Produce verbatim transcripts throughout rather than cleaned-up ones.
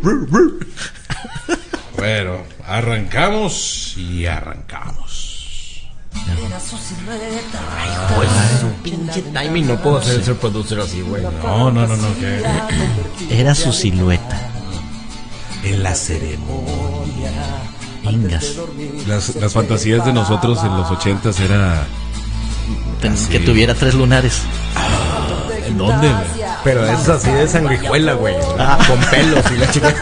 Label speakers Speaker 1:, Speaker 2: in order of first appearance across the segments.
Speaker 1: Bueno, arrancamos y arrancamos.
Speaker 2: Era su silueta. Ay, pues su pinche timing. No puedo hacer el producer así, güey.
Speaker 1: No, no, no, no. ¿Qué?
Speaker 3: Era su silueta.
Speaker 1: En la ceremonia.
Speaker 3: Vengas.
Speaker 1: Las, las fantasías de nosotros en los ochentas era
Speaker 3: Ten,
Speaker 1: así.
Speaker 3: Que tuviera tres lunares.
Speaker 1: ¿En dónde, güey?
Speaker 2: Pero eso es así de sanguijuela, güey.
Speaker 3: Ah.
Speaker 2: Con pelos y la chica.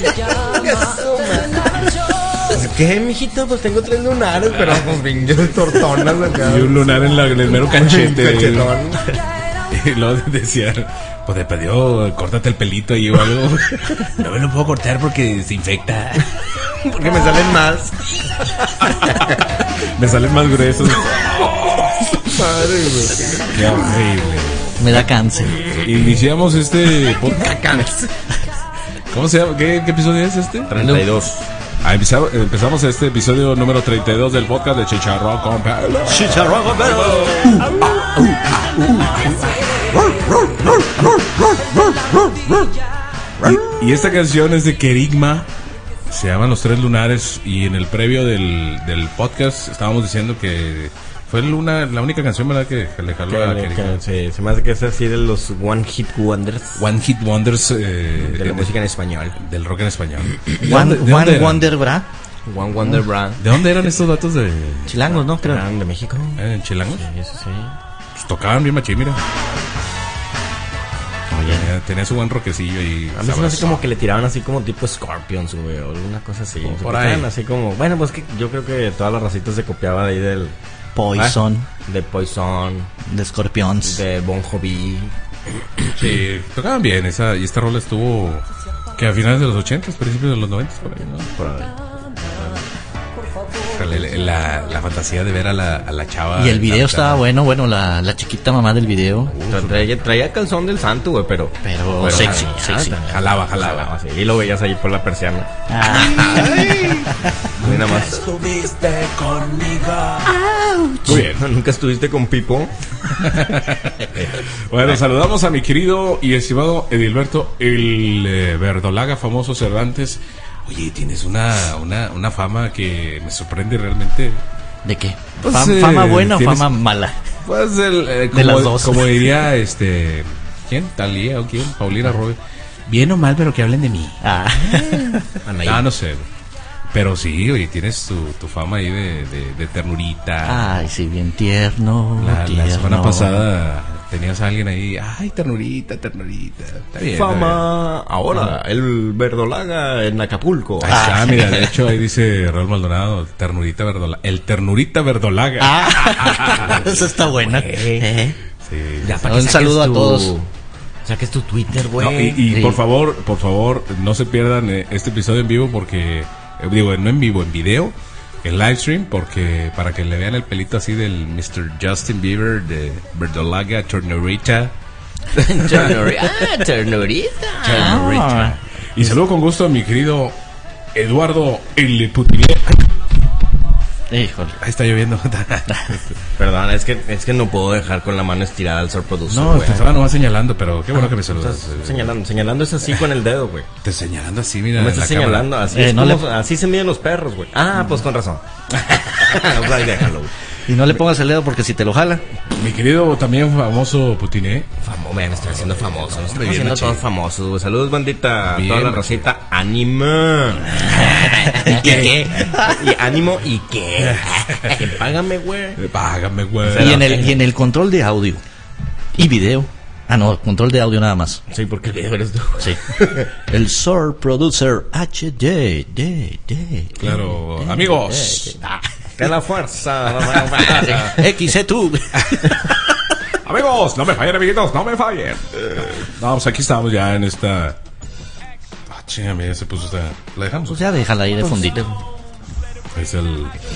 Speaker 2: ¿Qué, mijito? Pues tengo tres lunares, pero pues bien tortonas acá.
Speaker 1: Y un lunar en, la, en el mero cachete.
Speaker 2: Cachetón.
Speaker 1: Y luego decían, pues te pidió, córtate el pelito ahí o algo. No me lo puedo cortar porque se infecta.
Speaker 2: Porque me salen más.
Speaker 1: Me salen más gruesos.
Speaker 2: Madre, güey.
Speaker 1: Qué horrible.
Speaker 3: Me da cáncer.
Speaker 1: Iniciamos este podcast. ¿Cómo se llama? ¿Qué, qué episodio es este?
Speaker 2: treinta y dos.
Speaker 1: Ah, empezamos, empezamos este episodio número treinta y dos del podcast de Chicharrón con Pelo.
Speaker 3: Chicharrón con pelo.
Speaker 1: Y, y esta canción es de Kerigma. Se llaman Los Tres Lunares. Y en el previo del, del podcast estábamos diciendo que fue una, la única canción, ¿verdad? Que, que le jaló a Kerigma.
Speaker 2: Sí, se me hace que es así de los One Hit Wonders.
Speaker 1: One Hit Wonders eh,
Speaker 2: De la
Speaker 1: de,
Speaker 2: música en español.
Speaker 1: del rock en español. ¿De
Speaker 3: One,
Speaker 1: dónde- de dónde
Speaker 3: one
Speaker 1: eran?
Speaker 3: Wonder Bra.
Speaker 2: One Wonder Brand.
Speaker 1: ¿De dónde eran estos datos de
Speaker 3: Chilangos, ¿no? Creo.
Speaker 2: ¿De México?
Speaker 1: eh, en Chilangos?
Speaker 2: Sí, eso sí.
Speaker 1: Pues tocaban bien machín, mira.
Speaker 3: Oye,
Speaker 1: Tenía, tenía su buen roquecillo y
Speaker 2: A mí se me hace
Speaker 1: sabroso.
Speaker 2: como que le tiraban así como tipo Scorpions, güey, o alguna cosa así.
Speaker 1: Como
Speaker 2: Se
Speaker 1: por
Speaker 2: escuchaban
Speaker 1: ahí.
Speaker 2: así como... Bueno, pues que yo creo que todas las racitas se copiaba de ahí del...
Speaker 3: Poison.
Speaker 2: Ah, de Poison,
Speaker 3: De Scorpions.
Speaker 2: de Bon Jovi.
Speaker 1: Sí, tocaban bien esa, y esta rola estuvo que a finales de los ochentas, principios de los noventas, por ahí, ¿no?
Speaker 2: Por ahí.
Speaker 1: La, la, la fantasía de ver a la, a la chava.
Speaker 3: Y el video
Speaker 1: la-
Speaker 3: estaba bueno. Bueno, la, la chiquita mamá del video.
Speaker 2: Tra- Traía, traía calzón del santo, güey, pero...
Speaker 3: Pero sexy,
Speaker 2: ah,
Speaker 3: sexy.
Speaker 2: también.
Speaker 1: Jalaba, jalaba.
Speaker 2: Jalaba, sí. Y lo veías ahí por la persiana.
Speaker 3: Ah.
Speaker 2: Muy nada más.
Speaker 1: Estuviste conmigo. Muy bien.
Speaker 2: ¿Nunca estuviste con Pipo?
Speaker 1: Bueno, saludamos a mi querido y estimado Edilberto, el eh, verdolaga famoso Cervantes. Oye, tienes una, una, una fama que me sorprende realmente.
Speaker 3: ¿De qué?
Speaker 1: Pues,
Speaker 3: Fam-
Speaker 1: eh,
Speaker 3: ¿Fama buena o
Speaker 1: tienes-
Speaker 3: fama mala?
Speaker 1: Pues el, eh,
Speaker 3: De
Speaker 1: como,
Speaker 3: las dos.
Speaker 1: como diría este, ¿quién? Talía o quién, Paulina Robe. Bien o mal, pero que hablen de mí.
Speaker 3: Ah.
Speaker 2: Anaí.
Speaker 1: Ah, no sé. Pero sí, oye, tienes tu, tu fama ahí de, de, de ternurita.
Speaker 3: Ay, sí, bien tierno.
Speaker 1: la, la
Speaker 3: tierno.
Speaker 1: semana pasada tenías a alguien ahí, ay, ternurita, ternurita. Está bien, está bien.
Speaker 2: Fama ahora, el verdolaga en Acapulco.
Speaker 1: Ahí está, mira, de hecho ahí dice Raúl Maldonado, ternurita verdolaga. El ternurita verdolaga.
Speaker 3: Ah, eso está bueno. Eh.
Speaker 1: Sí.
Speaker 2: Ya, para
Speaker 3: Un
Speaker 2: que saques
Speaker 3: saludo a
Speaker 2: tu-
Speaker 3: todos.
Speaker 2: Saques tu Twitter, güey.
Speaker 1: No, y y
Speaker 3: Sí.
Speaker 1: por favor, por favor, no se pierdan eh, este episodio en vivo porque, eh, digo, no en vivo, en video, en live stream, porque para que le vean el pelito así del mister Justin Bieber de verdolaga, ternurita.
Speaker 2: Ternuri- ah, ternurita.
Speaker 1: Ternurita. Y saludo con gusto a mi querido Eduardo El Putinier.
Speaker 3: Híjole.
Speaker 1: Ahí está lloviendo.
Speaker 2: Perdón, es que, es que no puedo dejar con la mano estirada al Sor Producer,
Speaker 1: No,
Speaker 2: güey.
Speaker 1: te estaba nomás señalando, pero qué bueno que me saludas.
Speaker 2: Estás
Speaker 1: eh,
Speaker 2: señalando, señalando es así con el dedo, güey.
Speaker 1: Te señalando así, mira.
Speaker 2: No me
Speaker 1: en la
Speaker 2: estás
Speaker 1: cámara.
Speaker 2: señalando, así
Speaker 3: Eh,
Speaker 2: es
Speaker 3: no
Speaker 2: como-
Speaker 3: le-
Speaker 2: así se miden los perros, güey. Ah, pues con razón. O sea, ahí déjalo, güey.
Speaker 3: Y no le pongas el dedo porque si te lo jala.
Speaker 1: Mi querido también famoso Putiné.
Speaker 2: Famo, me estoy haciendo famoso. Nos estamos
Speaker 1: Bien,
Speaker 2: haciendo
Speaker 1: machín.
Speaker 2: todos famosos, güey. Saludos, bandita.
Speaker 1: Bien,
Speaker 2: Toda la
Speaker 1: machín.
Speaker 2: rosita. Anima. ¿Y qué? Y ánimo y qué. Que págame, güey.
Speaker 1: Eh, Págame, güey.
Speaker 3: Y en el, y en el control de audio y video. Ah, no, control de audio nada más.
Speaker 2: Sí, porque el video eres tú.
Speaker 3: Sí. El Sor Producer H D. D, D,
Speaker 1: Claro,
Speaker 3: D,
Speaker 1: amigos.
Speaker 3: D,
Speaker 2: Que la fuerza.
Speaker 3: D. X E tú.
Speaker 1: Amigos, no me fallen, amiguitos, no me fallen. No, pues aquí estamos ya en esta. Ah, chinga, mira, se puso esta. ¿La dejamos?
Speaker 3: Pues ya déjala ahí de fondito.
Speaker 1: Es el.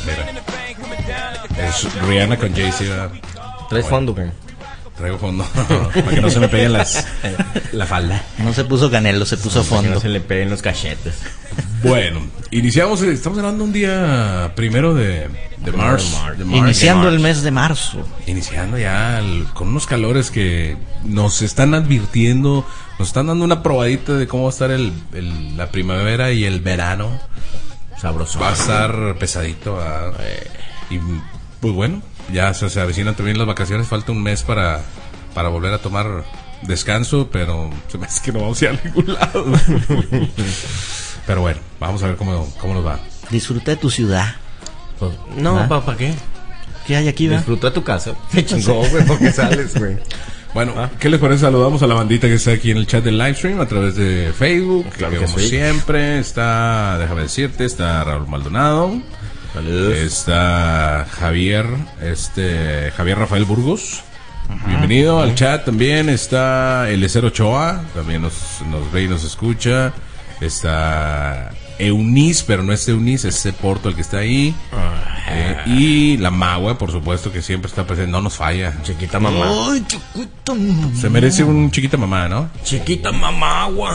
Speaker 1: Mira. Es Rihanna con Jay-Z. ¿verdad?
Speaker 2: Traes fondo, güey.
Speaker 1: Traigo fondo. Para que no se me peguen las. La falda.
Speaker 3: No se puso canelo, se puso
Speaker 2: Para que
Speaker 3: fondo.
Speaker 2: no se le peguen los cachetes.
Speaker 1: Bueno, iniciamos. Estamos grabando un día primero de, de marzo. de marzo.
Speaker 3: Iniciando
Speaker 1: De
Speaker 3: el
Speaker 1: marzo.
Speaker 3: mes de marzo.
Speaker 1: Iniciando ya el- con unos calores que nos están advirtiendo nos están dando una probadita de cómo va a estar el, el, la primavera y el verano.
Speaker 2: Sabroso.
Speaker 1: Va a estar pesadito. ¿Verdad? Y pues bueno, ya se, se avecinan también las vacaciones. Falta un mes para, para volver a tomar descanso, pero se me hace que no vamos a ir a ningún lado. Pero bueno, vamos a ver cómo, cómo nos va.
Speaker 3: Disfruta de tu ciudad.
Speaker 2: Pues, no,
Speaker 3: ¿Ah?
Speaker 2: ¿para pa qué?
Speaker 3: ¿Qué hay aquí, va?
Speaker 2: Disfruta tu casa. Me chingó, güey, porque sales, güey.
Speaker 1: Bueno, ¿qué les parece? Saludamos a la bandita que está aquí en el chat del livestream a través de Facebook.
Speaker 2: Claro
Speaker 1: que
Speaker 2: que
Speaker 1: como
Speaker 2: sí.
Speaker 1: siempre está, déjame decirte, está Raúl Maldonado.
Speaker 2: Saludos.
Speaker 1: Está Javier, este Javier Rafael Burgos. Bienvenido al chat también. Está Eliezer Ochoa, también nos, nos ve y nos escucha. Está Eunice, pero no es Eunice, es ese Porto el que está ahí. Eh, y la Magua, por supuesto, que siempre está presente, no nos falla.
Speaker 2: Chiquita mamá.
Speaker 3: Ay, chiquito.
Speaker 1: Se merece un chiquita mamá, ¿no?
Speaker 2: Chiquita mamá, güey.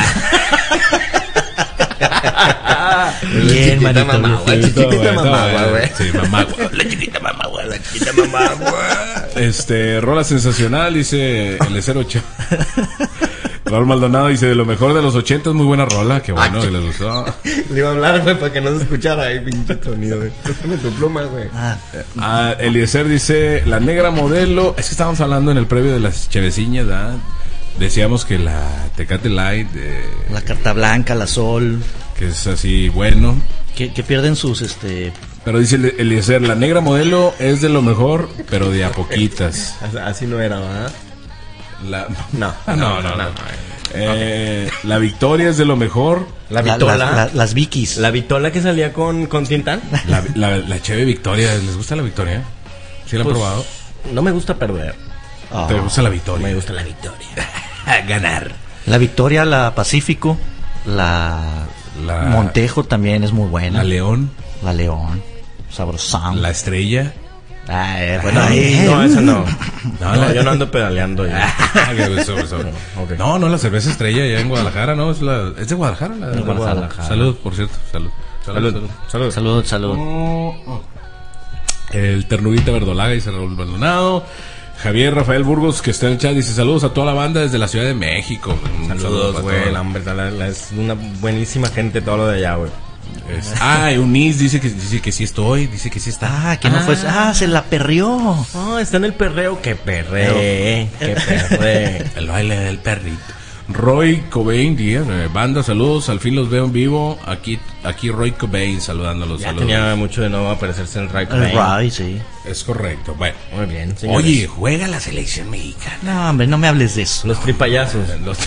Speaker 3: Bien,
Speaker 2: chiquita
Speaker 3: manito,
Speaker 2: mamá, güey.
Speaker 3: bien.
Speaker 2: Chiquitita
Speaker 1: Todo,
Speaker 2: mamá,
Speaker 1: todo,
Speaker 2: güey.
Speaker 1: Sí, mamá, güey.
Speaker 2: La chiquita mamá, güey. La chiquita mamá, güey.
Speaker 1: Este, rola sensacional, dice el Ochoa. Raúl Maldonado dice, de lo mejor de los ochenta, muy buena rola, qué bueno,
Speaker 2: Ah,
Speaker 1: que les gustó.
Speaker 2: Le iba a hablar, güey, para que no se escuchara ahí, pinche sonido, güey. Préstame tu pluma, güey.
Speaker 3: Ah,
Speaker 1: Ah, Eliezer dice, la negra modelo, es que estábamos hablando en el previo de las cheveciñas, ¿verdad? Decíamos que la Tecate Light, eh,
Speaker 3: la carta blanca, la sol,
Speaker 1: que es así bueno,
Speaker 3: que, que pierden sus, este...
Speaker 1: pero dice El- Eliezer, la negra modelo es de lo mejor, pero de a poquitas.
Speaker 2: Así no era, ¿verdad?
Speaker 1: La,
Speaker 2: No,
Speaker 1: no, no, no. Eh, la victoria es de lo mejor.
Speaker 2: La
Speaker 3: la-
Speaker 2: vitola.
Speaker 3: la- la- las Vikis.
Speaker 2: La vitola que salía con, con Tintán.
Speaker 1: La, la, la cheve Victoria, ¿les gusta la Victoria? ¿Sí la han
Speaker 2: Pues,
Speaker 1: probado?
Speaker 2: No me gusta perder.
Speaker 3: Ah,
Speaker 1: ¿Te gusta la Victoria?
Speaker 2: Me gusta la victoria. Ganar.
Speaker 3: la Victoria, la Pacífico, la,
Speaker 1: La-
Speaker 3: Montejo también es muy buena.
Speaker 1: La León,
Speaker 3: La León, sabrosón.
Speaker 1: la Estrella.
Speaker 3: Ah, eh, bueno,
Speaker 2: Ay,
Speaker 3: ahí-
Speaker 2: no, esa no.
Speaker 1: No,
Speaker 2: No,
Speaker 1: la-
Speaker 2: yo no ando pedaleando ya.
Speaker 1: Eso, eso.
Speaker 2: Ok.
Speaker 1: No, no, la cerveza Estrella allá en Guadalajara, ¿no? Es, la, es de Guadalajara. La,
Speaker 2: De Guadalajara.
Speaker 1: Salud, por cierto. Salud. Salud. salud.
Speaker 2: Salud.
Speaker 3: Salud, salud.
Speaker 1: El Ternurita Verdolaga dice Raúl Maldonado. Javier Rafael Burgos, que está en el chat, dice saludos a toda la banda desde la Ciudad de México. Un saludo
Speaker 2: Saludos,
Speaker 1: para
Speaker 2: güey.
Speaker 1: todos.
Speaker 2: La hombre, la- la- es una buenísima gente todo lo de allá, güey.
Speaker 1: Es- ah, Eunice dice que, dice que sí estoy, dice que sí está.
Speaker 3: Ah, que no fue... Ah, se la perrió.
Speaker 2: Oh, está en el perreo. ¡Qué perreo! ¡Qué perreo!
Speaker 1: El baile del perrito. Roy Cobain, Díaz, eh, banda, saludos, al fin los veo en vivo. Aquí, aquí Roy Cobain saludándolos.
Speaker 2: Ya
Speaker 1: saludos.
Speaker 2: tenía mucho de no aparecerse en el Right
Speaker 3: El Ray, sí.
Speaker 1: Es correcto. Bueno,
Speaker 2: Muy bien, señores.
Speaker 1: oye, juega la selección mexicana.
Speaker 3: No, hombre, no me hables de eso.
Speaker 2: Los tripayazos.
Speaker 1: Los-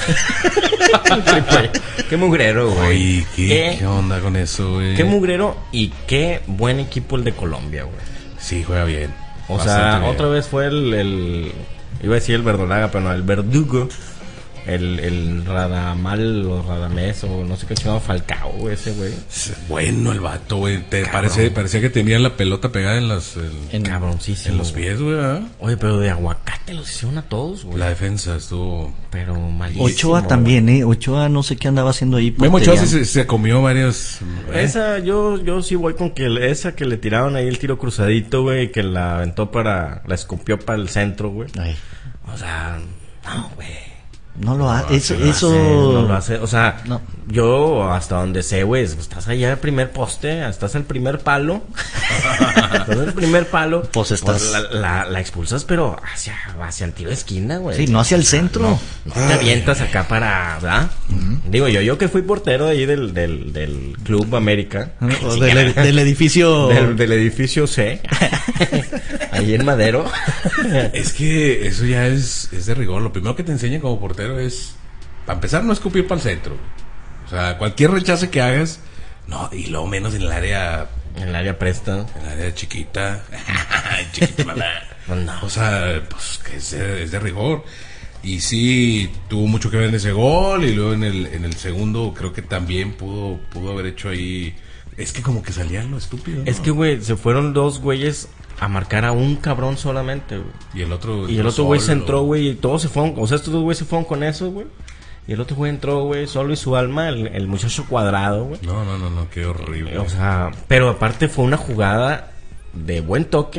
Speaker 2: Qué mugrero, güey.
Speaker 1: Oye, ¿qué,
Speaker 2: ¿Qué?
Speaker 1: ¿qué onda con eso, güey?
Speaker 2: Qué mugrero y qué buen equipo el de Colombia, güey.
Speaker 1: Sí, juega bien.
Speaker 2: O
Speaker 1: Bastante
Speaker 2: sea,
Speaker 1: bien.
Speaker 2: otra vez fue el, el... Iba a decir el Verdolaga, pero no, el Verdugo. El, el Radamal o Radamés o no sé qué chingado Falcao, güey, ese güey.
Speaker 1: Es bueno el vato, güey. Te
Speaker 2: Cabrón.
Speaker 1: parece, parecía que tenía la pelota pegada en las, en,
Speaker 3: En-
Speaker 2: Cabroncísimo.
Speaker 1: en los
Speaker 2: güey.
Speaker 1: pies, güey. ¿verdad?
Speaker 2: Oye, pero de aguacate los hicieron a todos, güey.
Speaker 1: La defensa estuvo.
Speaker 2: Pero malísimo.
Speaker 3: Ochoa
Speaker 2: güey.
Speaker 3: también, ¿eh? Ochoa no sé qué andaba haciendo ahí.
Speaker 1: Memo Ochoa se,
Speaker 3: portereando.
Speaker 1: se- se comió varias. ¿eh?
Speaker 2: Esa, yo, yo sí voy con que el- esa que le tiraron ahí el tiro cruzadito, güey, que la aventó para, la escupió para el centro, güey.
Speaker 3: Ay,
Speaker 2: O sea, no, güey.
Speaker 3: no lo hace. Eso,
Speaker 2: No lo
Speaker 3: eso...
Speaker 2: hace, no lo hace. O sea,
Speaker 3: No.
Speaker 2: yo hasta donde sé, güey, estás allá al primer poste, estás al primer palo. Estás al primer palo.
Speaker 3: Pues estás-
Speaker 2: la, la, la expulsas, pero hacia, hacia el tiro de esquina, güey.
Speaker 3: Sí, no hacia el centro.
Speaker 2: No te avientas acá para, ¿verdad? Digo, yo yo que fui portero ahí del, del, del Club América.
Speaker 3: O del, del edificio...
Speaker 2: Del, del edificio C. Ahí en Madero.
Speaker 1: Es que eso ya es, es de rigor. Lo primero que te enseñan como portero es, para empezar, no escupir para el centro. O sea, cualquier rechace que hagas, no, y luego menos en el área,
Speaker 2: En el área presta.
Speaker 1: en el área chiquita. Chiquita, mamá.
Speaker 2: No.
Speaker 1: O sea, pues que es de, es de rigor. Y sí, tuvo mucho que ver en ese gol. Y luego en el, en el segundo, creo que también pudo, pudo haber hecho ahí. Es que como que salía lo estúpido, ¿no?
Speaker 2: Es que, güey, se fueron dos güeyes a marcar a un cabrón solamente, güey.
Speaker 1: Y el otro.
Speaker 2: Y el otro güey se
Speaker 1: solo.
Speaker 2: entró, güey, y todos se fueron. O sea, estos dos güeyes se fueron con eso, güey. Y el otro güey entró, güey, solo y su alma, el, el muchacho cuadrado, güey.
Speaker 1: No, no, no, no, qué horrible.
Speaker 2: O sea, pero aparte fue una jugada de buen toque,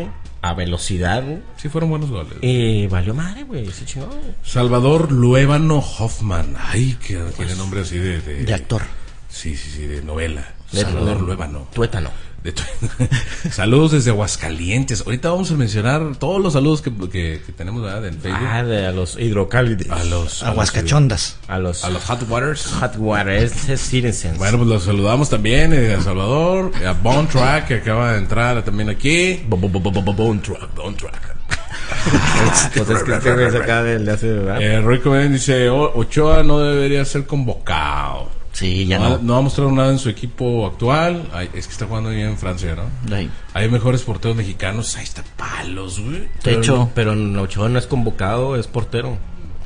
Speaker 2: a velocidad, güey.
Speaker 1: Sí, fueron buenos goles.
Speaker 2: Y valió madre, güey. Se chingó, güey.
Speaker 1: Salvador Luébano Hoffman. Ay, que tiene nombre así de... De,
Speaker 3: De actor.
Speaker 1: Sí, sí, sí, de novela.
Speaker 2: De-
Speaker 1: Salvador
Speaker 2: de-
Speaker 1: Luébano.
Speaker 2: Tuétano.
Speaker 1: De tu- Saludos desde Aguascalientes. Ahorita vamos a mencionar todos los saludos que, que, que tenemos, ¿verdad? En Facebook.
Speaker 2: Ah, de a los hidrocálidos.
Speaker 1: A los... a
Speaker 3: Aguascachondas.
Speaker 2: A los,
Speaker 1: los- A los Hot Waters.
Speaker 2: Hot Water Citizens.
Speaker 1: Bueno, pues los saludamos también eh, a Salvador, a Bone Track, que acaba de entrar también aquí. Bone Track, Bone Track.
Speaker 2: Pues es que este güey se acaba de, le hace, ¿verdad?
Speaker 1: Eh, Roy Cohen dice, "O- Ochoa no debería ser convocado.
Speaker 3: Sí, ya
Speaker 1: no,
Speaker 3: no.
Speaker 1: ha- no ha mostrado nada en su equipo actual. Ay, es que está jugando bien en Francia, ¿no?
Speaker 3: Ahí.
Speaker 1: Hay mejores porteros mexicanos. Ahí está palos, güey.
Speaker 3: De
Speaker 2: Pero-
Speaker 3: hecho,
Speaker 2: Pero Ochoa no es convocado, es portero.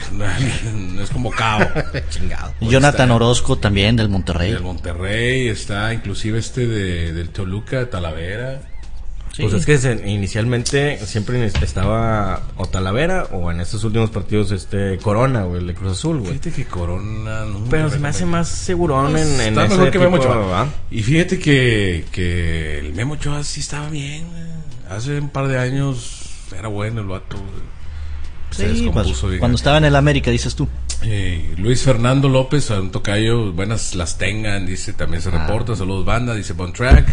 Speaker 1: No es convocado.
Speaker 2: Chingado.
Speaker 3: Jonathan Orozco también del Monterrey.
Speaker 1: El Monterrey está, inclusive este de, del Toluca, Talavera.
Speaker 3: Sí.
Speaker 2: Pues es que se- inicialmente siempre estaba o Talavera o en estos últimos partidos este Corona, güey, el de Cruz Azul, güey.
Speaker 1: Fíjate que Corona... No,
Speaker 2: Pero se me hace más segurón en, en
Speaker 1: Está
Speaker 2: ese
Speaker 1: mejor que
Speaker 2: tipo,
Speaker 1: Memo Ochoa.
Speaker 2: ¿verdad?
Speaker 1: Y fíjate que, que el Memo Ochoa sí estaba bien. güey. Hace un par de años era bueno el vato. güey. Se
Speaker 3: Sí,
Speaker 1: descompuso
Speaker 3: pues,
Speaker 1: bien.
Speaker 3: cuando estaba en el América, dices tú.
Speaker 1: Eh, Luis Fernando López, a un tocayo, buenas las tengan, dice, también se
Speaker 3: Ah.
Speaker 1: reporta. Saludos, banda, dice Bon Track.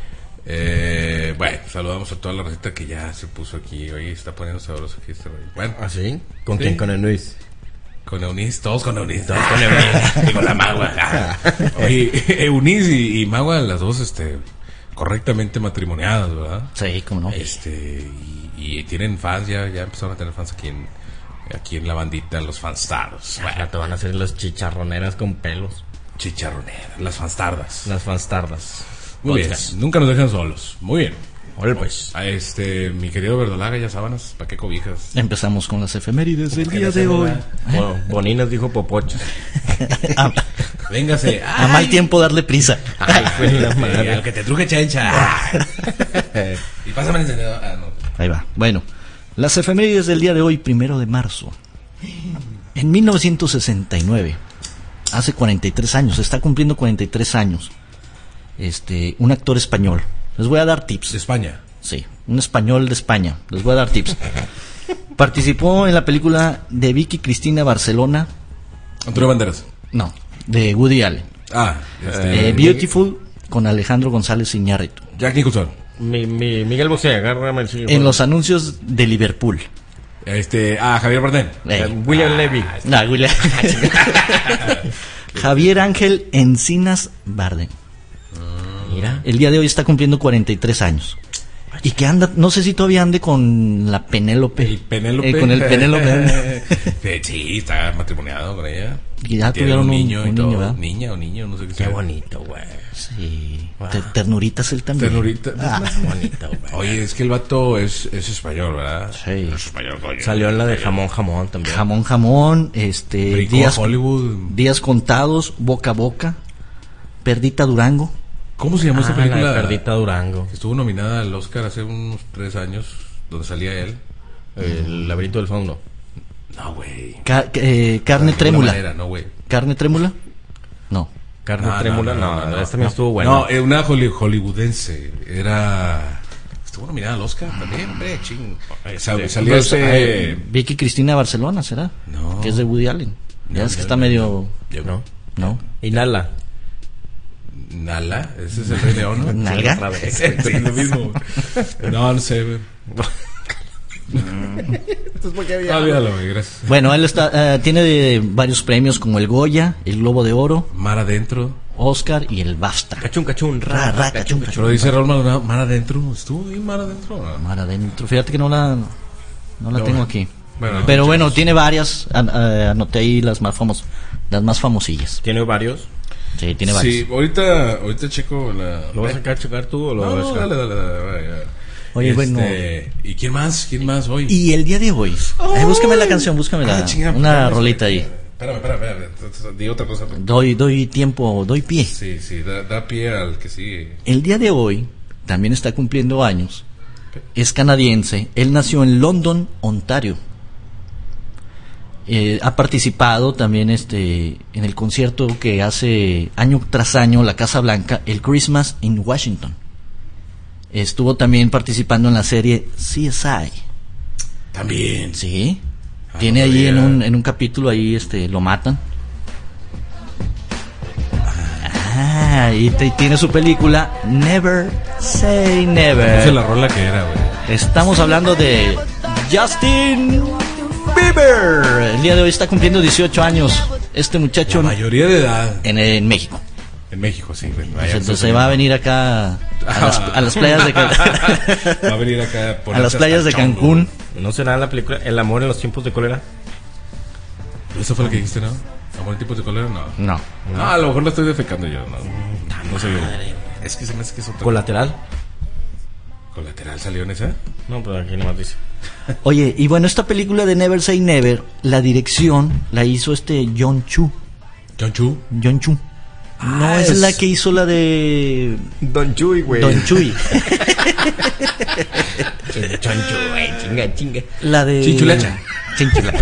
Speaker 1: Eh, bueno, saludamos a toda la receta que ya se puso aquí. Oye, está poniendo sabroso aquí este güey. Bueno,
Speaker 2: ¿Ah, sí? ¿Con
Speaker 1: Sí.
Speaker 2: quién? Con el Luis.
Speaker 1: con Eunice, todos con Eunice, todos con Eunice, y con la Magua. Ah. Oye, Eunice y, y Magua, las dos, este, correctamente matrimoniadas, ¿verdad?
Speaker 3: Sí, cómo no.
Speaker 1: Este, y, y tienen fans, ya, ya empezaron a tener fans aquí en, aquí en la bandita, los fanstardos.
Speaker 2: Bueno, te van a hacer las chicharroneras con pelos.
Speaker 1: Chicharroneras, las fanstardas.
Speaker 2: Las fanstardas.
Speaker 1: Muy bien,
Speaker 2: Podcast.
Speaker 1: nunca nos dejan solos. Muy bien.
Speaker 2: Órale, pues.
Speaker 1: A este, mi querido Verdolaga, ya sábanas, ¿para qué cobijas?
Speaker 3: Empezamos con las efemérides del día de hoy.
Speaker 2: Bueno, Boninas dijo popochos.
Speaker 3: A,
Speaker 1: Véngase.
Speaker 3: a mal tiempo darle prisa.
Speaker 2: Ay, fue la
Speaker 1: Ay,
Speaker 2: madre.
Speaker 1: al que te truje chencha. Y pásame el encendedor. Ah, no.
Speaker 3: Ahí va. Bueno, las efemérides del día de hoy, primero de marzo. En mil novecientos sesenta y nueve, hace cuarenta y tres años, está cumpliendo cuarenta y tres años, este, un actor español. Les voy a dar tips.
Speaker 1: De España.
Speaker 3: Sí, un español de España. Les voy a dar tips. Participó en la película de Vicky Cristina Barcelona.
Speaker 1: Antonio Banderas.
Speaker 3: No, de Woody Allen.
Speaker 1: Ah, este.
Speaker 3: Eh, Beautiful con Alejandro González Iñárritu.
Speaker 1: Jack Nicholson.
Speaker 2: Mi, mi, Miguel Bosé, agárrame el chile.
Speaker 3: En los anuncios de Liverpool.
Speaker 1: Este. Ah, Javier Bardem.
Speaker 3: Eh,
Speaker 2: William Levy.
Speaker 3: no, William. Javier Ángel Encinas Bardem.
Speaker 2: Mira.
Speaker 3: El día de hoy está cumpliendo cuarenta y tres años. Y que anda, no sé si todavía ande con la Penélope.
Speaker 1: El Penélope.
Speaker 3: Eh, con el Penélope.
Speaker 1: Que sí, está matrimoniado con ella.
Speaker 3: Y ya
Speaker 1: Tiene
Speaker 3: tuvieron un,
Speaker 1: niño y
Speaker 3: un
Speaker 1: todo.
Speaker 3: niño, ¿verdad?
Speaker 1: Niña o niño, no sé qué
Speaker 2: Qué
Speaker 1: sea.
Speaker 2: bonito, güey.
Speaker 3: Sí. Te- Ternuritas él también.
Speaker 1: Ternurita.
Speaker 3: Ah,
Speaker 2: Bonito, güey.
Speaker 1: Oye, es que el vato es, es español, ¿verdad?
Speaker 3: sí.
Speaker 1: Es español, coño.
Speaker 2: Salió en la de jamón, jamón también.
Speaker 3: Jamón, jamón, este,
Speaker 1: Brincó
Speaker 3: días,
Speaker 1: a Hollywood.
Speaker 3: días contados, boca a boca, Perdita Durango.
Speaker 1: ¿Cómo se llamó esa
Speaker 2: Ah, la
Speaker 1: película?
Speaker 2: de Perdita Durango.
Speaker 1: Estuvo nominada al Oscar hace unos tres años, donde salía él.
Speaker 2: El laberinto del fauno.
Speaker 1: No, güey.
Speaker 3: Ca- eh, carne
Speaker 1: De alguna
Speaker 3: trémula.
Speaker 1: manera, no, güey.
Speaker 3: ¿Carne trémula? No.
Speaker 2: Carne
Speaker 1: No,
Speaker 2: trémula.
Speaker 1: no,
Speaker 2: No,
Speaker 1: no,
Speaker 2: no,
Speaker 1: no,
Speaker 2: esta también
Speaker 1: no.
Speaker 2: estuvo buena.
Speaker 1: No, eh, una holly- hollywoodense. Era... Estuvo nominada al Oscar también, hombre, ching. Sa- Salía
Speaker 3: Pues,
Speaker 1: este...
Speaker 3: eh, Vicky Cristina Barcelona, ¿será?
Speaker 1: No.
Speaker 3: Que es de Woody Allen. Ya
Speaker 1: No,
Speaker 3: es que
Speaker 1: no,
Speaker 3: está
Speaker 1: no,
Speaker 3: medio...
Speaker 2: No.
Speaker 3: ¿No?
Speaker 2: Inhala.
Speaker 1: Nala, ese es el Rey León, ¿no?
Speaker 3: ¿Nalga?
Speaker 2: Otra vez.
Speaker 1: Sí, lo mismo. No, no sé, güey.
Speaker 2: Esto es porque había.
Speaker 1: Ah, olvídalo, güey, gracias.
Speaker 3: Bueno, él está, eh, tiene de varios premios como el Goya, el Globo de Oro,
Speaker 1: Mar adentro.
Speaker 3: Oscar y el BAFTA.
Speaker 2: Cachún, cachún,
Speaker 3: Ra, ra, cachún, cachún.
Speaker 1: Pero dice Raúl Maldonado, Mar adentro. ¿Estuvo bien Mar adentro? ¿No?
Speaker 3: Mar adentro. Fíjate que no la, no la
Speaker 1: No,
Speaker 3: tengo
Speaker 1: bueno.
Speaker 3: aquí.
Speaker 1: Bueno,
Speaker 3: Pero
Speaker 1: muchas
Speaker 3: bueno,
Speaker 1: gracias.
Speaker 3: tiene varias. An- eh, anoté ahí las más famosas, las más famosillas.
Speaker 2: Tiene varios.
Speaker 3: Sí, tiene varias.
Speaker 1: Sí, ahorita, ahorita checo la...
Speaker 2: ¿Lo vas a sacar, checar tú o lo
Speaker 1: No,
Speaker 2: vas a
Speaker 1: no,
Speaker 2: checar?
Speaker 1: dale, dale, dale, dale, dale.
Speaker 3: Oye, bueno.
Speaker 1: ¿Y quién más? ¿Quién más hoy?
Speaker 3: Y el día de hoy. Ay, búscame la canción, búscame la,
Speaker 1: Ah, chinga,
Speaker 3: una
Speaker 1: espérame,
Speaker 3: rolita ahí.
Speaker 1: Espérame, espérame, espérame. Entonces, di otra cosa.
Speaker 3: Doy, doy tiempo, doy pie.
Speaker 1: Sí, sí, da, da pie al que sigue.
Speaker 3: El día de hoy también está cumpliendo años. Es canadiense. Él nació en London, Ontario. Eh, ha participado también este en el concierto que hace año tras año la Casa Blanca, el Christmas in Washington. Estuvo también participando en la serie C S I.
Speaker 1: También.
Speaker 3: Sí.
Speaker 1: Ah,
Speaker 3: Tiene
Speaker 1: no
Speaker 3: ahí
Speaker 1: sabía.
Speaker 3: en un, en un capítulo ahí este lo matan. Ah, y te- tiene su película Never Say
Speaker 1: Esa es
Speaker 3: Never.
Speaker 1: la rola que era, güey.
Speaker 3: Estamos hablando de Justin Bieber. El día de hoy está cumpliendo dieciocho años este muchacho
Speaker 1: La mayoría de edad.
Speaker 3: en, en México.
Speaker 1: En México, sí. Güey. Allá
Speaker 3: Entonces
Speaker 1: en
Speaker 3: se va a venir acá a las, a las playas de Can-
Speaker 1: Va a venir acá a
Speaker 3: a
Speaker 1: ponerse
Speaker 3: las playas de
Speaker 1: hasta el chongo.
Speaker 3: Cancún.
Speaker 2: ¿No será la película El amor en los tiempos de cólera?
Speaker 1: ¿Eso fue lo que dijiste, no? ¿Amor en tipos de cólera? No.
Speaker 3: No.
Speaker 1: No, a lo mejor lo estoy defecando yo. No, no sé. Es que se me hace que es otra.
Speaker 2: ¿Colateral?
Speaker 1: ¿Colateral salió en esa?
Speaker 2: No, pero aquí nomás dice.
Speaker 3: Oye, y bueno, esta película de Never Say Never, la dirección la hizo este John Chu.
Speaker 1: John Chu.
Speaker 3: John Chu. No
Speaker 1: Ah,
Speaker 3: es,
Speaker 1: es-
Speaker 3: la que hizo la de
Speaker 2: Don Chuy, güey.
Speaker 3: Don Chuy.
Speaker 2: Chancho, güey. Chinga, chinga.
Speaker 3: La de
Speaker 1: Chinchulacha.
Speaker 3: Chinchulacha.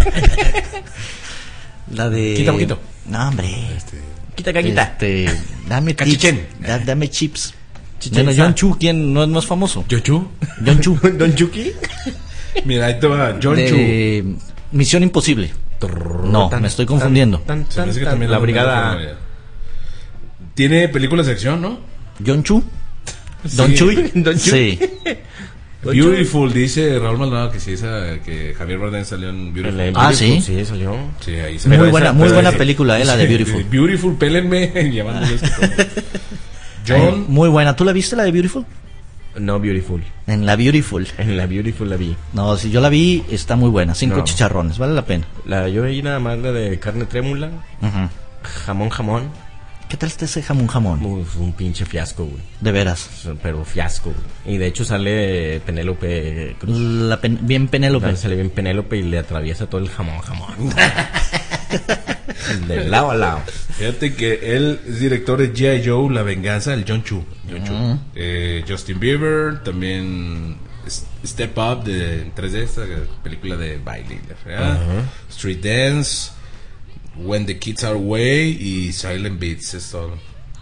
Speaker 3: La de
Speaker 2: Quita poquito.
Speaker 3: No, hombre.
Speaker 2: Quita caquita.
Speaker 3: Este, dame tips.
Speaker 1: Cachichén.
Speaker 3: Da- dame chips.
Speaker 2: Chichen
Speaker 3: Bueno,
Speaker 2: Itza.
Speaker 3: John Chu, ¿quién no es más famoso?
Speaker 1: ¿John Chu?
Speaker 3: John Chu.
Speaker 2: ¿Don Chucky?
Speaker 1: Mira, ahí te va. John Chu.
Speaker 3: de Misión Imposible. No, me estoy confundiendo.
Speaker 2: Tan,
Speaker 1: Se
Speaker 2: tan,
Speaker 1: me hace que
Speaker 2: tan.
Speaker 1: también
Speaker 2: La
Speaker 1: lo-
Speaker 2: brigada.
Speaker 1: Tiene películas de acción, ¿no?
Speaker 3: John Chu. Don
Speaker 1: Sí.
Speaker 3: Chuy.
Speaker 2: Don Chuy.
Speaker 3: Sí.
Speaker 1: Beautiful, dice Raúl Maldonado que sí, esa que Javier Bardem salió en Beautiful.
Speaker 2: El-
Speaker 3: Ah,
Speaker 2: Beautiful,
Speaker 3: ¿sí?
Speaker 2: Sí, salió.
Speaker 1: Sí, ahí se
Speaker 3: Muy
Speaker 1: ve.
Speaker 3: buena,
Speaker 2: esa-
Speaker 3: muy
Speaker 2: pero
Speaker 3: buena
Speaker 2: ese-
Speaker 3: película, eh, la de Beautiful.
Speaker 1: Beautiful, pélenme. Llamándoles que todo. John.
Speaker 3: Muy buena. ¿Tú la viste la de Beautiful?
Speaker 2: No, Beautiful.
Speaker 3: En la Beautiful.
Speaker 2: En la Beautiful la vi.
Speaker 3: No, si yo la vi, está muy buena. Cinco
Speaker 2: No.
Speaker 3: chicharrones, vale la pena.
Speaker 2: La, yo vi nada más la de carne trémula,
Speaker 3: Ujú.
Speaker 2: jamón, jamón.
Speaker 3: ¿Qué tal está ese jamón jamón?
Speaker 2: Uf, un pinche fiasco, güey.
Speaker 3: De veras.
Speaker 2: Pero fiasco, güey. Y de hecho sale Penélope Cruz.
Speaker 3: La pen- bien Penélope.
Speaker 2: Sale bien Penélope y le atraviesa todo el jamón, jamón. De lado a lado.
Speaker 1: Fíjate que él es director de G I. Joe, La Venganza, el John Chu. John Chu. Eh, Justin Bieber, también S- Step Up de en tres D, esta película de baile. la fregada. Street Dance, When the Kids Are Away y Silent Beats, es todo.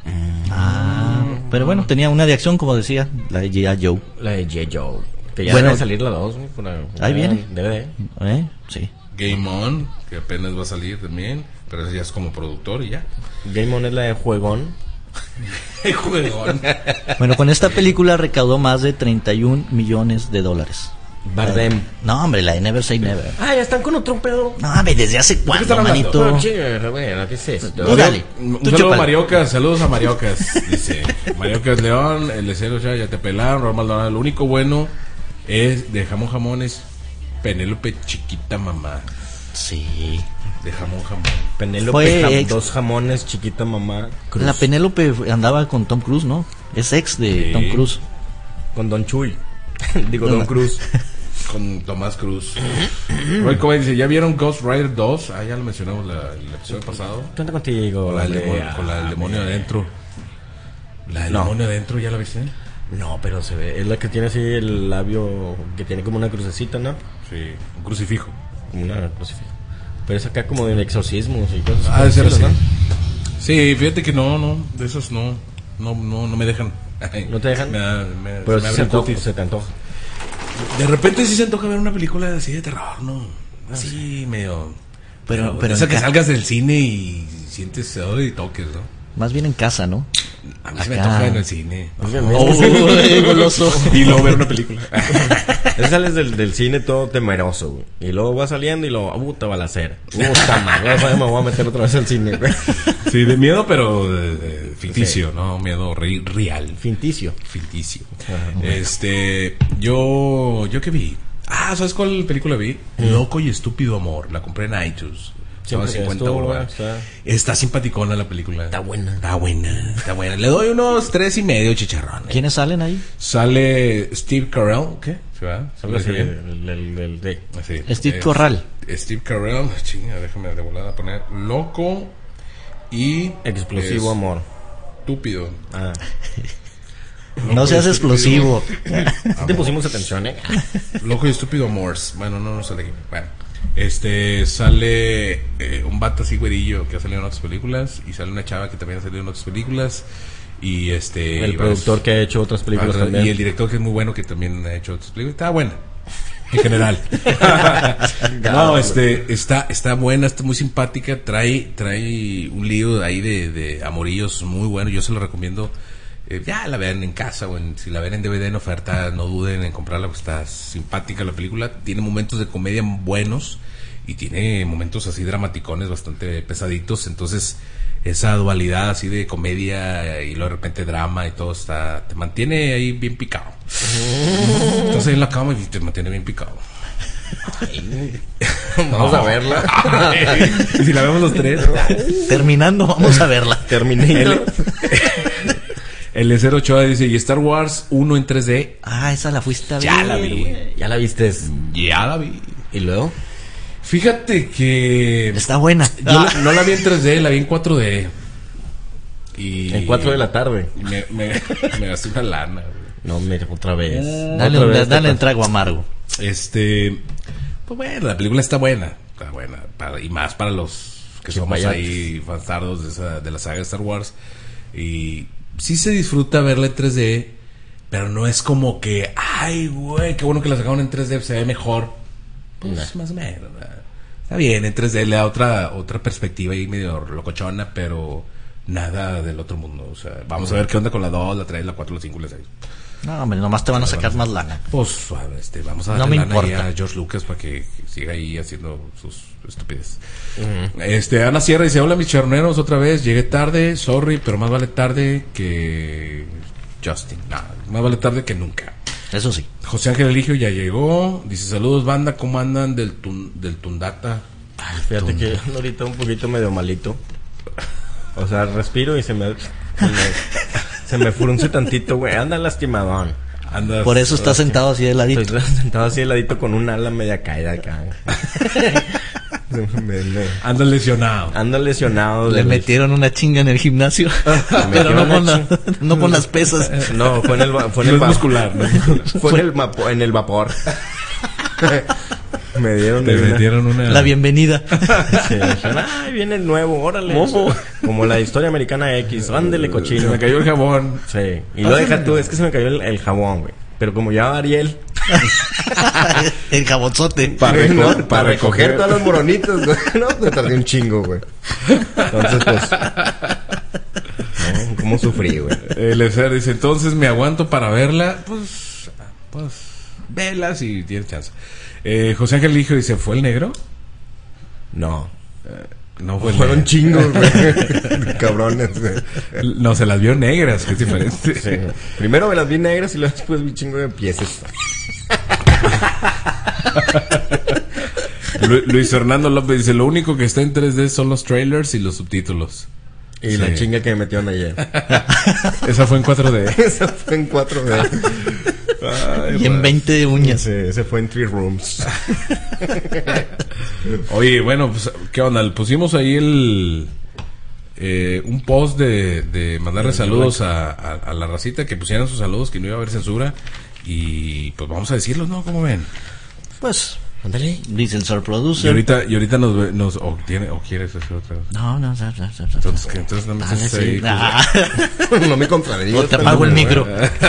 Speaker 3: Ah, pero bueno, tenía una de acción, como decía, la de G I. Joe.
Speaker 2: La de J. Joe. Que ya
Speaker 3: Bueno.
Speaker 2: debe salir la dos, güey. por la-
Speaker 3: Ahí viene.
Speaker 2: D V D.
Speaker 3: ¿Eh? Sí.
Speaker 1: Game On, que apenas va a salir también, pero eso ya es como productor y ya.
Speaker 2: Game On es la de Juegón.
Speaker 1: Juegón.
Speaker 3: Bueno, con esta película recaudó más de treinta y un millones de dólares.
Speaker 2: Bardem.
Speaker 3: No, hombre, la de Never Say Never.
Speaker 2: Ah, ya están con otro pedo.
Speaker 3: No, hombre, ¿desde hace cuándo,
Speaker 1: están hablando?
Speaker 3: manito?
Speaker 2: No, chinga, güey, ¿qué es esto?
Speaker 3: Tú dale.
Speaker 1: Un
Speaker 3: Tú
Speaker 1: saludo a
Speaker 3: chúpale.
Speaker 1: Mariocas, saludos a Mariocas. Dice Mariocas León, el de cero ya, ya te pelaron, Raúl Maldonado. Lo único bueno es de jamón jamones, Penélope chiquita mamá.
Speaker 3: Sí.
Speaker 1: De jamón jamón.
Speaker 2: Penélope,
Speaker 3: Fue
Speaker 2: jam-
Speaker 3: ex-
Speaker 2: dos jamones, chiquita mamá. Cruz.
Speaker 3: La Penélope andaba con Tom Cruise, ¿no? Es ex de
Speaker 1: Sí.
Speaker 3: Tom Cruise.
Speaker 2: Con Don Chuy. Digo,
Speaker 3: No,
Speaker 2: Don
Speaker 3: no.
Speaker 2: Cruz.
Speaker 1: Con Tomás Cruz. Roy Cobain dice, ¿ya vieron Ghost Rider dos? Ah, ya lo mencionamos la, el episodio pasado.
Speaker 2: ¿Qué onda contigo?
Speaker 1: Con la del
Speaker 2: hombre?
Speaker 1: demonio, con la del
Speaker 2: Ah,
Speaker 1: demonio
Speaker 2: me-
Speaker 1: adentro. La del
Speaker 2: No.
Speaker 1: demonio adentro, ¿ya la viste?
Speaker 2: No, pero se ve. Es la que tiene así el labio que tiene como una crucecita, ¿no?
Speaker 1: Sí, un crucifijo.
Speaker 2: Como una crucifijo. Pero es acá como de exorcismos y cosas
Speaker 1: Ah, de ser
Speaker 2: por el
Speaker 1: así.
Speaker 2: estilo,
Speaker 1: Sí, fíjate que no, no, de esos no, no, no, no me dejan.
Speaker 2: ¿No te dejan?
Speaker 1: Me da- me-
Speaker 2: ¿no? Pero
Speaker 1: se me
Speaker 2: sí
Speaker 1: abre
Speaker 2: se,
Speaker 1: el
Speaker 2: antoja,
Speaker 1: cutis.
Speaker 2: se te antoja.
Speaker 1: De repente sí se antoja ver una película así de terror, ¿no? Así medio...
Speaker 3: Pero- pero
Speaker 1: esa
Speaker 3: en
Speaker 1: que
Speaker 3: ca-
Speaker 1: salgas del cine y sientes todo y toques, ¿no?
Speaker 3: Más bien en casa, ¿no?
Speaker 1: A mí se me
Speaker 3: Acá.
Speaker 1: antoja en el cine.
Speaker 3: Uy, goloso.
Speaker 1: Y luego ver una película.
Speaker 2: Entonces sales del, del cine todo temeroso, güey. Y luego vas saliendo y luego, puta balacera. Puta madre, ya me voy a meter otra vez al cine, güey.
Speaker 1: Sí, de miedo, pero de- de ficticio, ¿no? Miedo re- real.
Speaker 2: Finticio.
Speaker 1: Ficticio. Este, yo, ¿yo qué vi? Ah, ¿sabes cuál película vi? Loco y estúpido amor. La compré en iTunes. Estaba
Speaker 2: Siempre
Speaker 1: cincuenta
Speaker 2: estuvo,
Speaker 1: bolas.
Speaker 2: está-
Speaker 1: Está simpaticona la película.
Speaker 2: Está buena.
Speaker 1: Está buena. Está buena. Le doy unos tres y medio chicharrones.
Speaker 3: ¿Quiénes salen ahí?
Speaker 1: Sale Steve Carell. ¿Qué? ¿Se va?
Speaker 2: Algo así,
Speaker 1: ¿Se ve bien?
Speaker 2: el, el, el- de-
Speaker 1: Así.
Speaker 3: Steve
Speaker 1: Eh,
Speaker 3: Corral.
Speaker 1: Steve Carell. Chinga, déjame de volada poner. Loco y...
Speaker 2: Explosivo amor.
Speaker 1: Estúpido.
Speaker 2: Ah.
Speaker 3: No seas explosivo.
Speaker 2: Sí te pusimos atención, ¿eh?
Speaker 1: Loco y estúpido Morse. Bueno, no, no sale aquí. Bueno, este sale eh, un vato así güerillo que ha salido en otras películas. Y sale una chava que también ha salido en otras películas. Y este...
Speaker 2: El
Speaker 1: y
Speaker 2: productor
Speaker 1: vas-
Speaker 2: que ha hecho otras películas
Speaker 1: vas-
Speaker 2: también.
Speaker 1: Y el director que es muy bueno, que también ha hecho otras películas. Está buena. En general. No, este, está, está buena, está muy simpática, trae, trae un lío ahí de, de amorillos muy bueno, yo se lo recomiendo, eh, ya la vean en casa o en, si la ven en D V D en oferta, no duden en comprarla, pues está simpática la película, tiene momentos de comedia buenos y tiene momentos así dramaticones bastante pesaditos, entonces esa dualidad así de comedia y luego de repente drama y todo está, te mantiene ahí bien picado. Entonces ahí en la cama y te mantiene bien picado.
Speaker 2: Vamos a verla.
Speaker 1: Y si la vemos los tres.
Speaker 3: Terminando, vamos a verla.
Speaker 2: Terminator.
Speaker 1: El Ezer Ochoa dice, ¿y Star Wars uno en tres D?
Speaker 3: Ah, esa la fuiste a ver.
Speaker 1: Ya la vi.
Speaker 3: güey.
Speaker 2: ¿Ya la viste?
Speaker 1: Ya la vi.
Speaker 2: ¿Y luego?
Speaker 1: Fíjate que
Speaker 3: Está buena.
Speaker 1: yo la- no la vi en tres D, la vi en cuatro D. Y
Speaker 2: En cuatro de la tarde.
Speaker 1: y Me, me, me gasté una lana, güey.
Speaker 2: No, me otra vez.
Speaker 3: Dale,
Speaker 2: Otra
Speaker 3: un-
Speaker 2: vez te
Speaker 3: dale un
Speaker 2: pas-
Speaker 3: trago amargo.
Speaker 1: Este, pues bueno, la película está buena, está buena, para, y más para los que somos
Speaker 2: Chipayates.
Speaker 1: ahí bastardos de, esa, de la saga de Star Wars. Y sí se disfruta verla en tres D, pero no es como que, ay, güey, qué bueno que la sacaron en tres D, se ve mejor. Pues más o menos, ¿verdad? Está bien, en tres D le da otra, otra perspectiva ahí medio locochona, pero nada del otro mundo. O sea, vamos a ver qué onda con la dos, la tres, la cuatro, la cinco y la seis.
Speaker 3: No, hombre, nomás te van a sacar más lana.
Speaker 1: Pues, a ver, este, vamos a
Speaker 3: No
Speaker 1: darle
Speaker 3: me
Speaker 1: lana ahí
Speaker 3: importa.
Speaker 1: a George Lucas para que siga ahí haciendo sus estupideces. Este, Ana Sierra dice, hola mis charneros, otra vez, llegué tarde, sorry, pero más vale tarde que Justin. No, más vale tarde que nunca.
Speaker 3: Eso sí.
Speaker 1: José Ángel Eligio ya llegó, dice, saludos banda, ¿cómo andan del, tun- del Tundata?
Speaker 2: Ay, fíjate que yo ando ahorita un poquito medio malito. O sea, respiro y se me... Se me, se me frunce tantito, güey. Anda lastimadón.
Speaker 1: Andas,
Speaker 3: Por eso está sentado así de ladito.
Speaker 2: Estoy sentado así de ladito con un ala media caída acá. Me- me-
Speaker 1: andas lesionado.
Speaker 2: Ando lesionado.
Speaker 3: Le
Speaker 2: del-
Speaker 3: metieron una chinga en el gimnasio. Pero
Speaker 2: metieron
Speaker 3: no
Speaker 2: una
Speaker 3: con, la- no con las pesas.
Speaker 2: No, fue en el, va- fue en
Speaker 1: No
Speaker 2: el
Speaker 1: es
Speaker 2: va-
Speaker 1: muscular, no es muscular.
Speaker 2: Fue en el, vapo- en el vapor. Me dieron
Speaker 1: Te
Speaker 2: una-
Speaker 1: metieron una...
Speaker 3: La bienvenida.
Speaker 2: Sí, dijeron, ay, viene el nuevo, órale. Como la historia americana X, ándele
Speaker 1: Se
Speaker 2: cochino.
Speaker 1: me cayó el jabón.
Speaker 2: Sí, y lo deja tú, es que se me cayó el, el jabón, güey. Pero como ya va Ariel,
Speaker 3: El jabonzote.
Speaker 1: Pa' reco-
Speaker 2: no,
Speaker 1: pa'
Speaker 2: para recoger
Speaker 1: recoger.
Speaker 2: todos los moronitos, güey, no, me tardé un chingo, güey. Entonces, pues, no, ¿cómo sufrí, güey?
Speaker 1: El Ezer dice, entonces me aguanto para verla. Pues, pues, vela si tienes chance. Eh, José Ángel Eligio dice, ¿fue el negro?
Speaker 2: No,
Speaker 1: No fue el
Speaker 2: fueron
Speaker 1: negro.
Speaker 2: chingos, güey. Cabrones, güey.
Speaker 1: No, se las vio negras, que es diferente.
Speaker 2: Sí. Primero me las vi negras y luego después vi chingo de piezas.
Speaker 1: Lu- Luis Fernando López dice, lo único que está en tres D son los trailers y los subtítulos.
Speaker 2: Y
Speaker 1: Sí.
Speaker 2: la chinga que me metieron ayer.
Speaker 1: Esa fue en cuatro D.
Speaker 2: Eso fue en cuatro D.
Speaker 1: Ay,
Speaker 3: Y en veinte de uñas.
Speaker 2: Sí, ese fue en Three Rooms.
Speaker 1: Oye, bueno, pues, ¿qué onda? Le pusimos ahí el... eh, un post de, de mandarle saludos a, a, a la racita, que pusieran sus saludos, que no iba a haber censura. Y pues vamos a decirlos, ¿no? ¿Cómo ven?
Speaker 3: Pues,
Speaker 2: Ándale.
Speaker 3: dice el Sir
Speaker 1: Y
Speaker 3: Producer.
Speaker 1: ahorita, y ahorita nos, ve- nos o, tiene, o quieres hacer otra cosa.
Speaker 3: No, no, no, no, no, no.
Speaker 1: Entonces, ¿qué? Entonces no me
Speaker 3: Dale,
Speaker 1: estés
Speaker 3: sí.
Speaker 1: ahí, pues,
Speaker 3: Ah.
Speaker 2: No me contradigas.
Speaker 3: O te apago el micro.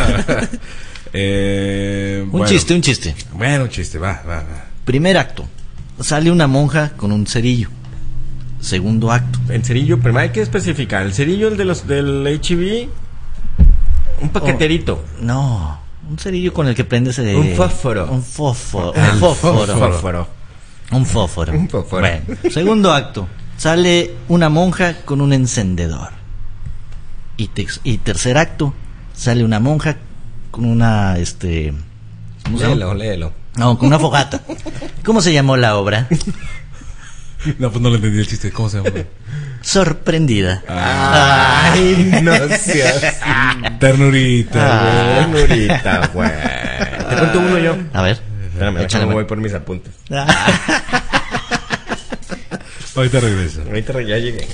Speaker 1: eh,
Speaker 3: Un
Speaker 1: bueno.
Speaker 3: chiste, un chiste.
Speaker 1: Bueno, un chiste, va, va, va.
Speaker 3: Primer acto. Sale una monja con un cerillo. Segundo acto.
Speaker 2: El cerillo, primero hay que especificar. El cerillo, el de los del H E B, un paqueterito.
Speaker 3: No, un cerillo con el que prendes el...
Speaker 2: Un fósforo.
Speaker 3: Un fósforo.
Speaker 2: El
Speaker 3: Un fósforo.
Speaker 2: fósforo.
Speaker 3: Un fósforo.
Speaker 2: Un fósforo.
Speaker 3: Bueno, segundo acto. Sale una monja con un encendedor. Y, tex- y tercer acto. Sale una monja con una, este... ¿cómo se llama?
Speaker 2: Léelo, léelo.
Speaker 3: No, con una fogata. ¿Cómo se llamó la obra?
Speaker 1: No, pues no le entendí el chiste. ¿Cómo se llama?
Speaker 3: Sorprendida.
Speaker 2: Ay, no seas.
Speaker 1: Ternurita.
Speaker 3: Ah.
Speaker 2: Ternurita, güey. Te cuento uno yo.
Speaker 3: A ver.
Speaker 2: Espérame,
Speaker 3: Échale,
Speaker 2: déjame,
Speaker 3: güey.
Speaker 2: voy por mis apuntes.
Speaker 1: Ahorita regreso.
Speaker 2: Ahorita re- ya llegué.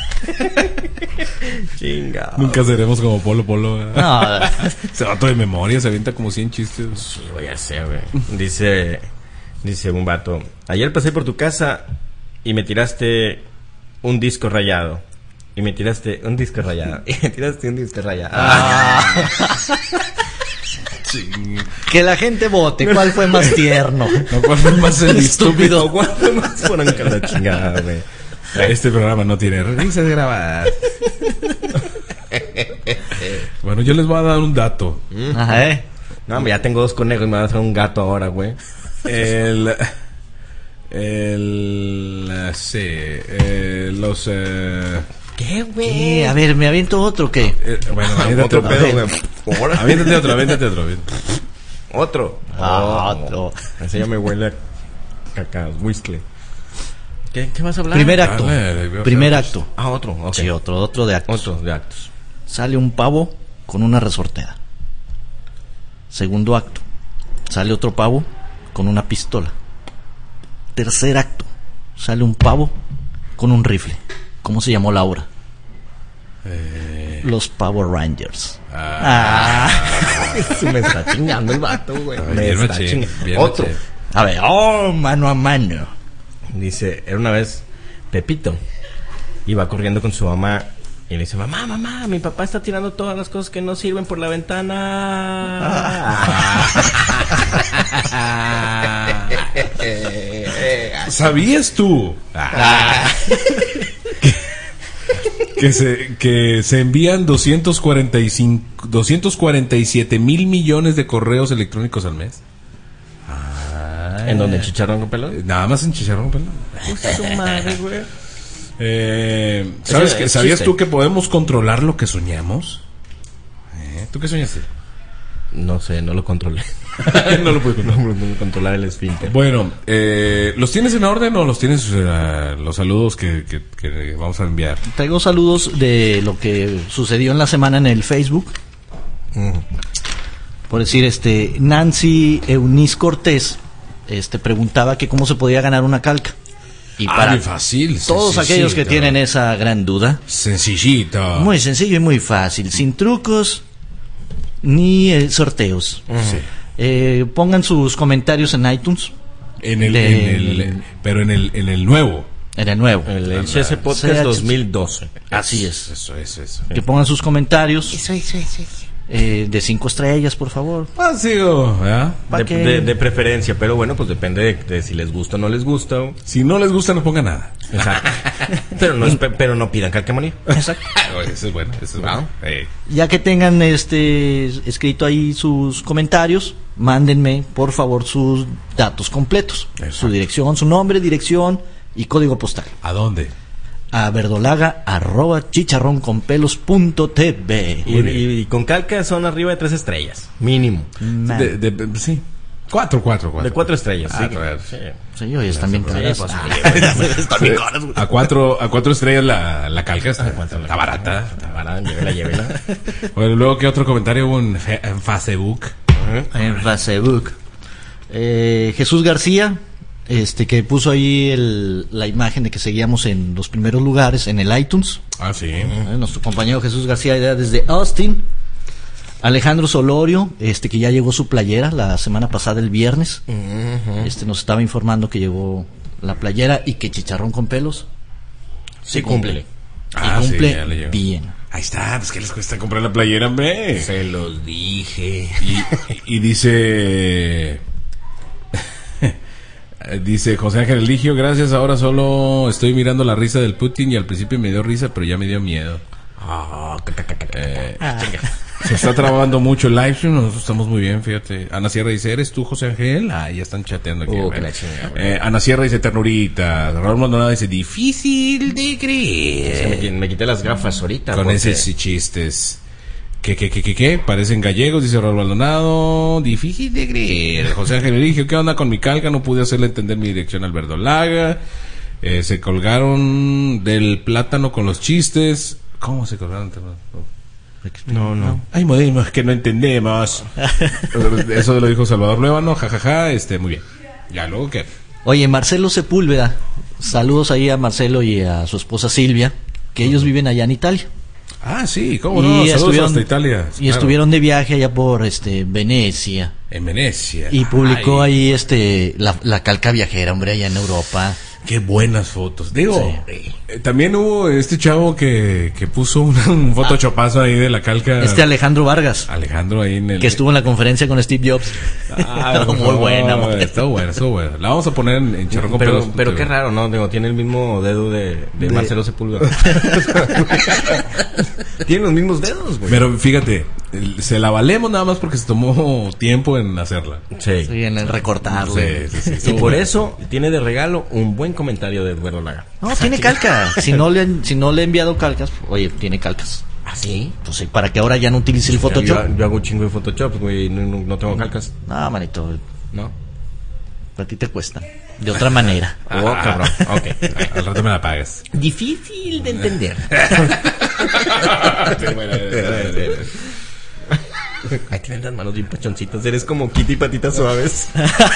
Speaker 2: Chinga.
Speaker 1: Nunca seremos como Polo Polo. ¿verdad?
Speaker 3: No,
Speaker 1: Se va todo de memoria, se avienta como cien chistes.
Speaker 2: Voy a hacer, güey. Dice, dice un vato. Ayer pasé por tu casa y me tiraste un disco rayado. y me tiraste un disco rayado. Y me tiraste un disco rayado. Ah.
Speaker 3: Que la gente vote. ¿Cuál fue más tierno?
Speaker 1: No, ¿cuál fue más el estúpido?
Speaker 2: ¿Cuál fue más fueron con la chingada, güey?
Speaker 1: Este programa no tiene risas grabadas. Bueno, yo les voy a dar un dato.
Speaker 3: Ajá, ¿eh?
Speaker 2: No, ya tengo dos conejos y me van a hacer un gato ahora, güey.
Speaker 1: El... El... Sí... Eh, los... Eh,
Speaker 2: ¿Qué, güey?
Speaker 3: ¿Qué? A ver, ¿me aviento otro o qué?
Speaker 1: eh, bueno, aviéntate
Speaker 2: Otro
Speaker 1: otro.
Speaker 2: pedo, güey. Ahora.
Speaker 1: Aviéntate otro, aviéntate otro. aviéntate.
Speaker 2: Otro.
Speaker 3: Ah,
Speaker 2: Oh,
Speaker 3: otro.
Speaker 2: Ese ya me huele a caca, whisky. ¿Qué, ¿Qué vas a hablar?
Speaker 3: Primer acto.
Speaker 1: Dale, dale,
Speaker 3: Primer
Speaker 1: dale.
Speaker 3: acto.
Speaker 2: Ah, otro. Ok.
Speaker 3: Sí, otro, otro de actos.
Speaker 2: Otro de actos.
Speaker 3: Sale un pavo con una resortera. Segundo acto. Sale otro pavo con una pistola. Tercer acto. Sale un pavo con un rifle. ¿Cómo se llamó la obra?
Speaker 1: Eh,
Speaker 3: Los Power Rangers.
Speaker 1: ah,
Speaker 2: Se me está chingando el vato, güey.
Speaker 1: Ay,
Speaker 2: Me
Speaker 1: bien
Speaker 2: está
Speaker 1: machín,
Speaker 2: chingando.
Speaker 1: bien
Speaker 2: Otro.
Speaker 1: machín.
Speaker 3: A ver, oh, mano a mano.
Speaker 2: Dice, era una vez Pepito. Iba corriendo con su mamá y le dice, mamá, mamá, mi papá está tirando todas las cosas que no sirven por la ventana.
Speaker 1: ¿Sabías tú que se que se envían doscientos cuarenta y cinco, doscientos cuarenta y siete mil millones de correos electrónicos al mes?
Speaker 2: ¿En donde chicharrón con pelo?
Speaker 1: Nada más en chicharrón, perdón.
Speaker 2: Su madre, güey.
Speaker 1: Eh, ¿Sabes
Speaker 2: Ese
Speaker 1: que,
Speaker 2: es
Speaker 1: ¿Sabías
Speaker 2: chiste.
Speaker 1: tú que podemos controlar lo que soñamos? ¿Eh? ¿Tú qué soñaste?
Speaker 2: No sé, no lo controlé.
Speaker 1: No lo pude controlar.
Speaker 2: No pude controlar el esfínter.
Speaker 1: Bueno, eh, ¿los tienes en orden o los tienes eh, los saludos que, que, que vamos a enviar?
Speaker 3: Traigo saludos de lo que sucedió en la semana en el Facebook.
Speaker 2: Mm.
Speaker 3: Por decir, este, Nancy Eunice Cortés, este, preguntaba que cómo se podía ganar una calca. Y
Speaker 1: Ah,
Speaker 3: para
Speaker 1: muy fácil.
Speaker 3: todos aquellos que
Speaker 1: sencillito.
Speaker 3: tienen esa gran duda,
Speaker 1: Sencillito.
Speaker 3: muy sencillo y muy fácil, sin trucos ni eh, sorteos.
Speaker 1: Sí.
Speaker 3: Eh, pongan sus comentarios en iTunes,
Speaker 1: En el,
Speaker 3: De-
Speaker 1: en el, pero en el, en el nuevo.
Speaker 3: en el nuevo.
Speaker 2: El, el C S Podcast
Speaker 3: C H
Speaker 2: dos mil doce.
Speaker 3: Así es.
Speaker 1: Eso, eso, eso.
Speaker 3: Que pongan sus comentarios
Speaker 4: Eso, eso, eso, eso.
Speaker 3: eh, de cinco estrellas, por favor.
Speaker 1: Fácil, ¿verdad?
Speaker 3: Pa'
Speaker 2: De,
Speaker 3: que-
Speaker 2: de- de preferencia, pero bueno, pues depende de, de si les gusta o no les gusta. o-
Speaker 1: Si no les gusta, no pongan nada.
Speaker 2: Exacto. pero, no, espe- pero no pidan calcamonía.
Speaker 3: Exacto.
Speaker 1: Eso es bueno, eso es bueno. Eh,
Speaker 3: Ya que tengan este escrito ahí sus comentarios, mándenme por favor sus datos completos,
Speaker 1: Exacto.
Speaker 3: su dirección, su nombre, dirección y código postal.
Speaker 1: ¿A dónde?
Speaker 3: A verdolaga arroba chicharronconpelos.tv.
Speaker 2: Y, y- y con calca son arriba de tres estrellas, mínimo.
Speaker 3: Man.
Speaker 1: De, de- de- sí. Cuatro, cuatro, cuatro.
Speaker 2: De cuatro estrellas.
Speaker 1: Ah,
Speaker 2: sí.
Speaker 1: claro.
Speaker 2: Sí.
Speaker 3: Sí, oye, están bien caras.
Speaker 2: pues,
Speaker 3: Ah,
Speaker 1: Sí. A cuatro, a cuatro estrellas la, la calca está, está barata.
Speaker 2: Está barata, llévela, llévela.
Speaker 1: Bueno, luego, ¿qué otro comentario hubo en, fe- en Facebook?
Speaker 3: en Facebook. Eh, Jesús García, este que puso ahí el- la imagen de que seguíamos en los primeros lugares en el iTunes.
Speaker 1: Ah, sí.
Speaker 3: Eh, nuestro compañero Jesús García ya desde Austin. Alejandro Solorio, este que ya llegó su playera la semana pasada el viernes. Este nos estaba informando que llegó la playera y que Chicharrón con Pelos
Speaker 2: Sí, cumple.
Speaker 3: y
Speaker 1: Ah, sí,
Speaker 3: cumple
Speaker 1: ya le llegó.
Speaker 3: bien.
Speaker 1: Ahí está, pues ¿qué les cuesta comprar la playera, hombre?
Speaker 2: Se los dije.
Speaker 1: Y, y dice... Dice José Ángel Eligio, gracias, ahora solo estoy mirando la risa del Putin y al principio me dio risa, pero ya me dio miedo.
Speaker 2: Ah, ca, ca, ca, ca, ca.
Speaker 1: Eh, Se está trabajando mucho el live stream, nosotros estamos muy bien, fíjate. Ana Sierra dice, ¿eres tú, José Ángel? Ah, ya están chateando aquí.
Speaker 2: Oh,
Speaker 1: bueno.
Speaker 2: que la chingada, güey.
Speaker 1: Eh, Ana Sierra dice, ternurita. Raúl Maldonado dice, difícil de
Speaker 2: Es
Speaker 1: creer.
Speaker 2: que me, me quité las gafas ahorita.
Speaker 1: Con
Speaker 2: porque-
Speaker 1: esos sí chistes. ¿Qué, qué, qué, qué, qué? Parecen gallegos, dice Raúl Maldonado. Difícil de creer. José Ángel Eligio, ¿qué onda con mi calca? No pude hacerle entender mi dirección al verdolaga. Eh, se colgaron del plátano con los chistes. ¿Cómo se colgaron?
Speaker 2: No, no.
Speaker 1: Hay modismos que no entendemos. Eso lo dijo Salvador Luevano, jajaja, este, muy bien. Ya, luego qué.
Speaker 3: Oye, Marcelo Sepúlveda, saludos ahí a Marcelo y a su esposa Silvia, que ellos viven allá en Italia.
Speaker 1: Ah, sí, cómo no, saludos hasta Italia.
Speaker 3: y
Speaker 1: claro.
Speaker 3: estuvieron de viaje allá por este Venecia
Speaker 1: En Venecia.
Speaker 3: y publicó
Speaker 1: Ay.
Speaker 3: ahí este la, la calca viajera, hombre, allá en Europa.
Speaker 1: Qué buenas fotos. Digo,
Speaker 3: Sí.
Speaker 1: eh, también hubo este chavo que, que puso un, un photoshopazo ahí de la calca.
Speaker 3: Este Alejandro Vargas,
Speaker 1: Alejandro ahí en el...
Speaker 3: que estuvo en la conferencia con Steve Jobs.
Speaker 1: Ah,
Speaker 3: Muy
Speaker 1: no,
Speaker 3: buena, muy
Speaker 1: Estuvo buena, estuvo buena. La vamos a poner en, en charrón con
Speaker 2: Pero,
Speaker 1: pedos.
Speaker 2: pero qué raro, ¿no? Digo, tiene el mismo dedo de, de,
Speaker 3: De-
Speaker 2: Marcelo Sepúlveda. Tiene los mismos dedos, güey.
Speaker 1: Pero fíjate, el- se la valemos nada más porque se tomó tiempo en hacerla.
Speaker 2: Sí.
Speaker 3: Sí, en el recortarlo.
Speaker 1: Sí, sí, sí,
Speaker 2: Y
Speaker 1: estuvo
Speaker 2: por
Speaker 1: buena.
Speaker 2: eso tiene de regalo un buen comentario de Eduardo Laga.
Speaker 3: No, tiene calca. Si no le han- si no le he enviado calcas, oye, tiene calcas.
Speaker 2: ¿Ah, sí?
Speaker 3: Pues sí, para que ahora ya no utilice el Photoshop.
Speaker 2: Yo, yo hago chingo de Photoshop, güey, y no, no, no tengo calcas,
Speaker 3: No, manito,
Speaker 2: ¿no?
Speaker 3: a ti te cuesta. De otra manera.
Speaker 2: Oh, cabrón. Ok.
Speaker 1: Al rato me la pagas.
Speaker 2: Difícil de entender. Ay, tienes las manos bien pachoncitas. Eres como Kitty Patitas Suaves.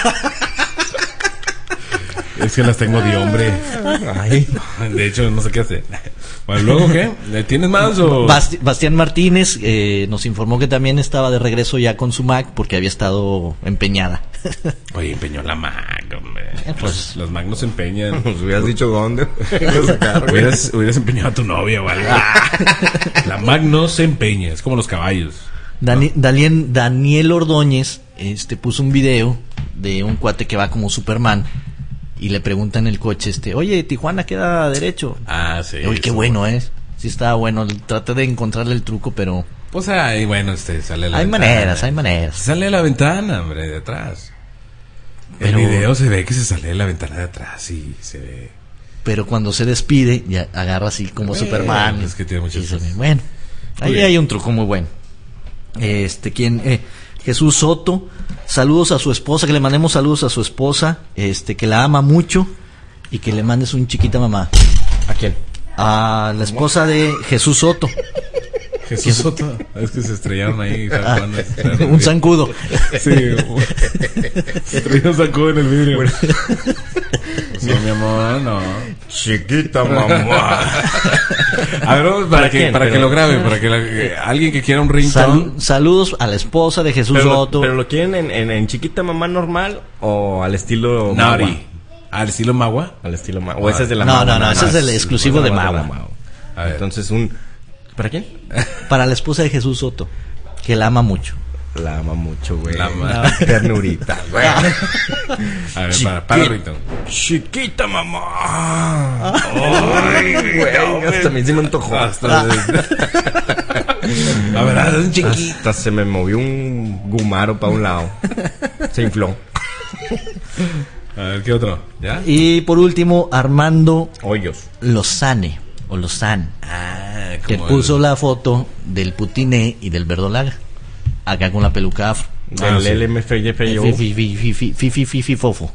Speaker 1: Es que las tengo de hombre.
Speaker 2: Ay.
Speaker 1: De hecho, no sé qué hacer. Bueno, ¿luego qué? ¿Tienes más o...?
Speaker 3: Basti- Bastián Martínez eh, nos informó que también estaba de regreso ya con su Mac porque había estado empeñada.
Speaker 1: Oye, empeñó la Mac, hombre.
Speaker 3: Pues-
Speaker 1: Las Mac no se empeñan.
Speaker 2: Nos hubieras dicho dónde. Lo sacaron, güey.
Speaker 1: Hubieras, hubieras empeñado a tu novia o algo. La Mac no se empeña, es como los caballos.
Speaker 3: Dani- Daniel, Daniel Ordóñez este, puso un video de un cuate que va como Superman y le pregunta en el coche, este, oye, Tijuana queda derecho.
Speaker 1: Ah, sí.
Speaker 3: Oye, qué
Speaker 1: eso.
Speaker 3: bueno, ¿eh? Sí estaba bueno. Traté de encontrarle el truco, pero
Speaker 1: Pues ahí, bueno, este, sale a la
Speaker 3: hay
Speaker 1: ventana.
Speaker 3: maneras, hay maneras.
Speaker 1: Sale a la ventana, hombre, de atrás.
Speaker 3: Pero-
Speaker 1: El video se ve que se sale de la ventana de atrás y se ve...
Speaker 3: Pero cuando se despide, ya agarra así como
Speaker 1: Eh,
Speaker 3: Superman.
Speaker 1: es que tiene muchas
Speaker 3: Y se
Speaker 1: cosas.
Speaker 3: ve, bueno,
Speaker 1: Muy
Speaker 3: ahí
Speaker 1: bien.
Speaker 3: hay un truco muy bueno. Este, quien, eh, Jesús Soto, saludos a su esposa, que le mandemos saludos a su esposa, este, que la ama mucho y que le mandes un chiquita mamá.
Speaker 2: ¿A quién?
Speaker 3: A la esposa de Jesús Soto,
Speaker 1: Jesús Soto. Es que se estrellaron ahí. ¿sabes
Speaker 3: Ah,
Speaker 1: cuándo? Se estrellaron
Speaker 3: un
Speaker 1: el-
Speaker 3: zancudo.
Speaker 1: Sí. Se traía un sacudo en el vidrio. No, mi amor, no.
Speaker 2: Chiquita mamá.
Speaker 1: A ver, vamos, para,
Speaker 2: ¿Para
Speaker 1: que,
Speaker 2: quién?
Speaker 1: para que
Speaker 2: Pero-
Speaker 1: lo grabe, para que la- eh, alguien que quiera un
Speaker 3: Sal-
Speaker 1: ringtone.
Speaker 3: saludos a la esposa de Jesús
Speaker 2: Pero,
Speaker 3: Soto.
Speaker 2: lo, pero lo quieren en, en, en chiquita mamá normal o al estilo
Speaker 1: Nari.
Speaker 2: Magua?
Speaker 1: Al estilo Magua.
Speaker 2: Al estilo Magua. O ese es de la
Speaker 3: No,
Speaker 2: Magua,
Speaker 3: no, no,
Speaker 2: nada
Speaker 3: ese es
Speaker 2: más.
Speaker 3: el exclusivo de
Speaker 2: Ese es la
Speaker 3: Magua.
Speaker 1: A ver.
Speaker 2: Entonces un... ¿Para quién?
Speaker 3: Para la esposa de Jesús Soto, que la ama mucho.
Speaker 2: La ama mucho, güey.
Speaker 1: La ama.
Speaker 2: Ternurita, güey.
Speaker 1: A ver, para, para el ringtone.
Speaker 2: Chiquita mamá. Ay, güey. Hasta a mí se me antojó.
Speaker 1: Hasta- A ver, haz un chiquito.
Speaker 2: Hasta se me movió un gumaro para un lado. Se infló.
Speaker 1: A ver, ¿qué otro? ¿Ya?
Speaker 3: Y por último, Armando
Speaker 2: Hoyos.
Speaker 3: Lozane, o Lozán,
Speaker 1: Ah,
Speaker 3: que
Speaker 1: como
Speaker 3: puso
Speaker 1: el-
Speaker 3: la foto del Putiné y del Verdolaga, acá con la peluca afro.
Speaker 1: Ah,
Speaker 2: Del
Speaker 1: sí.
Speaker 2: L M F F I O.
Speaker 3: Fi, fi, fi, fi, fi, fi, fi, fi, fi, fofo.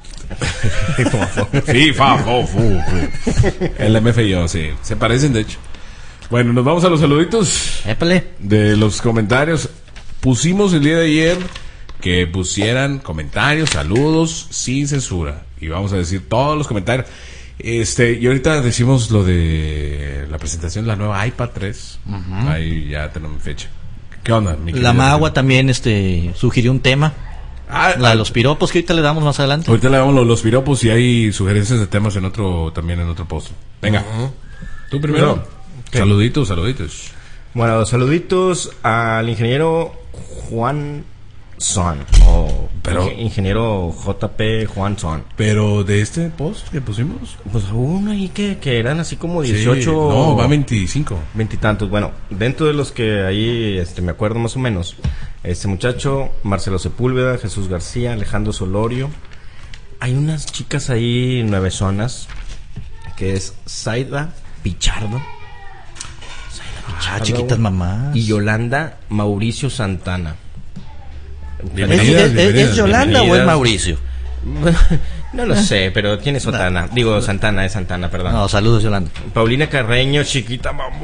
Speaker 1: FIFA, oh, fu, fu. El M F I O, sí. Se parecen, de hecho. Bueno, nos vamos a los saluditos
Speaker 3: Épale.
Speaker 1: de los comentarios. Pusimos el día de ayer que pusieran comentarios, saludos, sin censura. Y vamos a decir todos los comentarios. Este, y ahorita decimos lo de la presentación de la nueva iPad tres. Ahí ya tenemos fecha. ¿Qué onda, mi
Speaker 3: La
Speaker 1: querido?
Speaker 3: Magua también este sugirió un tema,
Speaker 1: Ah,
Speaker 3: la de los piropos, que ahorita le damos más adelante.
Speaker 1: ahorita le damos los, los piropos y hay sugerencias de temas en otro, también en otro post. Venga. Tú primero.
Speaker 2: No. ¿Qué?
Speaker 1: Saluditos, saluditos.
Speaker 2: Bueno, saluditos al ingeniero Juan Son. O
Speaker 1: Pero-
Speaker 2: inge- ingeniero J P Juan Son.
Speaker 1: Pero de este post que pusimos.
Speaker 2: Pues hubo uno ahí que, que eran así como
Speaker 1: Sí,
Speaker 2: dieciocho.
Speaker 1: no, va veinticinco.
Speaker 2: Veintitantos. Bueno, dentro de los que ahí este, me acuerdo más o menos, este muchacho, Marcelo Sepúlveda, Jesús García, Alejandro Solorio. Hay unas chicas ahí nuevezonas, que es Zaida Pichardo. Zaida
Speaker 3: Ah,
Speaker 2: Pichardo,
Speaker 3: chiquitas mamás.
Speaker 2: Y Yolanda Mauricio Santana.
Speaker 3: ¿Es,
Speaker 1: Bienvenidas,
Speaker 3: es- es-
Speaker 1: bienvenidas,
Speaker 3: es Yolanda o es
Speaker 2: bienvenidas.
Speaker 3: Mauricio?
Speaker 2: No lo sé, pero tiene Santana. Digo, Santana, es Santana, perdón.
Speaker 3: No, saludos Yolanda.
Speaker 2: Paulina Carreño, chiquita mamá.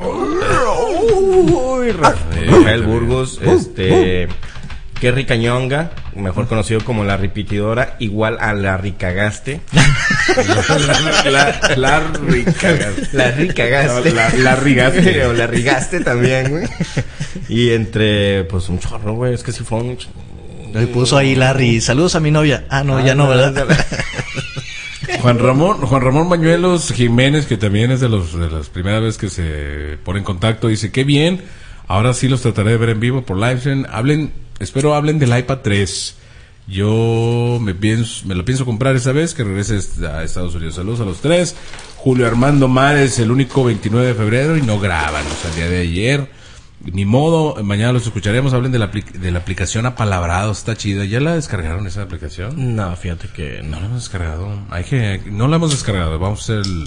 Speaker 2: Uy, Ra- Rafael Burgos, este, Kerry Cañonga, mejor conocido como la repetidora, igual a la Ricagaste.
Speaker 1: La, la ricagaste.
Speaker 2: La Ricagaste.
Speaker 1: La- la rigaste.
Speaker 2: O la rigaste también, güey. Y entre, pues un chorro, güey, es que si fue un ch-
Speaker 3: Le puso ahí Larry, saludos a mi novia. Ah, no, ya no, ¿verdad?
Speaker 1: Juan Ramón, Juan Ramón Bañuelos Jiménez, que también es de los de las primeras veces que se pone en contacto, dice, qué bien, ahora sí los trataré de ver en vivo por livestream. Hablen, espero hablen del iPad tres. Yo me pienso, me lo pienso comprar esa vez que regrese a Estados Unidos. Saludos a los tres. Julio Armando Mares, el único veintinueve de febrero y no graban, o sea, el día de ayer. Ni modo, mañana los escucharemos. Hablen de la, apli- de la aplicación Apalabrados, está chida. ¿Ya la descargaron esa aplicación?
Speaker 2: No, fíjate que
Speaker 1: No la hemos descargado. Hay que, no la hemos descargado. Vamos a hacer el,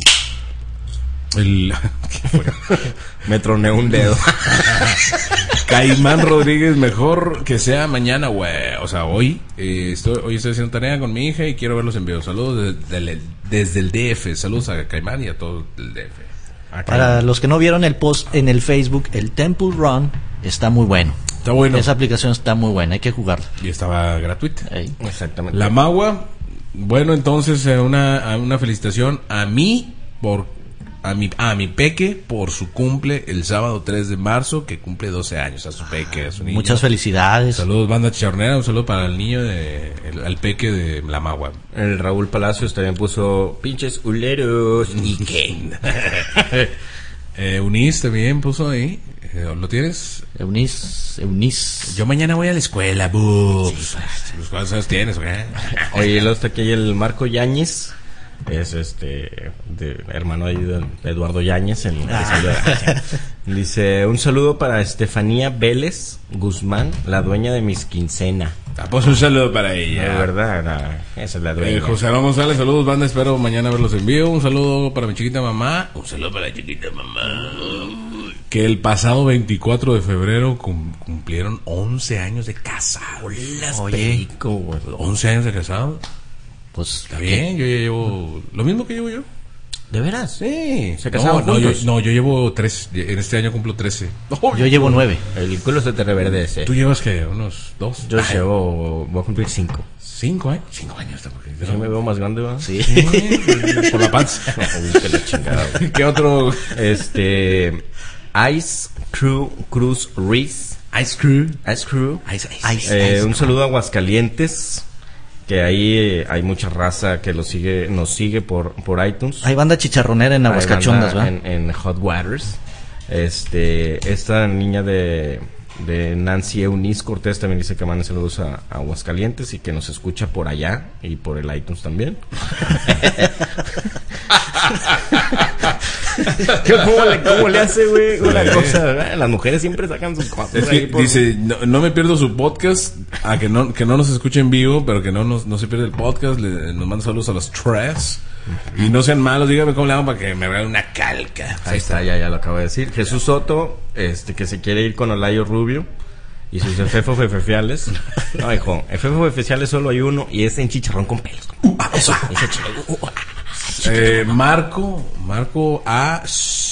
Speaker 1: el ¿qué fue?
Speaker 2: me troné un dedo.
Speaker 1: Caimán Rodríguez, mejor que sea mañana, güey. O sea, hoy eh, estoy, hoy estoy haciendo tarea con mi hija y quiero verlos en vivo. Saludos desde, desde, desde el D F. Saludos a Caimán y a todo el D F.
Speaker 2: Acá.
Speaker 3: Para los que no vieron el post en el Facebook, el Temple Run está muy bueno.
Speaker 1: Está bueno.
Speaker 3: Esa aplicación está muy buena, hay que jugarla.
Speaker 1: Y estaba gratuita.
Speaker 3: Ahí.
Speaker 2: Exactamente.
Speaker 1: La Magua, bueno, entonces eh, una, una felicitación a mí por a mi a mi peque por su cumple el sábado tres de marzo, que cumple doce años, a su peque, a su niño.
Speaker 3: Muchas felicidades.
Speaker 1: Saludos, banda chicharronera, un saludo para el niño de el, al peque de La Magua.
Speaker 2: El Raúl Palacios también puso pinches uleros y qué.
Speaker 1: eh, Unis también puso ahí. Eh, ¿Lo tienes?
Speaker 3: Eunice, Eunice.
Speaker 1: Yo mañana voy a la escuela, boops. Pues, ¿cuántos años tienes, güey?
Speaker 2: Oye, luego está aquí el Marco Yáñez. Es este de, hermano ahí de Eduardo Yáñez, el que salió de- dice un saludo para Estefanía Vélez Guzmán, la dueña de mis quincena.
Speaker 1: Ah, pues un saludo para
Speaker 2: De
Speaker 1: ella.
Speaker 2: verdad, no, esa es la dueña.
Speaker 1: Eh, José Aaron González, saludos, banda, espero mañana verlos en vivo. Un saludo para mi chiquita mamá. Un saludo para la chiquita mamá. Que el pasado veinticuatro de febrero cum- cumplieron once años de casado.
Speaker 3: Oye,
Speaker 2: Perico, güey.
Speaker 1: once años de casado.
Speaker 3: pues
Speaker 1: Está bien, yo ya llevo lo mismo que llevo yo.
Speaker 2: ¿De veras?
Speaker 1: Sí.
Speaker 2: ¿Se casaron
Speaker 1: no, no, yo,
Speaker 2: juntos?
Speaker 1: no, yo llevo tres. En este año cumplo trece.
Speaker 3: yo llevo nueve.
Speaker 2: El culo se te reverdece.
Speaker 1: ¿Tú llevas qué? ¿Unos dos?
Speaker 2: Yo
Speaker 1: Ay,
Speaker 2: llevo, voy a cumplir cinco.
Speaker 1: ¿Cinco años? Cinco años. Tampoco.
Speaker 2: ¿Sí me veo más grande, va?
Speaker 3: Sí.
Speaker 1: Por la panza.
Speaker 2: Uy, que la chingada, güey.
Speaker 1: ¿Qué otro?
Speaker 2: Este... Ice Crew Cruz Reese.
Speaker 1: Ice Crew.
Speaker 2: Ice Crew.
Speaker 1: Ice, ice.
Speaker 3: Ice.
Speaker 2: Eh, un saludo a Aguascalientes, que ahí eh, hay mucha raza que lo sigue, nos sigue por, por iTunes.
Speaker 3: Hay banda chicharronera en
Speaker 2: Hay
Speaker 3: Aguascachondas,
Speaker 2: banda
Speaker 3: ¿va?
Speaker 2: en, en Hot Waters. Este, esta niña de, de Nancy Eunice Cortés también dice que manda saludos a, a Aguascalientes y que nos escucha por allá y por el iTunes también. ¿Cómo le, cómo le hace, güey? Una cosa, ¿verdad? Las mujeres siempre sacan sus cosas.
Speaker 1: Es
Speaker 2: ahí
Speaker 1: que
Speaker 2: por-
Speaker 1: dice, no, no me pierdo su podcast, a que no, que no nos escuche en vivo, pero que no nos, no se pierde el podcast, le, nos manda saludos a los tres, y no sean malos, dígame cómo le hago para que me regalen una calca.
Speaker 2: Ahí está, ya, ya lo acabo de decir. Jesús Soto, este, que se quiere ir con Olayo Rubio y sus efefos efefiales. No, hijo, efefos efefiales solo hay uno y es en chicharrón con pelos. Ah, eso, eso, chido.
Speaker 1: Eh, Marco, Marco A.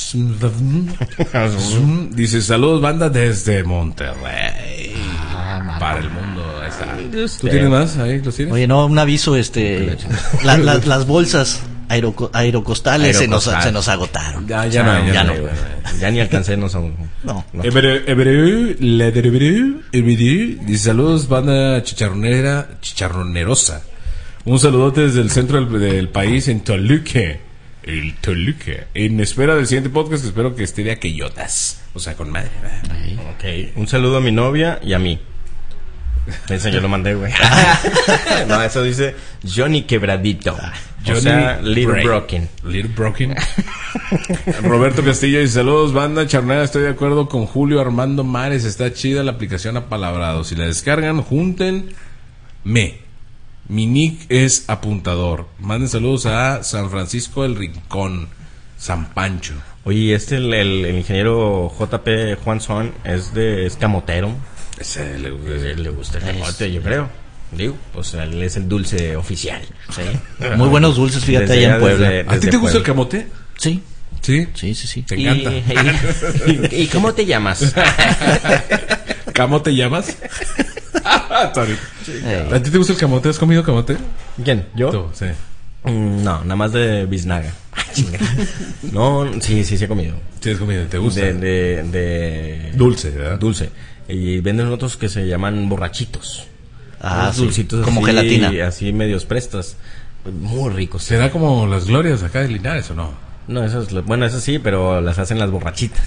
Speaker 1: dice, saludos banda desde Monterrey. Para el mundo, ahí está. ¿Tú tienes más? Ahí los tienes.
Speaker 3: Oye, no, un aviso, este, la- la- las bolsas aeroco- aerocostales se nos,
Speaker 2: Aerocostal.
Speaker 3: se nos agotaron.
Speaker 1: Ya, ya no, ya,
Speaker 3: ya
Speaker 1: no.
Speaker 3: no.
Speaker 2: güey. Ya ni alcancé, no son.
Speaker 3: No.
Speaker 2: No.
Speaker 1: Hebreu, Hebreu, la de Hebreu, Hebreu, dice saludos banda chicharronera, chicharronerosa. Un saludote desde el centro del, del país en Toluca. El Toluca. En espera del siguiente podcast, que espero que esté de aquellotas. O sea, con madre. ¿verdad?
Speaker 2: Ok. Un saludo a mi novia y a mí. Ese yo lo mandé, güey. No, eso dice Johnny Quebradito. O sea, Little
Speaker 1: Break.
Speaker 2: Broken.
Speaker 1: Little Broken. Roberto Castillo dice saludos banda charnera, estoy de acuerdo con Julio Armando Mares, está chida la aplicación Apalabrados. Si la descargan, junten me. Mi nick es apuntador. Manden saludos a San Francisco del Rincón, San Pancho.
Speaker 2: Oye, este, el, el, el ingeniero J P Juan Son, es de es camotero.
Speaker 1: Ese le,
Speaker 2: Le, le gusta el camote, yo creo. Digo, pues él es el dulce oficial.
Speaker 3: Sí. Muy buenos dulces, fíjate,
Speaker 2: Desde
Speaker 3: allá en
Speaker 2: allá,
Speaker 3: Puebla.
Speaker 2: desde-
Speaker 1: ¿A ti te gusta el
Speaker 2: Puebla.
Speaker 1: camote?
Speaker 3: Sí,
Speaker 1: Sí.
Speaker 3: sí, sí, sí.
Speaker 1: Te
Speaker 2: Y,
Speaker 1: encanta.
Speaker 2: y, y cómo te llamas?
Speaker 1: ¿Camo te llamas? Sorry.
Speaker 3: Eh,
Speaker 1: ¿A ti te gusta el camote? ¿Has comido camote?
Speaker 2: ¿Quién? ¿Yo?
Speaker 1: Tú, sí.
Speaker 2: Mm, No, nada más de biznaga. No, sí, sí, sí he comido.
Speaker 1: Sí, has comido. ¿Te gusta?
Speaker 2: De, de, de
Speaker 1: Dulce, ¿verdad?
Speaker 2: dulce. Y venden otros que se llaman borrachitos.
Speaker 3: ah,
Speaker 2: Unos
Speaker 3: sí,
Speaker 2: dulcitos
Speaker 3: como
Speaker 2: así,
Speaker 3: gelatina.
Speaker 2: así medios prestas. Muy ricos.
Speaker 1: ¿Será como las glorias acá de Linares o no?
Speaker 2: No, eso es, bueno, eso sí, pero las hacen las borrachitas.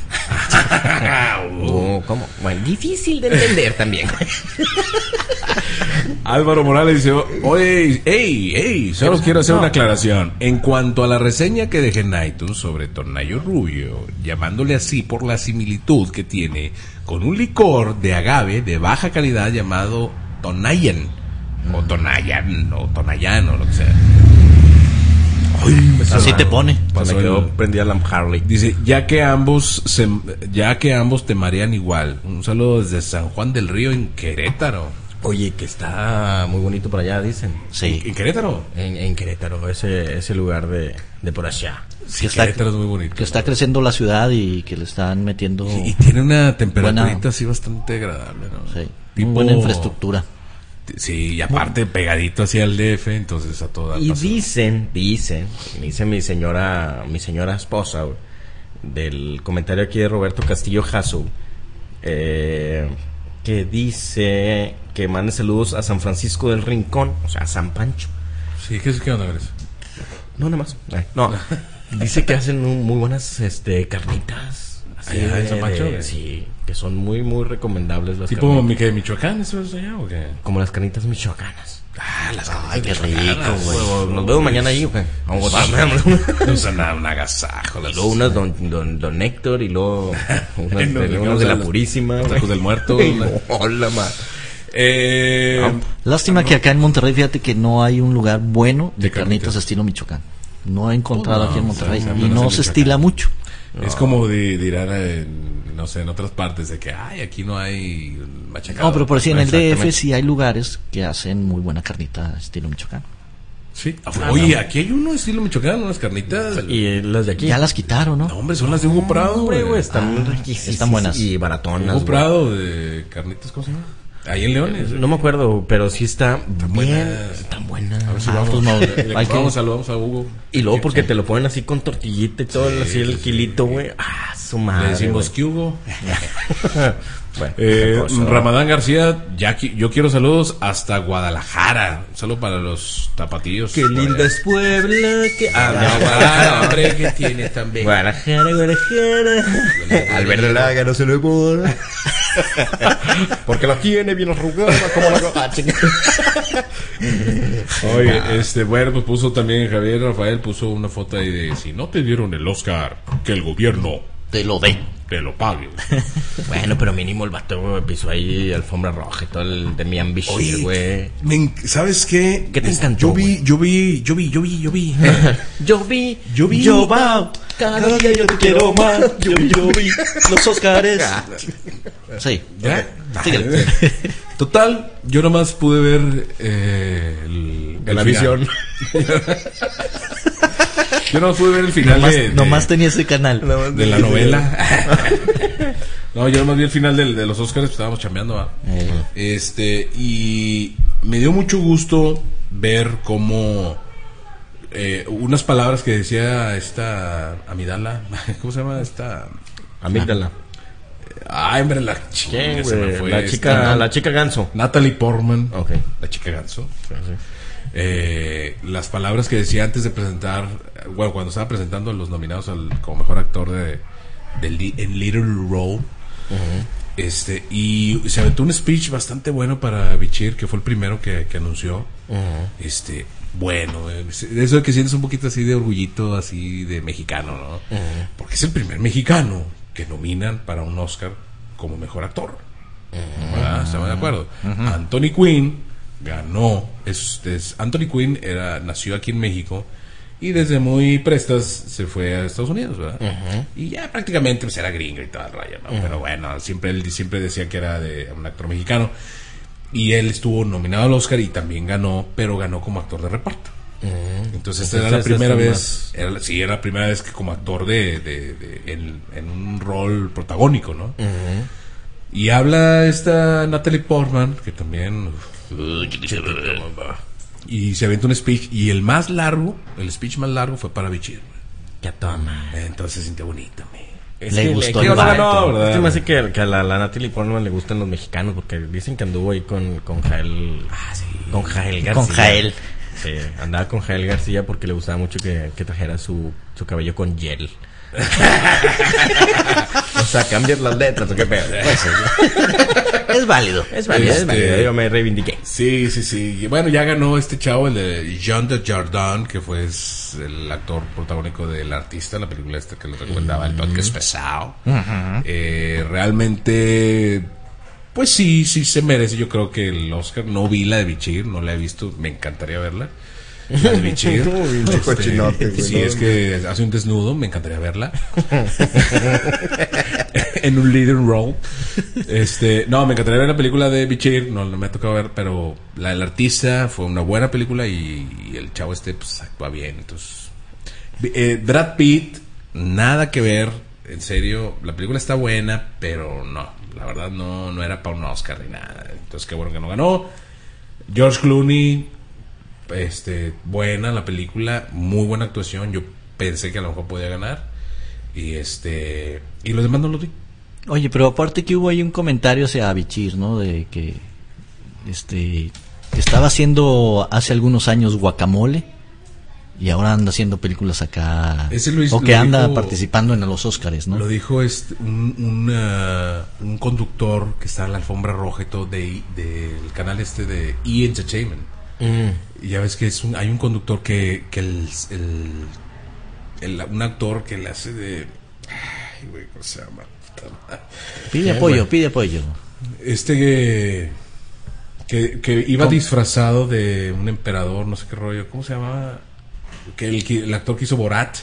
Speaker 2: uh, ¿Cómo? Bueno, difícil de entender también.
Speaker 1: Álvaro Morales dice, oye, hey, hey, solo quiero hacer una aclaración. En cuanto a la reseña que dejé en iTunes sobre Tonayo Rubio, llamándole así por la similitud que tiene con un licor de agave de baja calidad llamado Tonayan, o Tonayan, o Tonayan, o lo que sea.
Speaker 3: Ay, así te pone.
Speaker 2: Se me quedó prendida la Harley.
Speaker 1: Dice, ya que ambos se, ya que ambos te marean igual. Un saludo desde San Juan del Río en Querétaro.
Speaker 2: Oye, que está muy bonito por allá, dicen.
Speaker 1: Sí. ¿En, en Querétaro?
Speaker 2: En, en Querétaro, ese, ese lugar de, de por allá.
Speaker 1: Sí,
Speaker 3: está,
Speaker 1: Querétaro es muy bonito.
Speaker 3: Que está creciendo la ciudad y que le están metiendo...
Speaker 1: Y, y tiene una temperaturita
Speaker 3: buena,
Speaker 1: así bastante agradable, ¿no?
Speaker 3: Sí,
Speaker 1: tipo,
Speaker 3: buena infraestructura.
Speaker 1: Sí, y aparte pegadito hacia el D F, entonces a toda
Speaker 2: Y
Speaker 1: paso.
Speaker 2: dicen, dicen, dice mi señora, mi señora esposa, güey, del comentario aquí de Roberto Castillo Jasso, eh, que dice que mande saludos a San Francisco del Rincón, o sea, a San Pancho.
Speaker 1: Sí, ¿qué, qué onda, Gres?
Speaker 2: No, nada más. Ay, no, dice que hacen un, muy buenas este carnitas. Así
Speaker 1: ¿Allá
Speaker 2: de,
Speaker 1: en San Pancho?
Speaker 2: de, sí, que son muy, muy recomendables las
Speaker 1: ¿Tipo
Speaker 2: carnitas.
Speaker 1: que de Michoacán, eso es allá o qué?
Speaker 2: Como las carnitas michoacanas.
Speaker 1: Ah, las
Speaker 3: Ay, qué rico, güey.
Speaker 2: Nos vemos mañana ahí, ¿o qué? Vamos a
Speaker 1: No son nada, un agasajo.
Speaker 2: Y luego unas don, don, don Héctor y luego unas,
Speaker 1: Nos
Speaker 2: de,
Speaker 1: vamos
Speaker 2: unas de
Speaker 1: a
Speaker 2: la
Speaker 1: los
Speaker 2: Purísima.
Speaker 1: tacos del muerto.
Speaker 2: Hola, ma.
Speaker 1: Eh,
Speaker 3: Lástima que acá en Monterrey, fíjate que no hay un lugar bueno de,
Speaker 1: De
Speaker 3: carnitas,
Speaker 1: carnitas.
Speaker 3: estilo Michoacán. No he encontrado
Speaker 1: Oh, no,
Speaker 3: aquí en Monterrey.
Speaker 1: sí,
Speaker 3: Y
Speaker 1: apenas
Speaker 3: no
Speaker 1: en
Speaker 3: se
Speaker 1: Michoacán.
Speaker 3: estila mucho.
Speaker 1: Es como de, dirán, en, no sé, en otras partes de que, ay, aquí no hay machacado.
Speaker 3: No, pero por decir, en el D F
Speaker 2: Exactamente.
Speaker 3: sí hay lugares que hacen muy buena carnita estilo Michoacán.
Speaker 1: Sí. Oye, aquí hay uno estilo Michoacán, unas carnitas.
Speaker 2: Y las de aquí.
Speaker 3: Ya las quitaron, ¿no?
Speaker 1: No, hombre, son las de Hugo Prado,
Speaker 2: Hombre,
Speaker 1: güey.
Speaker 2: güey, están
Speaker 3: Ah,
Speaker 2: riquísimas.
Speaker 3: están buenas.
Speaker 2: Y baratonas.
Speaker 1: Hugo
Speaker 2: güey.
Speaker 1: Prado de carnitas, ¿cómo se llama? Ahí en Leones.
Speaker 2: No me acuerdo, pero sí está bien.
Speaker 1: buenas.
Speaker 2: Están buenas.
Speaker 1: A ver si
Speaker 3: Ah,
Speaker 1: vamos.
Speaker 3: pues no,
Speaker 1: Le
Speaker 3: hay que-
Speaker 1: vamos, saludamos a Hugo.
Speaker 2: Y luego porque te lo ponen así con tortillita y todo,
Speaker 1: Sí,
Speaker 2: así el
Speaker 1: sí,
Speaker 2: kilito, güey. Ah, su madre.
Speaker 1: Le decimos
Speaker 2: güey.
Speaker 1: que Hugo.
Speaker 2: Bueno,
Speaker 1: Eh,
Speaker 2: otra cosa.
Speaker 1: Ramadán García, ya qui- yo quiero saludos hasta Guadalajara. Un saludo para los tapatíos.
Speaker 2: Qué linda es Puebla. Que... Ah, no,
Speaker 1: Ah,
Speaker 2: Guadalajara.
Speaker 1: hombre, que tiene también.
Speaker 2: Guadalajara, Guadalajara. Al verde laga no se le borra. Porque la tiene bien arrugada como la cojacha.
Speaker 1: Oye, este, bueno, pues puso también Javier Rafael, puso una foto ahí de si no te dieron el Oscar, que el gobierno
Speaker 3: Te lo dé.
Speaker 1: te lo pague.
Speaker 2: Bueno, pero mínimo el vato, güey, pisó ahí alfombra roja y todo el de Mian Bishir, güey.
Speaker 1: me en- ¿sabes qué?
Speaker 2: ¿Qué te
Speaker 1: Es-
Speaker 2: encantó,
Speaker 1: Yo vi,
Speaker 2: güey?
Speaker 1: yo vi, yo vi, yo vi, yo vi.
Speaker 2: Yo vi,
Speaker 1: Yo vi.
Speaker 2: yo va, cada día yo te quiero más. Yo vi, yo vi.
Speaker 3: Los Óscares. Sí.
Speaker 1: ¿Ya?
Speaker 3: Síguele.
Speaker 1: Total, yo nomás pude ver eh, el, el
Speaker 2: La
Speaker 1: final.
Speaker 2: visión.
Speaker 1: Yo nomás pude ver el final
Speaker 3: Nomás,
Speaker 1: de, de-
Speaker 3: nomás tenía ese canal.
Speaker 1: de la novela. No, yo nomás vi el final del- de los Oscars, pues, estábamos chambeando. ¿va?
Speaker 3: Eh.
Speaker 1: Este, y me dio mucho gusto ver cómo eh, unas palabras que decía esta Amidala, ¿cómo se llama esta?
Speaker 2: Amígdala.
Speaker 1: Ay, hombre, la
Speaker 2: ¿Quién,
Speaker 1: chica, se me
Speaker 2: güey?
Speaker 1: fue
Speaker 2: La
Speaker 1: esta,
Speaker 2: chica,
Speaker 1: ¿no?
Speaker 2: la chica ganso.
Speaker 1: Natalie Portman,
Speaker 2: Ok.
Speaker 1: la chica ganso. Eh, las palabras que decía antes de presentar, bueno, cuando estaba presentando a los nominados al, como mejor actor de, de Li- en Little Role, este, y se aventó un speech bastante bueno para Bichir, que fue el primero que, que anunció. Este, bueno, eh, eso de que sientes un poquito así de orgullito, así de mexicano, ¿no? Porque es el primer mexicano que nominan para un Oscar como mejor actor. ¿Verdad? ¿Estamos de acuerdo? Anthony Quinn ganó. Es, es- Anthony Quinn era, nació aquí en México y desde muy prestas se fue a Estados Unidos, ¿verdad? Y ya prácticamente pues era gringo y toda el rollo, ¿no? Pero bueno, siempre él siempre decía que era de un actor mexicano. Y él estuvo nominado al Oscar y también ganó, pero ganó como actor de reparto. Entonces esta era la
Speaker 2: Entonces,
Speaker 1: primera
Speaker 2: es
Speaker 1: vez, era, la- sí, era la primera vez que como actor de, de, de- en, en un rol protagónico, ¿no? Y habla esta Natalie Portman, que también... Y se aventó un speech, y el más largo, el speech más largo fue para Bichir.
Speaker 2: Ya toma.
Speaker 1: Entonces se sintió bonito, me.
Speaker 2: Es
Speaker 3: Le
Speaker 2: que
Speaker 3: gustó
Speaker 2: que
Speaker 3: el
Speaker 2: no
Speaker 3: vato.
Speaker 2: ganó,
Speaker 1: ¿verdad?
Speaker 2: Es que me hace que, que a la, la Natalie Portman le gustan los mexicanos porque dicen que anduvo ahí con, con Jael. Ah, sí. Con Jael García.
Speaker 3: Con Jael.
Speaker 2: Sí, andaba con Jael García porque le gustaba mucho que, que trajera su, su cabello con gel. O sea, cambias las letras o qué pedo. Pues,
Speaker 3: es válido.
Speaker 2: Es válido,
Speaker 1: Este,
Speaker 2: es válido. Yo me reivindiqué.
Speaker 1: Sí, sí, sí. Y bueno, ya ganó este chavo, el de Jean Dujardin, que fue es, el actor protagónico del Artista, la película esta que les recomendaba, el podcast pesado.
Speaker 3: Uh-huh.
Speaker 1: Eh, realmente, pues sí, sí se merece. Yo creo que el Oscar. No vi la de Bichir, no la he visto. Me encantaría verla. La de Bichir.
Speaker 2: Este, cochinote, güey,
Speaker 1: sí,
Speaker 2: no,
Speaker 1: es que hace un desnudo, me encantaría verla. En un leading role. Este, no, me encantaría ver la película de Bichir, no, no me ha tocado ver, pero la del Artista fue una buena película y, y el chavo este pues actúa bien, entonces eh, Brad Pitt, nada que ver, en serio, la película está buena, pero no, la verdad no, no era para un Oscar ni nada, entonces qué bueno que no ganó. George Clooney, este, buena la película, muy buena actuación, yo pensé que a lo mejor podía ganar y este, y los demás no los vi.
Speaker 3: Oye, pero aparte que hubo ahí un comentario hacia Bichir, ¿no? De que este estaba haciendo hace algunos años Guacamole y ahora anda haciendo películas acá.
Speaker 1: Ese lo hizo,
Speaker 3: o que
Speaker 1: lo
Speaker 3: anda
Speaker 1: dijo,
Speaker 3: participando en los Óscares, ¿no?
Speaker 1: Lo dijo este, un, un, uh, un conductor que está en la alfombra roja y todo del de, de canal este de E! Entertainment. Mm. Y ya ves que es un, hay un conductor que, que el, el, el un actor que le hace de... Ay, güey, ¿cómo se llama?
Speaker 3: Pide apoyo, bueno. pide apoyo.
Speaker 1: Este que, que, que iba
Speaker 3: ¿Cómo?
Speaker 1: disfrazado de un emperador, no sé qué rollo. ¿Cómo se llamaba? Que el, el actor que hizo Borat.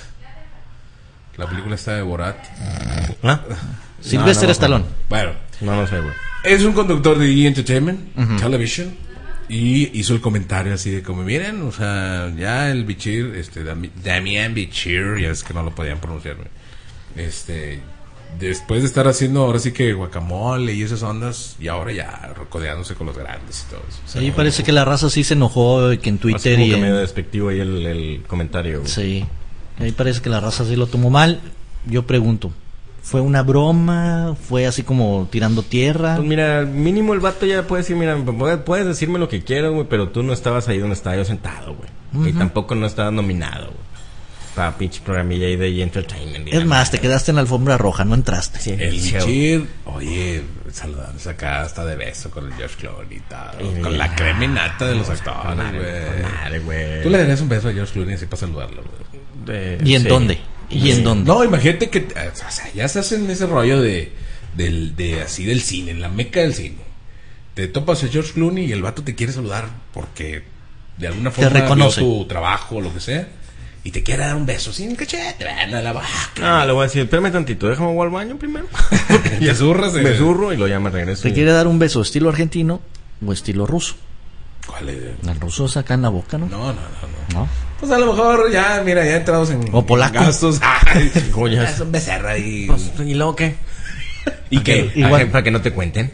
Speaker 1: La película está de Borat.
Speaker 3: ¿Ah? Sylvester no, no, Stallone.
Speaker 1: Bueno,
Speaker 2: no, no sé, güey.
Speaker 1: Es un conductor de E! Entertainment, uh-huh. Television. Y hizo el comentario así de como, miren, o sea, ya el Bichir, este, Damien Bichir, ya es que no lo podían pronunciar, este, después de estar haciendo ahora sí que guacamole y esas ondas, y ahora ya rodeándose con los grandes y todo eso. O sea,
Speaker 3: sí, no, parece no, que la raza sí se enojó, que en Twitter
Speaker 2: y
Speaker 3: en...
Speaker 2: que medio despectivo ahí el, el comentario. Güey.
Speaker 3: Sí, ahí parece que la raza sí lo tomó mal. Yo pregunto, ¿fue una broma? ¿Fue así como tirando tierra?
Speaker 2: Pues mira, mínimo el vato ya puede decir, mira, puedes decirme lo que quieras, güey, pero tú no estabas ahí donde estaba yo sentado, güey. Uh-huh. Y tampoco no estabas nominado, güey. Para pinche programilla ahí de E! Entertainment.
Speaker 3: Es más, madre. Te quedaste en la alfombra roja, no entraste.
Speaker 1: Sí, el Bichir, oye, saludándose acá hasta de beso con el George Clooney y todo. Y con la creminata de los actores, güey. Tú le darías un beso a George Clooney así para saludarlo,
Speaker 3: güey. ¿Y en sí. dónde? ¿Y sí. en dónde?
Speaker 1: No, imagínate que, o sea, ya estás en ese rollo de, del, de así del cine, en la meca del cine. Te topas a George Clooney y el vato te quiere saludar porque de alguna forma
Speaker 3: te reconoce
Speaker 1: tu trabajo o lo que sea. Y te quiere dar un beso sin cachete, ven a la vaca.
Speaker 2: Ah, le voy a decir, espérame tantito, déjame voy al baño primero.
Speaker 1: Te zurras,
Speaker 2: me zurro y lo llama regreso.
Speaker 3: Te y... quiere dar un beso estilo argentino o estilo ruso.
Speaker 1: ¿Cuál es?
Speaker 3: El ruso saca en la boca, ¿no?
Speaker 1: No, no, no, no.
Speaker 3: ¿No?
Speaker 1: Pues a lo mejor ya, mira, ya entrados en,
Speaker 3: o polaco.
Speaker 1: en gastos. Ay,
Speaker 2: joyas.
Speaker 1: Es un becerra y...
Speaker 2: Pues, ¿y luego qué?
Speaker 1: ¿Y qué?
Speaker 2: Igual... Para que no te cuenten.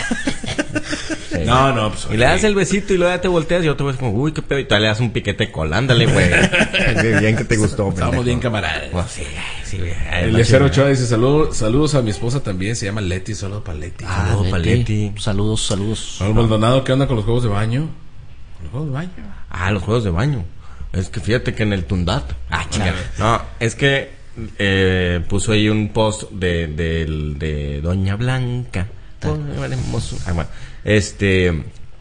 Speaker 1: Sí. No, no, pues.
Speaker 2: Y le das el besito y luego ya te volteas y otro ves como, uy, qué pedo. Y tú le das un piquete de cola, ándale, güey. Bien que te gustó.
Speaker 1: Estamos bien camaradas.
Speaker 2: Pues, sí, sí,
Speaker 1: el Lecero Ochoa dice, Salud, saludos a mi esposa también, se llama Leti, saludos para Leti.
Speaker 3: Ah, saludos para Leti. Saludos, saludos.
Speaker 1: Al Maldonado, ¿qué onda con los juegos de baño? ¿Los juegos de baño?
Speaker 2: Ah, los juegos de baño. Es que fíjate que en el Tundat. Ah, chingada. No, es que eh, puso ahí un post de, de, de, de Doña Blanca. Oh, hermoso. Ah, bueno. Este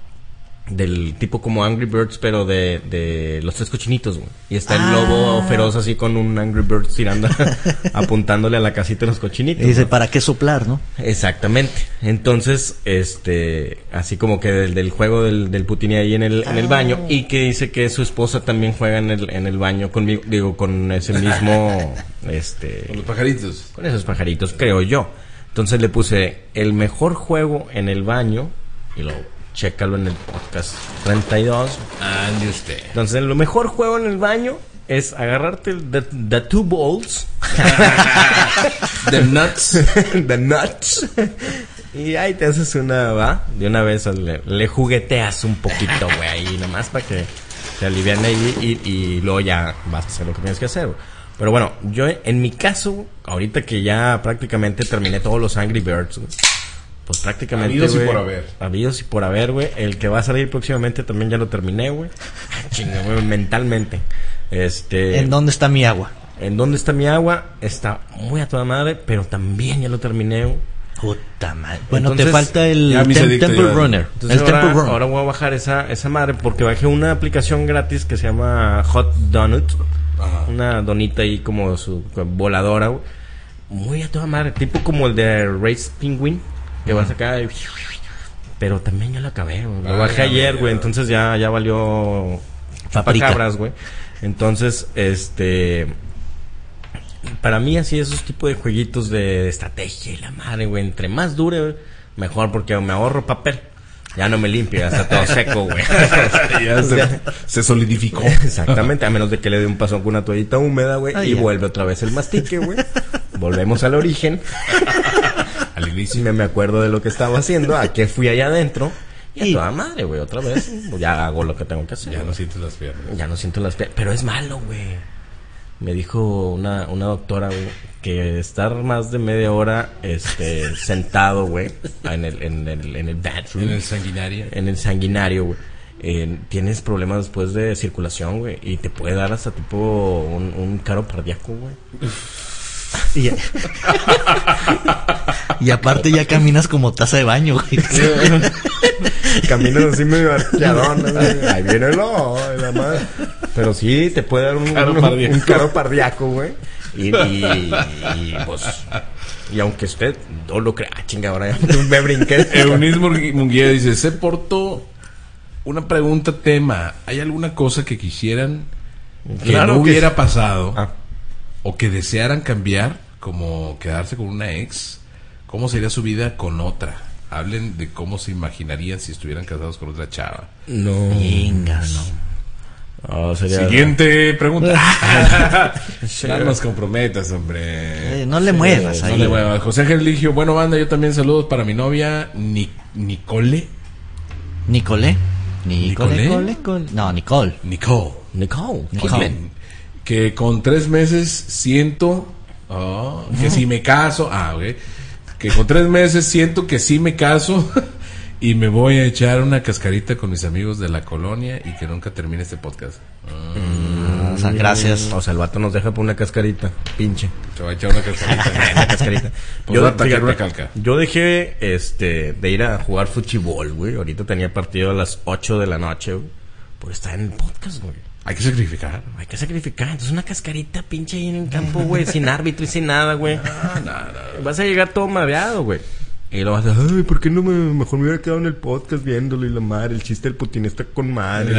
Speaker 2: del tipo como Angry Birds, pero de, de los tres cochinitos, güey. Y está ah. el lobo feroz así con un Angry Birds tirando, apuntándole a la casita de los cochinitos.
Speaker 3: Y dice,
Speaker 2: ¿no?
Speaker 3: ¿para qué soplar, no?
Speaker 2: Exactamente. Entonces, este, así como que del, del juego del, del Putini ahí en el, ah. en el baño, y que dice que su esposa también juega en el, en el baño conmigo, digo, con ese mismo, este...
Speaker 1: Con los pajaritos.
Speaker 2: Con esos pajaritos, creo yo. Entonces le puse el mejor juego en el baño y lo chécalo en el podcast treinta y dos.
Speaker 1: Ande usted.
Speaker 2: Entonces lo mejor juego en el baño es agarrarte el, the, the two balls.
Speaker 1: The nuts.
Speaker 2: The nuts. Y ahí te haces una, va, de una vez le, le jugueteas un poquito, güey, ahí nomás para que te aliviane ahí y, y luego ya vas a hacer lo que tienes que hacer, güey. Pero bueno, yo en mi caso, ahorita que ya prácticamente terminé todos los Angry Birds, güey, pues prácticamente,
Speaker 1: habidos
Speaker 2: güey,
Speaker 1: y por haber.
Speaker 2: Habidos y por haber, güey. El que va a salir próximamente también ya lo terminé, güey. chinga, güey, mentalmente. Este,
Speaker 3: ¿En dónde está mi agua?
Speaker 2: ¿En dónde está mi agua? Está muy a toda madre, pero también ya lo terminé, güey.
Speaker 3: Puta madre. Bueno,
Speaker 2: Entonces,
Speaker 3: te falta el
Speaker 1: ya mis
Speaker 3: tem-
Speaker 1: adictos
Speaker 3: Temple
Speaker 1: ya-
Speaker 3: Runner.
Speaker 2: Entonces
Speaker 3: El
Speaker 2: ahora,
Speaker 3: Temple Run.
Speaker 2: ahora voy a bajar esa, esa madre porque bajé una aplicación gratis que se llama Hot Donut.
Speaker 1: Ajá.
Speaker 2: Una donita ahí como su voladora, güey. Muy a toda madre, tipo como el de Race Penguin, que vas acá y... Pero también ya lo acabé, güey. Lo
Speaker 1: Ah,
Speaker 2: bajé
Speaker 1: ya,
Speaker 2: ayer,
Speaker 1: ya.
Speaker 2: güey, entonces ya, ya valió
Speaker 3: Paprika.
Speaker 2: chupacabras, güey. Entonces, este... Para mí así esos tipos de jueguitos de estrategia y la madre, güey, entre más dure, güey, mejor porque me ahorro papel. Ya no me limpio, ya está todo seco, güey.
Speaker 1: Ya se, se solidificó.
Speaker 2: Exactamente, a menos de que le dé un pasón con una toallita húmeda, güey,
Speaker 3: Ah,
Speaker 2: y
Speaker 3: ya.
Speaker 2: vuelve otra vez el mastique, güey. Volvemos al origen.
Speaker 1: Al inicio.
Speaker 2: Me, me acuerdo de lo que estaba haciendo, a qué fui allá adentro. Y a
Speaker 3: Y-
Speaker 2: toda madre, güey, otra vez. Pues ya hago lo que tengo que hacer.
Speaker 1: Ya
Speaker 2: güey.
Speaker 1: no sientes las piernas.
Speaker 2: Ya no siento las piernas. Pero es malo, güey. Me dijo una, una doctora, güey, que estar más de media hora este, sentado, güey, en el, en el, en el bathroom.
Speaker 1: En el sanguinario.
Speaker 2: En el sanguinario, güey. Eh, tienes problemas después de circulación, güey. Y te puede dar hasta tipo un, un caro cardíaco, güey.
Speaker 3: Y, y aparte ya caminas como taza de baño, güey.
Speaker 2: Caminas así medio arqueadón, güey. Ahí viene el ojo, la madre. Pero sí, te puede dar un
Speaker 1: Caro
Speaker 2: un,
Speaker 1: cardíaco.
Speaker 2: un caro cardíaco, güey. Y, y, y, pues... Y aunque usted no lo crea... Ah, chinga, ahora ya me brinqué.
Speaker 1: Eunice Murgui- Munguía dice: se portó una pregunta tema. ¿Hay alguna cosa que quisieran que
Speaker 2: Claro
Speaker 1: no
Speaker 2: que
Speaker 1: hubiera
Speaker 2: sí.
Speaker 1: pasado
Speaker 2: Ah.
Speaker 1: o que desearan cambiar, como quedarse con una ex? ¿Cómo sería su vida con otra? Hablen de cómo se imaginarían si estuvieran casados con otra chava.
Speaker 2: No.
Speaker 3: Vengas, no.
Speaker 2: Oh, sería...
Speaker 1: Siguiente pregunta.
Speaker 2: Sí.
Speaker 1: No nos comprometas, hombre.
Speaker 3: Eh, no le muevas
Speaker 1: No
Speaker 3: ahí.
Speaker 1: le muevas. José Ángel Ligio, bueno, banda, yo también saludos para mi novia Ni- Nicole.
Speaker 3: Nicole. Nicole.
Speaker 1: ¿Nicole?
Speaker 3: Nicole, Nicole. No, Nicole.
Speaker 1: Nicole.
Speaker 2: Nicole.
Speaker 3: Nicole.
Speaker 1: Que con tres meses siento oh, que si me caso, ah, ok, que con tres meses siento que sí me caso y me voy a echar una cascarita con mis amigos de la colonia y que nunca termine este podcast.
Speaker 3: Ah, o sea, gracias.
Speaker 2: O sea, el vato nos deja por una cascarita. Pinche.
Speaker 1: Se va a echar una cascarita.
Speaker 2: Una cascarita.
Speaker 1: Pues va a atacar
Speaker 2: fíjate,
Speaker 1: una calca.
Speaker 2: yo dejé este de ir a jugar fútbol, güey. Ahorita tenía partido a las ocho de la noche, güey. Por estar en el podcast, güey.
Speaker 1: Hay que sacrificar.
Speaker 2: Hay que sacrificar. Entonces una cascarita pinche ahí en el campo, güey. Sin árbitro y sin nada, güey. Vas a llegar todo mareado, güey. Y lo vas a decir, ay, ¿por qué no me, mejor me hubiera quedado en el podcast viéndolo y la madre? El chiste del Putin está con madre.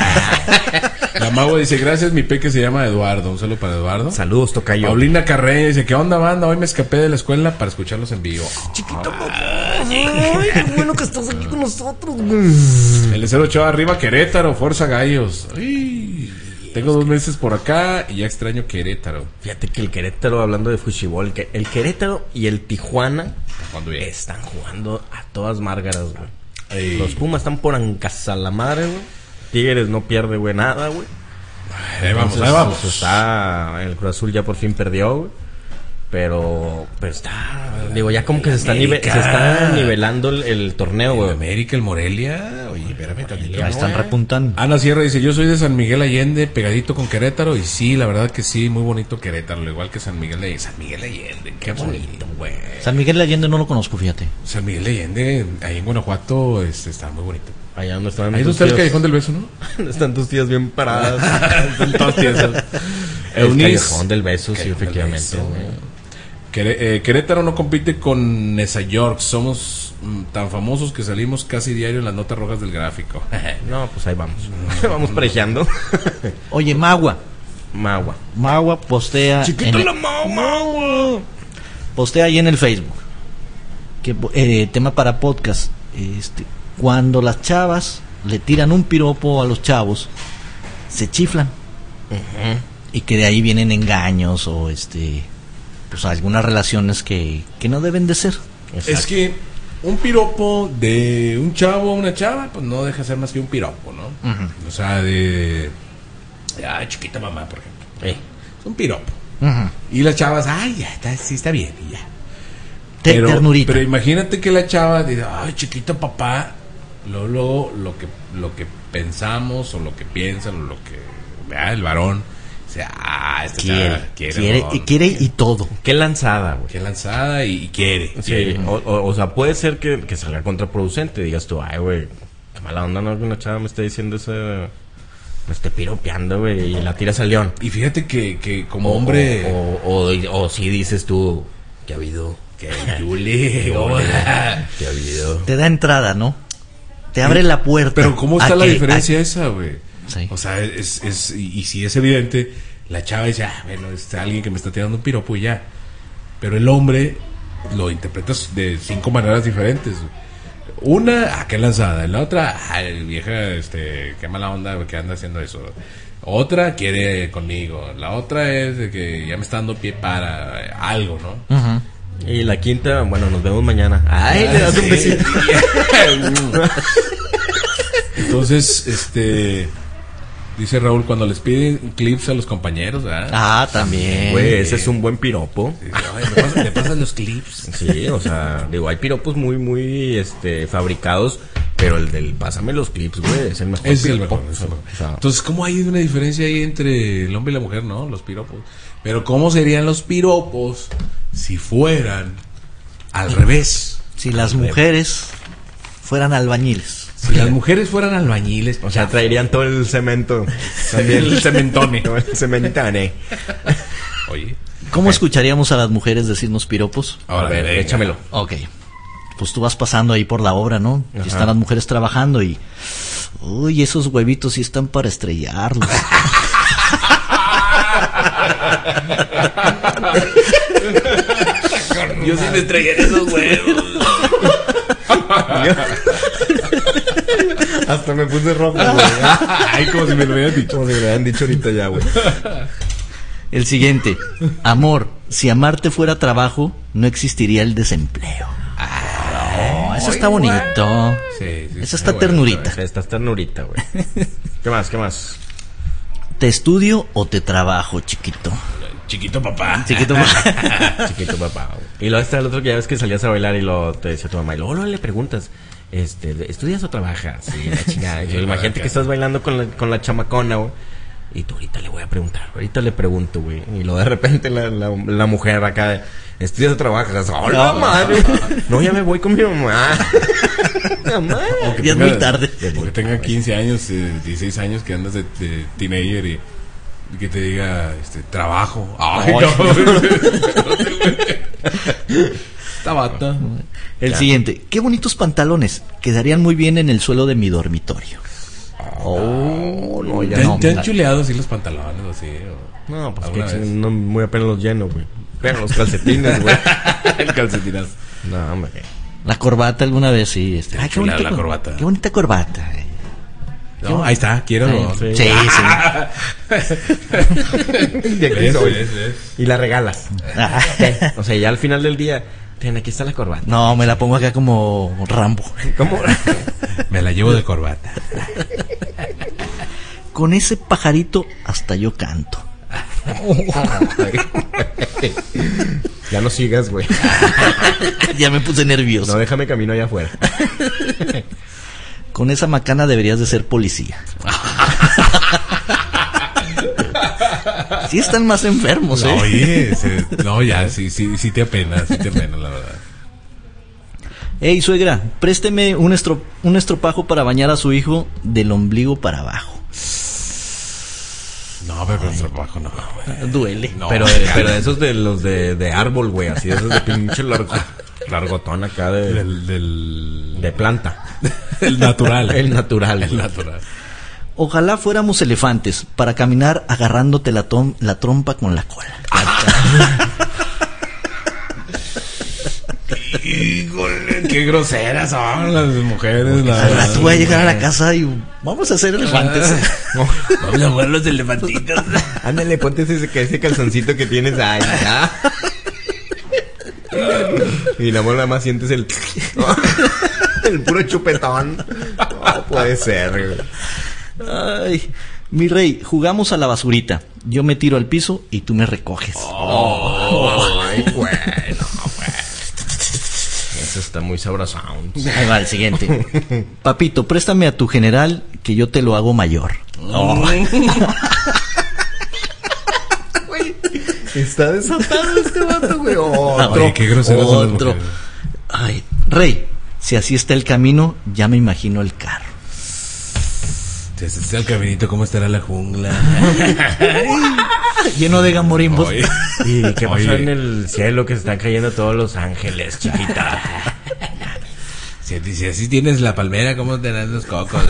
Speaker 1: La Magua dice: gracias, mi peque se llama Eduardo. Un saludo para Eduardo.
Speaker 2: Saludos, tocayo.
Speaker 1: Paulina Carreño dice: ¿qué onda, banda? Hoy me escapé de la escuela para escucharlos en vivo.
Speaker 2: Chiquito, ay, qué bueno que estás aquí con nosotros, güey.
Speaker 1: El de cero Ochoa, arriba Querétaro, fuerza gallos. Ay, tengo dos meses por acá y ya extraño Querétaro.
Speaker 2: Fíjate que el Querétaro, hablando de fútbol, que el Querétaro y el Tijuana
Speaker 1: Cuando bien.
Speaker 2: están jugando a todas márgaras, güey.
Speaker 1: Ay.
Speaker 2: Los Pumas están por ancasar la madre, güey. Tigres no pierde, güey, nada, güey.
Speaker 1: Ahí vamos,
Speaker 2: Entonces,
Speaker 1: ahí vamos.
Speaker 2: pues, está, el Cruz Azul ya por fin perdió, güey. Pero, pero está, digo, ya como que se está, nive- se está nivelando el, el torneo,
Speaker 1: El
Speaker 2: güey.
Speaker 1: América, el Morelia. Oye, espérame tantito.
Speaker 3: Ya están
Speaker 1: güey.
Speaker 3: repuntando.
Speaker 1: Ana Sierra dice: yo soy de San Miguel Allende, pegadito con Querétaro. Y sí, la verdad que sí, muy bonito Querétaro, al igual que San Miguel de San Miguel Allende. Qué bonito, güey.
Speaker 3: San Miguel de Allende no lo conozco, fíjate.
Speaker 1: San Miguel de Allende, ahí en Guanajuato, este, está muy bonito.
Speaker 2: Allá donde están
Speaker 1: Ahí
Speaker 2: tus
Speaker 1: está el
Speaker 2: tías-
Speaker 1: Callejón del Beso, ¿no?
Speaker 2: están tus tías bien paradas.
Speaker 1: Están todas tiesas.
Speaker 2: El
Speaker 1: Eunice.
Speaker 2: Callejón del Beso, sí,
Speaker 1: Callejón del
Speaker 2: efectivamente,
Speaker 1: Beso.
Speaker 2: güey.
Speaker 1: Quere- eh, Querétaro no compite con Nesa York. Somos mm, tan famosos que salimos casi diario en las notas rojas del gráfico.
Speaker 2: No, pues ahí vamos. Vamos parejeando.
Speaker 3: Oye, Magua.
Speaker 2: Magua.
Speaker 3: Magua postea.
Speaker 2: Chiquito
Speaker 3: en
Speaker 2: la
Speaker 3: el-
Speaker 2: Magua.
Speaker 3: postea ahí en el Facebook. Que, eh, tema para podcast. Este, cuando las chavas le tiran un piropo a los chavos, se chiflan. Y que de ahí vienen engaños o este pues algunas relaciones que, que no deben de ser.
Speaker 1: Es que un piropo de un chavo a una chava, pues no deja de ser más que un piropo, ¿no? O sea, de. Ay, chiquita mamá, por ejemplo.
Speaker 2: Eh.
Speaker 1: Es un piropo.
Speaker 3: Ujú.
Speaker 1: Y las chavas, ay, ya, está, sí está bien, y ya.
Speaker 3: Te-
Speaker 1: Pero,
Speaker 3: ternurita.
Speaker 1: pero imagínate que la chava diga: ay, chiquito papá, luego, luego lo que lo que pensamos o lo que piensan o lo que vea el varón, o sea, ah, esta
Speaker 3: quiere,
Speaker 1: chava quiere,
Speaker 3: quiere,
Speaker 1: no,
Speaker 3: y quiere y todo.
Speaker 2: Qué lanzada, güey.
Speaker 1: qué lanzada y, y quiere,
Speaker 2: Sí,
Speaker 1: quiere.
Speaker 2: o, o, o sea, puede ser que, que salga contraproducente. Digas tú, ay, güey, qué mala onda, ¿no? Que una chava me esté diciendo eso, me esté piropeando, güey, y la tiras al león.
Speaker 1: Y fíjate que, que como
Speaker 2: O-
Speaker 1: hombre,
Speaker 2: O, o, o, o si dices tú, ¿qué ha habido?
Speaker 1: que Yuli,
Speaker 2: ¿Qué
Speaker 1: oh,
Speaker 2: ha habido?
Speaker 3: Te da entrada, ¿no? Te abre la puerta.
Speaker 1: pero ¿cómo está
Speaker 3: a
Speaker 1: la
Speaker 3: que-
Speaker 1: diferencia esa, güey?
Speaker 3: Sí.
Speaker 1: O sea, es, es y, y si es evidente, la chava dice, ah, bueno, es alguien que me está tirando un piropo y ya. Pero el hombre lo interpretas de cinco maneras diferentes. Una, ah, qué lanzada. La otra, ah, vieja, este, qué mala onda que anda haciendo eso. Otra, quiere conmigo. La otra es de que ya me está dando pie para eh, algo, ¿no?
Speaker 3: Ujú.
Speaker 2: Y la quinta, bueno, nos vemos mañana. Ay, le das un
Speaker 1: Sí.
Speaker 2: besito.
Speaker 1: Entonces, este, dice Raúl, cuando les piden clips a los compañeros, ¿verdad?
Speaker 3: Ah, también.
Speaker 2: Güey, ese es un buen piropo.
Speaker 1: Sí, oye, ¿le pasan- le pasan los clips?
Speaker 2: Sí, o sea, digo, hay piropos muy, muy, este, fabricados, pero el del pásame los clips, güey, es el mejor
Speaker 1: Ese es el
Speaker 2: piropo.
Speaker 1: mejor, ese es el mejor.
Speaker 2: O sea,
Speaker 1: Entonces, ¿cómo hay una diferencia ahí entre el hombre y la mujer, no? Los piropos. Pero ¿cómo serían los piropos si fueran al revés?
Speaker 3: Si las mujeres fueran albañiles.
Speaker 1: Si las mujeres fueran albañiles,
Speaker 2: o sea, traerían todo el cemento. También
Speaker 1: el cementone.
Speaker 2: todo el cementane.
Speaker 1: Oye,
Speaker 3: ¿Cómo escucharíamos a las mujeres decirnos piropos?
Speaker 1: ahora
Speaker 2: A ver,
Speaker 1: venga.
Speaker 2: échamelo.
Speaker 3: Ok. Pues tú vas pasando ahí por la obra, ¿no? Y
Speaker 2: Ajá.
Speaker 3: están las mujeres trabajando y... Uy, esos huevitos sí están para estrellarlos.
Speaker 1: Yo sí me estrellé en esos huevos.
Speaker 2: Hasta me puse rojo, güey.
Speaker 1: Ay, como si me lo hubieran dicho.
Speaker 2: Como si me lo habían dicho ahorita ya, güey.
Speaker 3: El siguiente. Amor, si amarte fuera trabajo, no existiría el desempleo. Oh, eso está bonito.
Speaker 1: Sí, sí,
Speaker 3: Esa
Speaker 1: sí,
Speaker 3: está
Speaker 1: bueno,
Speaker 3: ternurita.
Speaker 2: Estás ternurita, güey. ¿Qué más? ¿Qué más?
Speaker 3: ¿Te estudio o te trabajo, chiquito?
Speaker 1: Chiquito papá.
Speaker 3: Chiquito.
Speaker 2: Chiquito papá, güey. Y luego está el otro que ya ves que salías a bailar y lo te decía tu mamá. Y luego, luego le preguntas, este, ¿estudias o trabajas? Sí, la chingada. Y yo, imagínate que estás bailando con la, con la chamacona, güey. Y tú ahorita le voy a preguntar, ahorita le pregunto, güey. Y luego de repente la, la, la mujer acá, ¿estudias o trabajas? ¡Hola,
Speaker 3: No.
Speaker 2: madre! No, ya me voy con mi mamá. Mamá.
Speaker 1: O que
Speaker 3: Ya es
Speaker 1: tenga-
Speaker 3: muy tarde.
Speaker 1: O que tenga quince años, eh, dieciséis años, que andas de, de teenager y, y que te diga, este, trabajo. Ay,
Speaker 3: Ay.
Speaker 1: no. Esta bata.
Speaker 3: El siguiente. Qué bonitos pantalones. Quedarían muy bien en el suelo de mi dormitorio.
Speaker 2: Oh, no, ya
Speaker 1: ¿Te,
Speaker 2: no.
Speaker 1: te han chuleado así los pantalones o así? O...
Speaker 2: No, pues
Speaker 1: ¿Alguna
Speaker 2: que
Speaker 1: vez?
Speaker 2: no, muy apenas los lleno, güey. Pero los calcetines, güey.
Speaker 1: El calcetinazo.
Speaker 2: No, hombre.
Speaker 3: La corbata alguna vez, sí. Este.
Speaker 1: Te
Speaker 3: Ay, qué
Speaker 1: chulea
Speaker 3: bonita
Speaker 1: la
Speaker 3: cor-
Speaker 1: corbata.
Speaker 3: Qué bonita corbata. eh.
Speaker 1: No, ahí está, quiero.
Speaker 3: Sí,
Speaker 2: Sí.
Speaker 3: sí.
Speaker 2: De aquí
Speaker 1: ¿Ves,
Speaker 2: soy.
Speaker 1: ves, ves?
Speaker 2: Y la regalas.
Speaker 3: Ah.
Speaker 2: O sea, ya al final del día, ten, aquí está la corbata.
Speaker 3: No, me la pongo acá como Rambo.
Speaker 2: ¿Cómo?
Speaker 1: Me la llevo de corbata.
Speaker 3: Con ese pajarito hasta yo canto.
Speaker 2: Ya no sigas, güey.
Speaker 3: Ya me puse nervioso.
Speaker 2: No, déjame camino allá afuera.
Speaker 3: Con esa macana deberías de ser policía. Sí están más enfermos,
Speaker 1: No,
Speaker 3: ¿eh?
Speaker 1: oye, se- no, ya, sí, sí, sí te apena, sí te apena, la verdad.
Speaker 3: Ey, suegra, présteme un, estro- un estropajo para bañar a su hijo del ombligo para abajo.
Speaker 1: No, pero con trabajo no. güey.
Speaker 3: Duele.
Speaker 1: No,
Speaker 2: pero,
Speaker 1: ya.
Speaker 2: pero esos de los de, de árbol, güey. Así, esos de pinche largo, largotón acá de,
Speaker 1: Del, del,
Speaker 2: de planta.
Speaker 1: el natural.
Speaker 2: El natural.
Speaker 1: El
Speaker 2: güey.
Speaker 1: natural.
Speaker 3: Ojalá fuéramos elefantes para caminar agarrándote la, tom- la trompa con la cola.
Speaker 1: Híjole, qué groseras son las mujeres. La
Speaker 3: Al rato voy a llegar a la casa y vamos a ser elefantes.
Speaker 1: Vamos a jugar los elefantitos.
Speaker 2: Ándale, ponte ese, ese calzoncito que tienes ahí. ¿ya? Y la mola más sientes el... el puro chupetón. No puede ser, güey.
Speaker 3: Ay, mi rey, jugamos a la basurita. Yo me tiro al piso y tú me recoges.
Speaker 2: Ay, bueno. Ese está muy sabroso.
Speaker 3: Ahí va el siguiente. Papito, préstame a tu general que yo te lo hago mayor. Oh.
Speaker 2: Está desatado este vato, güey. Otro.
Speaker 1: Oye, qué grosero son las
Speaker 3: Otro.
Speaker 1: mujeres.
Speaker 3: Ay, Rey, si así está el camino, ya me imagino el carro.
Speaker 1: Si así está el caminito, ¿cómo estará la jungla?
Speaker 3: Lleno de gamborimbos.
Speaker 1: Oye.
Speaker 2: ¿Y qué pasó
Speaker 1: Oye.
Speaker 2: en el cielo que se están cayendo todos los ángeles, chiquita?
Speaker 1: Si, si así tienes la palmera, ¿cómo tendrás los cocos?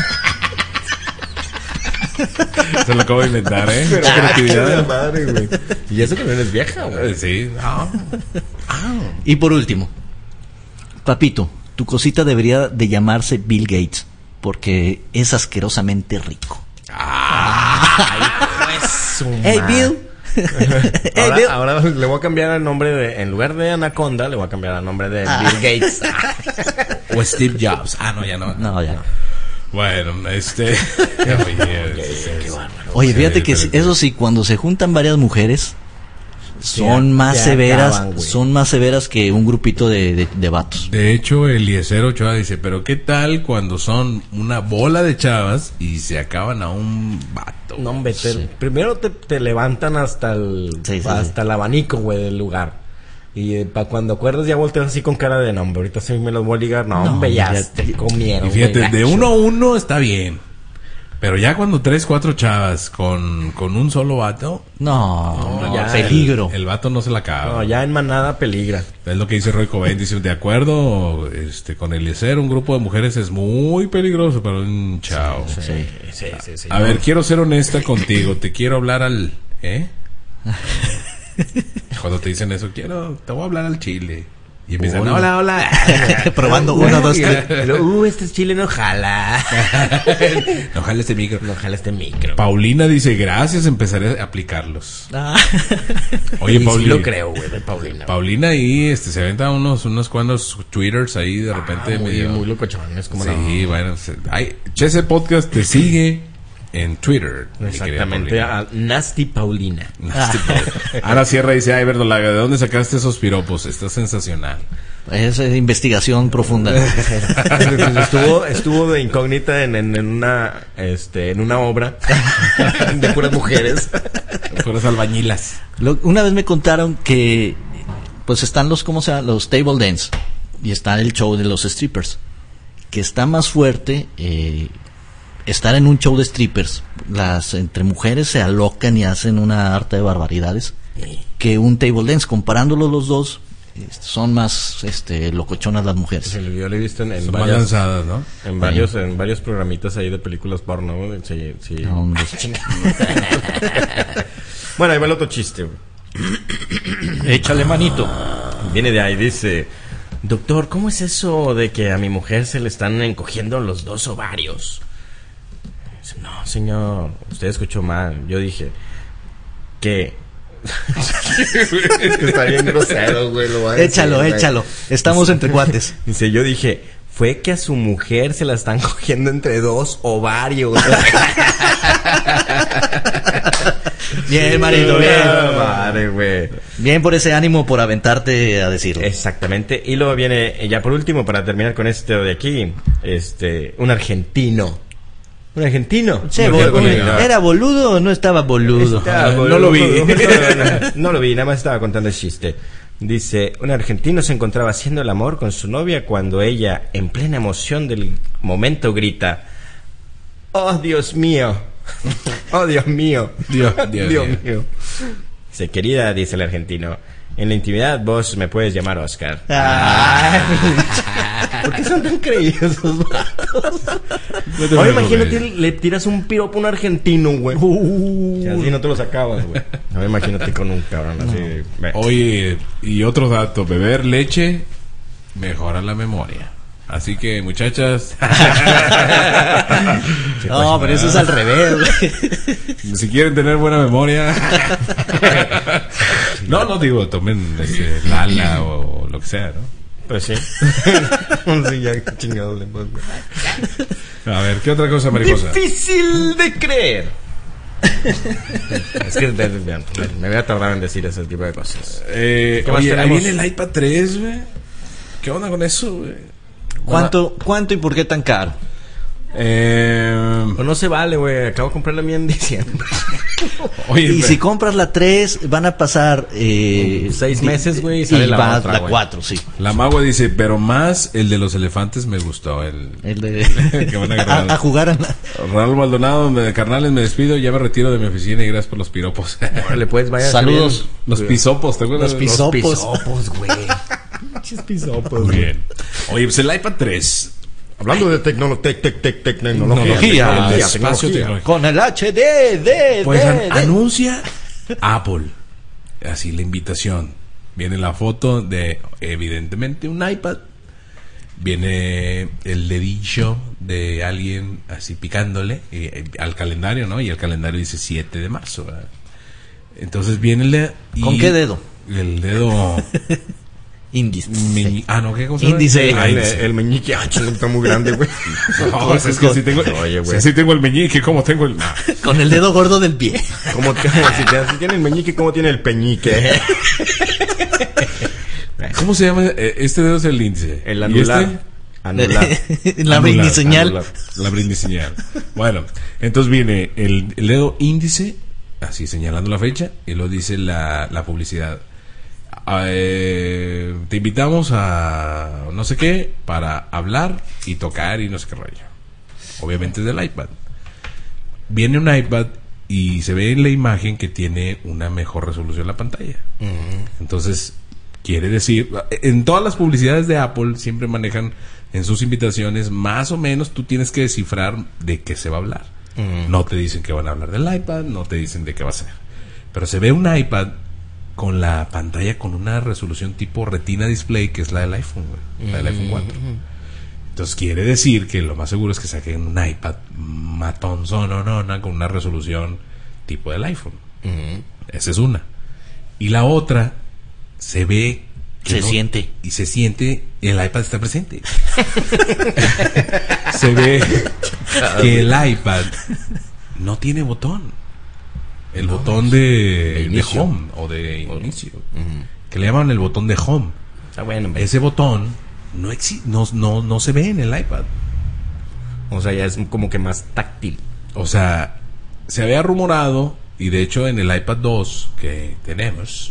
Speaker 1: Se lo acabo de inventar, ¿eh?
Speaker 2: Pero
Speaker 1: Creatividad.
Speaker 2: madre, güey. Y eso que no eres vieja, güey.
Speaker 1: Eh, Sí. No.
Speaker 3: Y por último, papito, tu cosita debería de llamarse Bill Gates, porque es asquerosamente rico. Hey, Bill. Hey,
Speaker 2: Ahora,
Speaker 3: Bill.
Speaker 2: ahora le voy a cambiar el nombre de, en lugar de Anaconda, le voy a cambiar el nombre de
Speaker 3: Ah.
Speaker 2: Bill Gates.
Speaker 1: O Steve Jobs. Ah, no, ya no.
Speaker 3: No, ya.
Speaker 1: Bueno, este. Oye,
Speaker 2: Qué bárbaro.
Speaker 3: Oye,
Speaker 1: Sí,
Speaker 3: fíjate que
Speaker 1: pero-
Speaker 3: eso sí, cuando se juntan varias mujeres, son
Speaker 2: Se-
Speaker 3: más
Speaker 2: se
Speaker 3: severas,
Speaker 2: acaban, güey.
Speaker 3: son más severas que un grupito de, de, de vatos.
Speaker 1: De hecho, Eliezer Ochoa dice, pero ¿qué tal cuando son una bola de chavas y se acaban a un vato?
Speaker 2: No, hombre, te-
Speaker 3: Sí.
Speaker 2: primero te, te levantan hasta el
Speaker 3: Sí, sí,
Speaker 2: hasta el abanico, güey, del lugar. Y eh, para cuando acuerdas ya volteas así con cara de, no, hombre, ahorita sí me los voy a ligar. No,
Speaker 3: No,
Speaker 2: hombre, ya,
Speaker 3: ya
Speaker 2: te comieron.
Speaker 1: Y fíjate,
Speaker 2: güey,
Speaker 1: de
Speaker 2: gacho.
Speaker 1: uno a uno está bien. Pero ya cuando tres, cuatro chavas con, con un solo vato,
Speaker 3: No,
Speaker 2: No, ya,
Speaker 3: peligro.
Speaker 1: el vato no se la acaba.
Speaker 2: No, ya en manada peligra.
Speaker 1: Es lo que dice Roy Cobain, dice, de acuerdo, este, con Eliezer, un grupo de mujeres es muy peligroso para un chao.
Speaker 2: Sí, sí, sí. sí.
Speaker 1: A ver, quiero ser honesta contigo, te quiero hablar al... ¿Eh? Cuando te dicen eso, quiero, te voy a hablar al chile. Y empiezan,
Speaker 3: Hola.
Speaker 1: hola, hola.
Speaker 3: Probando uno, dos, tres.
Speaker 2: Pero, uh, este chile no jala.
Speaker 1: No jale este micro.
Speaker 2: No jala este micro.
Speaker 1: Paulina dice, gracias, empezaré a aplicarlos.
Speaker 3: Ah.
Speaker 1: Oye,
Speaker 2: Y sí
Speaker 1: Paulina.
Speaker 2: lo creo, güey, de Paulina.
Speaker 1: Paulina ahí, este, se aventa unos, unos cuantos twitters ahí de repente
Speaker 2: Ah, muy,
Speaker 1: medio...
Speaker 2: muy locochones, como
Speaker 1: Sí,
Speaker 2: no.
Speaker 1: bueno, se- hay, Chese Podcast te sigue en Twitter. mi querida
Speaker 2: Exactamente,
Speaker 1: Paulina.
Speaker 2: a Nasty Paulina.
Speaker 1: Nasty Paul. Ana Sierra dice, ay, Verdolaga, ¿de dónde sacaste esos piropos? Está sensacional.
Speaker 3: Es eh, investigación profunda.
Speaker 2: estuvo estuvo de incógnita en, en, en una este en una obra de puras mujeres.
Speaker 1: Puras albañilas.
Speaker 3: Lo- una vez me contaron que pues están los, ¿cómo se llama? Los table dance y está el show de los strippers, que está más fuerte eh, estar en un show de strippers, las entre mujeres se alocan y hacen una harta de barbaridades, que un table dance. Comparándolos los dos, este, son más este locochonas las mujeres.
Speaker 2: Yo lo he visto en, en
Speaker 1: Son más
Speaker 2: varias
Speaker 1: lanzadas, ¿no?
Speaker 2: en varios en varios programitas ahí de películas porno. güey. Sí, sí.
Speaker 3: No, hombre.
Speaker 2: Bueno, ahí va el otro chiste. güey.
Speaker 3: Échale manito.
Speaker 2: Viene de ahí, dice: doctor, ¿cómo es eso de que a mi mujer se le están encogiendo los dos ovarios? Dice, no, señor, usted escuchó mal. Yo dije que... es que está bien grosero, güey. Lo voy a decir,
Speaker 3: Échalo,
Speaker 2: güey.
Speaker 3: échalo. Estamos entre cuates.
Speaker 2: Dice, yo dije, fue que a su mujer se la están cogiendo entre dos ovarios.
Speaker 3: Bien, Marito, bien.
Speaker 2: Madre, güey.
Speaker 3: Bien por ese ánimo, por aventarte a decirlo.
Speaker 2: Exactamente. Y luego viene, eh, ya por último, para terminar con este de aquí, este, un argentino. Un argentino.
Speaker 3: Che,
Speaker 1: No,
Speaker 3: bol-
Speaker 1: no, no.
Speaker 3: ¿era boludo o no estaba boludo?
Speaker 2: Estaba
Speaker 1: Ah, no
Speaker 2: boludo.
Speaker 1: lo vi.
Speaker 2: No lo vi, nada más estaba contando el chiste. Dice, un argentino se encontraba haciendo el amor con su novia cuando ella, en plena emoción del momento, grita: ¡oh, Dios mío! ¡oh, Dios mío!
Speaker 1: Dios, Dios mío.
Speaker 2: mío! Dice, querida, dice el argentino, en la intimidad vos me puedes llamar Oscar.
Speaker 3: Ay.
Speaker 2: ¿Por qué son tan creídos esos vatos?
Speaker 1: No te
Speaker 2: Ahora
Speaker 1: preocupes.
Speaker 2: imagínate, le tiras un piropo a un argentino, güey. Si así no te lo sacabas, güey. Ahora imagínate con un cabrón así. Ve.
Speaker 1: Oye, y otro dato, beber leche mejora la memoria. Así que, muchachas,
Speaker 3: No, pero eso es al revés, güey.
Speaker 1: si quieren tener buena memoria, no, no digo, tomen este, Lala o lo que sea, ¿no?
Speaker 2: Pues sí. Sí, ya chingado le pongo.
Speaker 1: A ver, ¿qué otra cosa, mariposa?
Speaker 2: Difícil de creer. Es que de- de- de- me voy a tardar en decir ese tipo de cosas.
Speaker 1: Eh,
Speaker 2: ¿Qué más
Speaker 1: oye, ahí
Speaker 2: tenemos?
Speaker 1: viene el iPad tres, güey. ¿qué onda con eso, güey?
Speaker 3: ¿Cuánto, ¿Cuánto y por qué tan caro?
Speaker 1: Eh,
Speaker 2: Pues no se vale, güey. Acabo de comprar la mía en diciembre.
Speaker 1: oye,
Speaker 3: Y
Speaker 1: pero-
Speaker 3: si compras la tres, van a pasar eh,
Speaker 2: Seis
Speaker 3: di-
Speaker 2: meses, güey, y
Speaker 3: y
Speaker 2: sale la
Speaker 3: va
Speaker 2: otra,
Speaker 3: la
Speaker 2: güey.
Speaker 3: cuatro, sí.
Speaker 1: la magua dice, pero más el de los elefantes me gustó. El,
Speaker 3: El de
Speaker 1: que van a agarrar.
Speaker 3: a, a jugar a la-
Speaker 1: Raúl Maldonado, me, carnales, me despido, ya me retiro de mi oficina y gracias por los piropos.
Speaker 2: Órale, pues, vaya.
Speaker 3: Saludos.
Speaker 1: Los pisopos, ¿te acuerdas?
Speaker 3: Los pisopos.
Speaker 2: Pisopos, güey.
Speaker 1: Pinches pisopos. Muy bien. Oye, pues el iPad tres.
Speaker 2: Hablando de tecnolo- tec- tec- tec- tec- tecnología.
Speaker 3: Tecnología.
Speaker 2: tecnología,
Speaker 1: Espacio
Speaker 2: tecnología.
Speaker 1: tecnológico.
Speaker 3: Con el H D, D,
Speaker 1: Pues
Speaker 3: D,
Speaker 1: an-
Speaker 3: D.
Speaker 1: anuncia Apple. Así la invitación. Viene la foto de, evidentemente, un iPad. Viene el dedillo de alguien así picándole eh, al calendario, ¿no? Y el calendario dice siete de marzo. ¿verdad? Entonces viene el de... y
Speaker 3: ¿Con qué dedo?
Speaker 1: El dedo...
Speaker 3: Índice.
Speaker 1: meñi- ah, no, ¿qué cosa? era?
Speaker 3: Índice.
Speaker 1: Ah,
Speaker 2: El,
Speaker 1: índice.
Speaker 2: el meñique, ah, chingo, está muy grande, güey.
Speaker 1: No, pues es que si tengo,
Speaker 2: Oye, güey.
Speaker 1: si tengo el meñique, ¿cómo tengo el...? Ah.
Speaker 3: Con el dedo gordo del pie.
Speaker 2: ¿Cómo te- si, te- si tiene el meñique, ¿cómo tiene el peñique?
Speaker 1: ¿Cómo se llama? Eh, Este dedo es el índice.
Speaker 2: El
Speaker 1: ¿Y
Speaker 2: anular.
Speaker 1: este?
Speaker 2: Anular.
Speaker 3: La
Speaker 1: Anular,
Speaker 3: brindis-señal.
Speaker 2: anular.
Speaker 1: La brindis-señal. Bueno, entonces viene el, el dedo índice, así señalando la fecha, y lo dice la, la publicidad. Ah, eh, te invitamos a no sé qué para hablar y tocar y no sé qué rollo. Obviamente es del iPad. Viene un iPad y se ve en la imagen que tiene una mejor resolución la pantalla. Entonces, quiere decir, en todas las publicidades de Apple siempre manejan en sus invitaciones, más o menos tú tienes que descifrar de qué se va a hablar. No te dicen que van a hablar del iPad, no te dicen de qué va a ser. Pero se ve un iPad con la pantalla con una resolución tipo Retina Display, que es la del iPhone, güey, la del iPhone cuatro. Entonces quiere decir que lo más seguro es que saquen un iPad matonzononona con una resolución tipo del iPhone. Esa es una. Y la otra, se ve que
Speaker 3: Se
Speaker 1: no-
Speaker 3: siente.
Speaker 1: y se siente, el iPad está presente. Se ve que el iPad no tiene botón. El botón de,
Speaker 2: de
Speaker 1: de
Speaker 2: inicio.
Speaker 1: home o de inicio, que le llaman el botón de home.
Speaker 2: Está bueno, hombre.
Speaker 1: Ese botón no, exi- no, no, no se ve en el iPad.
Speaker 2: O sea, ya es como que más táctil.
Speaker 1: O sea, se había rumorado, y de hecho en el iPad dos que tenemos,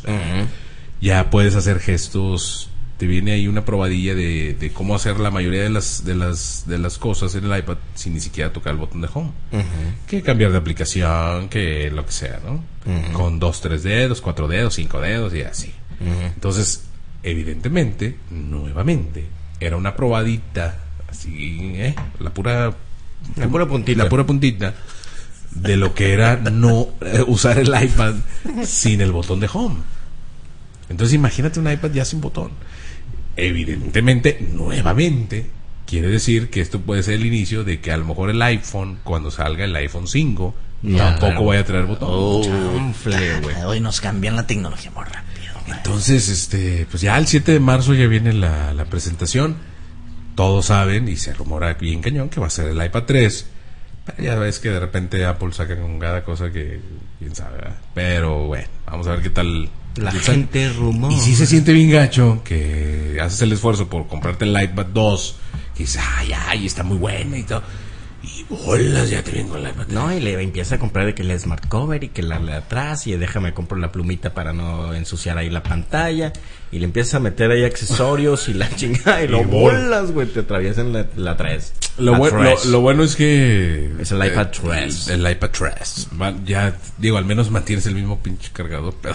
Speaker 1: ya puedes hacer gestos. Te viene ahí una probadilla de, de cómo hacer la mayoría de las de las de las cosas en el iPad sin ni siquiera tocar el botón de home. Que cambiar de aplicación, que lo que sea, ¿no? Con dos, tres dedos, cuatro dedos, cinco dedos y así. Entonces, evidentemente, nuevamente, era una probadita, así, ¿eh? La pura
Speaker 2: La pura puntita.
Speaker 1: la pura puntita de lo que era no eh, usar el iPad sin el botón de home. Entonces imagínate un iPad ya sin botón. Evidentemente, nuevamente, quiere decir que esto puede ser el inicio de que a lo mejor el iPhone, cuando salga el iPhone cinco,
Speaker 3: Ya,
Speaker 1: tampoco
Speaker 2: claro.
Speaker 1: vaya a traer botón.
Speaker 3: Oh,
Speaker 2: Chanfle, güey.
Speaker 3: hoy nos cambian la tecnología muy rápido. güey.
Speaker 1: Entonces, este, pues ya el siete de marzo ya viene la, la presentación. Todos saben, y se rumora bien cañón, que va a ser el iPad tres. Pero ya ves que de repente Apple saca con cada cosa que, quién sabe, ¿verdad? Pero bueno, vamos a ver qué tal.
Speaker 2: La
Speaker 1: qué tal.
Speaker 2: gente rumor.
Speaker 1: Y sí se siente bien gacho que haces el esfuerzo por comprarte el iPad dos, que dices, ay, ay, está muy buena y todo. Y bolas, ya te vienen con el iPad.
Speaker 2: No, y le empieza a comprar de que el smart cover y que la de atrás y déjame compro la plumita para no ensuciar ahí la pantalla y le empiezas a meter ahí accesorios y la chingada y,
Speaker 1: Y
Speaker 2: lo
Speaker 1: bol.
Speaker 2: bolas, güey, te atraviesan la, la tres.
Speaker 1: Lo,
Speaker 2: La
Speaker 1: buen-
Speaker 2: tres.
Speaker 1: lo, lo bueno es que
Speaker 2: Es el iPad
Speaker 1: eh,
Speaker 2: tres.
Speaker 1: El, el iPad tres. Va- Ya digo, al menos mantienes el mismo pinche cargador, pero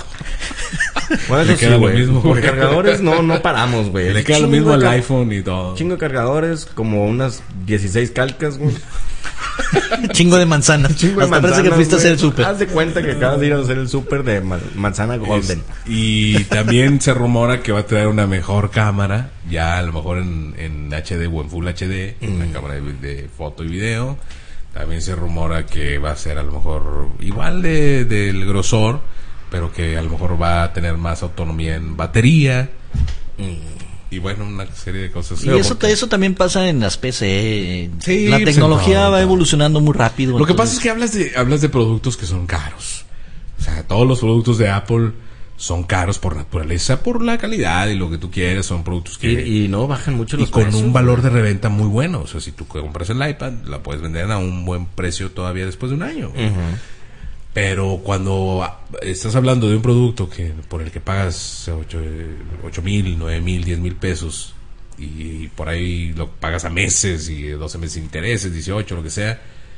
Speaker 2: Bueno,
Speaker 1: le
Speaker 2: eso sí,
Speaker 1: queda lo
Speaker 2: güey.
Speaker 1: mismo,
Speaker 2: Por
Speaker 1: güey.
Speaker 2: cargadores no no paramos, güey.
Speaker 1: le queda lo
Speaker 2: Chingo
Speaker 1: mismo
Speaker 2: de
Speaker 1: al
Speaker 2: car-
Speaker 1: iPhone y todo.
Speaker 2: Chingo de cargadores, como unas dieciséis calcas, güey.
Speaker 3: Chingo de manzanas.
Speaker 2: Chingo de
Speaker 3: Hasta parece que
Speaker 2: manzanas,
Speaker 3: fuiste a hacer el
Speaker 2: güey.
Speaker 3: súper.
Speaker 2: Haz de cuenta que acabas de ir a hacer el súper de ma- manzana golden.
Speaker 1: Es- y también se rumora que va a traer una mejor cámara, ya a lo mejor en, en H D o en Full H D, una cámara de, de foto y video. También se rumora que va a ser a lo mejor igual de del grosor, pero que a lo mejor va a tener más autonomía en batería. Y bueno, una serie de cosas.
Speaker 3: Y eso, eso también pasa en las P C.
Speaker 1: Sí,
Speaker 3: la
Speaker 1: pues,
Speaker 3: tecnología
Speaker 1: en todo,
Speaker 3: va
Speaker 1: todo.
Speaker 3: evolucionando muy rápido.
Speaker 1: Lo que
Speaker 3: entonces-
Speaker 1: pasa es que hablas de hablas de productos que son caros. O sea, todos los productos de Apple son caros por naturaleza, por la calidad y lo que tú quieres, son productos que...
Speaker 2: Y, y no bajan mucho los
Speaker 1: y con
Speaker 2: precios,
Speaker 1: un valor
Speaker 2: güey.
Speaker 1: de reventa muy bueno. O sea, si tú compras el iPad, la puedes vender a un buen precio todavía después de un año.
Speaker 2: Uh-huh.
Speaker 1: Pero cuando estás hablando de un producto que por el que pagas ocho mil, nueve mil, diez mil pesos y por ahí lo pagas a meses y doce meses de intereses, dieciocho, lo que sea,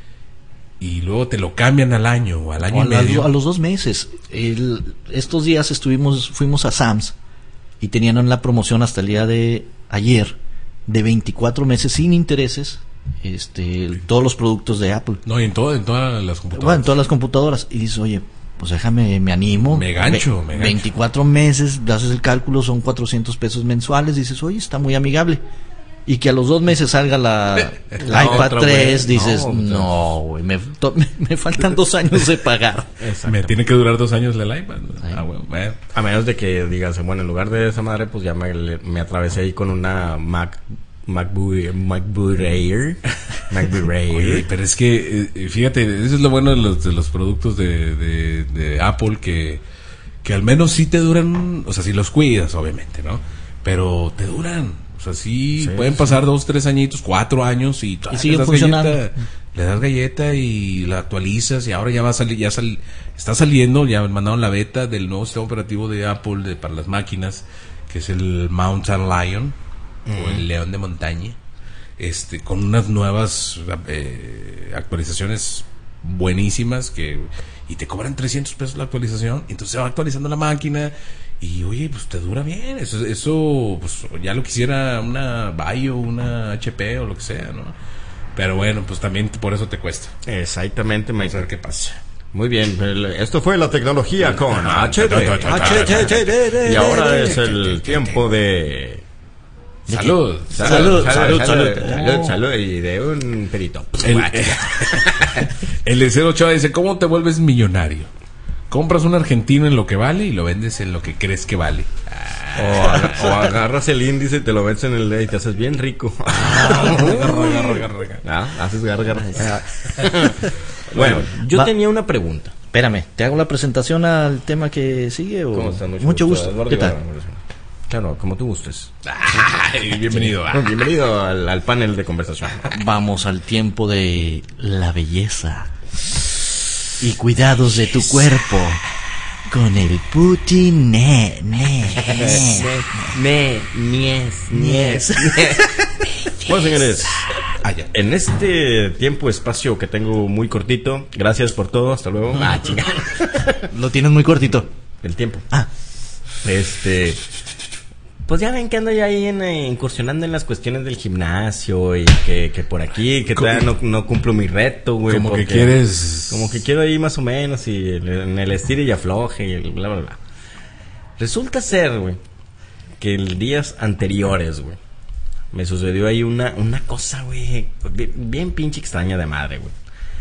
Speaker 1: y luego te lo cambian al año o al año
Speaker 3: O
Speaker 1: y
Speaker 3: a,
Speaker 1: medio.
Speaker 3: la- a los dos meses. El- estos días estuvimos, fuimos a Sam's y tenían en la promoción hasta el día de ayer de veinticuatro meses sin intereses, este, todos los productos de Apple.
Speaker 1: No, y en, todo, en todas las computadoras.
Speaker 3: Bueno, en todas las computadoras. Y dices, oye, pues déjame, me animo.
Speaker 1: Me gancho,
Speaker 3: Ve-
Speaker 1: me gancho.
Speaker 3: veinticuatro meses, haces el cálculo, son cuatrocientos pesos mensuales. Dices, oye, está muy amigable. Y que a los dos meses salga la, la
Speaker 2: La
Speaker 3: iPad
Speaker 2: otra,
Speaker 3: tres,
Speaker 2: güey.
Speaker 3: dices,
Speaker 2: No,
Speaker 3: no, güey, me, to- me faltan dos años de pagar.
Speaker 1: Me tiene que durar dos años el iPad.
Speaker 3: Ay.
Speaker 1: Ah, bueno, bueno.
Speaker 2: A menos de que digas, bueno, en lugar de esa madre, pues ya me, me atravesé ahí con una Mac, MacBook, MacBook Air. MacBook Air.
Speaker 1: Oye, pero es que, eh, fíjate, eso es lo bueno de los, de los productos de, de, de Apple, que, que al menos sí te duran, o sea, si los cuidas, obviamente, ¿no? Pero te duran. O sea, sí,
Speaker 2: Sí,
Speaker 1: pueden
Speaker 2: sí.
Speaker 1: pasar dos, tres añitos, cuatro años y, todavía
Speaker 3: siguen
Speaker 1: le das
Speaker 3: funcionando.
Speaker 1: galleta, le das galleta y la actualizas y ahora ya va a salir, ya sal, está saliendo, ya mandaron la beta del nuevo sistema operativo de Apple de, para las máquinas, que es el Mountain Lion, o el León de Montaña, este, con unas nuevas eh, actualizaciones buenísimas que y te cobran trescientos pesos la actualización, entonces se va actualizando la máquina y oye, pues te dura bien. Eso, eso pues ya lo quisiera una Bio, una H P o lo que sea, ¿no? Pero bueno, pues también por eso te cuesta.
Speaker 2: Exactamente,
Speaker 1: Vamos a
Speaker 2: Mike.
Speaker 1: ver qué pasa.
Speaker 2: Muy bien, el- esto fue la tecnología con H D.
Speaker 3: H D.
Speaker 2: Y ahora es el tiempo de...
Speaker 1: Salud.
Speaker 3: Salud,
Speaker 2: salud,
Speaker 3: salud,
Speaker 2: salud,
Speaker 3: salud.
Speaker 2: salud, salud, y de un perito.
Speaker 1: El, el Lecero Ochoa dice, ¿cómo te vuelves millonario? Compras un argentino en lo que vale y lo vendes en lo que crees que vale.
Speaker 2: O, aga- o agarras el índice y te lo metes en el dedo y te haces bien rico. Ah, haces gárgaras. Bueno, yo
Speaker 3: Va.
Speaker 2: tenía una pregunta.
Speaker 3: Espérame, ¿te hago la presentación al tema que sigue? O...
Speaker 2: ¿Cómo están?
Speaker 3: Mucho, gusto.
Speaker 2: Eduardo
Speaker 3: ¿Qué tal?
Speaker 2: Ibarra. Claro, como tú gustes.
Speaker 1: Ay, bienvenido. Ah.
Speaker 2: Bienvenido al, al panel de conversación.
Speaker 3: Vamos al tiempo de la belleza y cuidados de tu cuerpo con el Putin ne, ne,
Speaker 2: Ne, nies, nies. Bueno, señores,
Speaker 1: Allá.
Speaker 2: en este tiempo, espacio que tengo muy cortito, gracias por todo, hasta luego. Ah, chinga.
Speaker 3: Lo tienes muy cortito.
Speaker 2: El tiempo.
Speaker 3: Ah,
Speaker 2: Este. Pues ya ven que ando ya ahí en, eh, incursionando en las cuestiones del gimnasio y que, que por aquí, que todavía no, no cumplo mi reto, güey.
Speaker 1: Como que
Speaker 2: porque-
Speaker 1: quieres...
Speaker 2: Como que quiero ahí más o menos y el- en el estire y afloje y el bla, bla, bla. Resulta ser, güey, que el días anteriores, güey, me sucedió ahí una, una cosa, güey, bien, bien pinche extraña de madre, güey.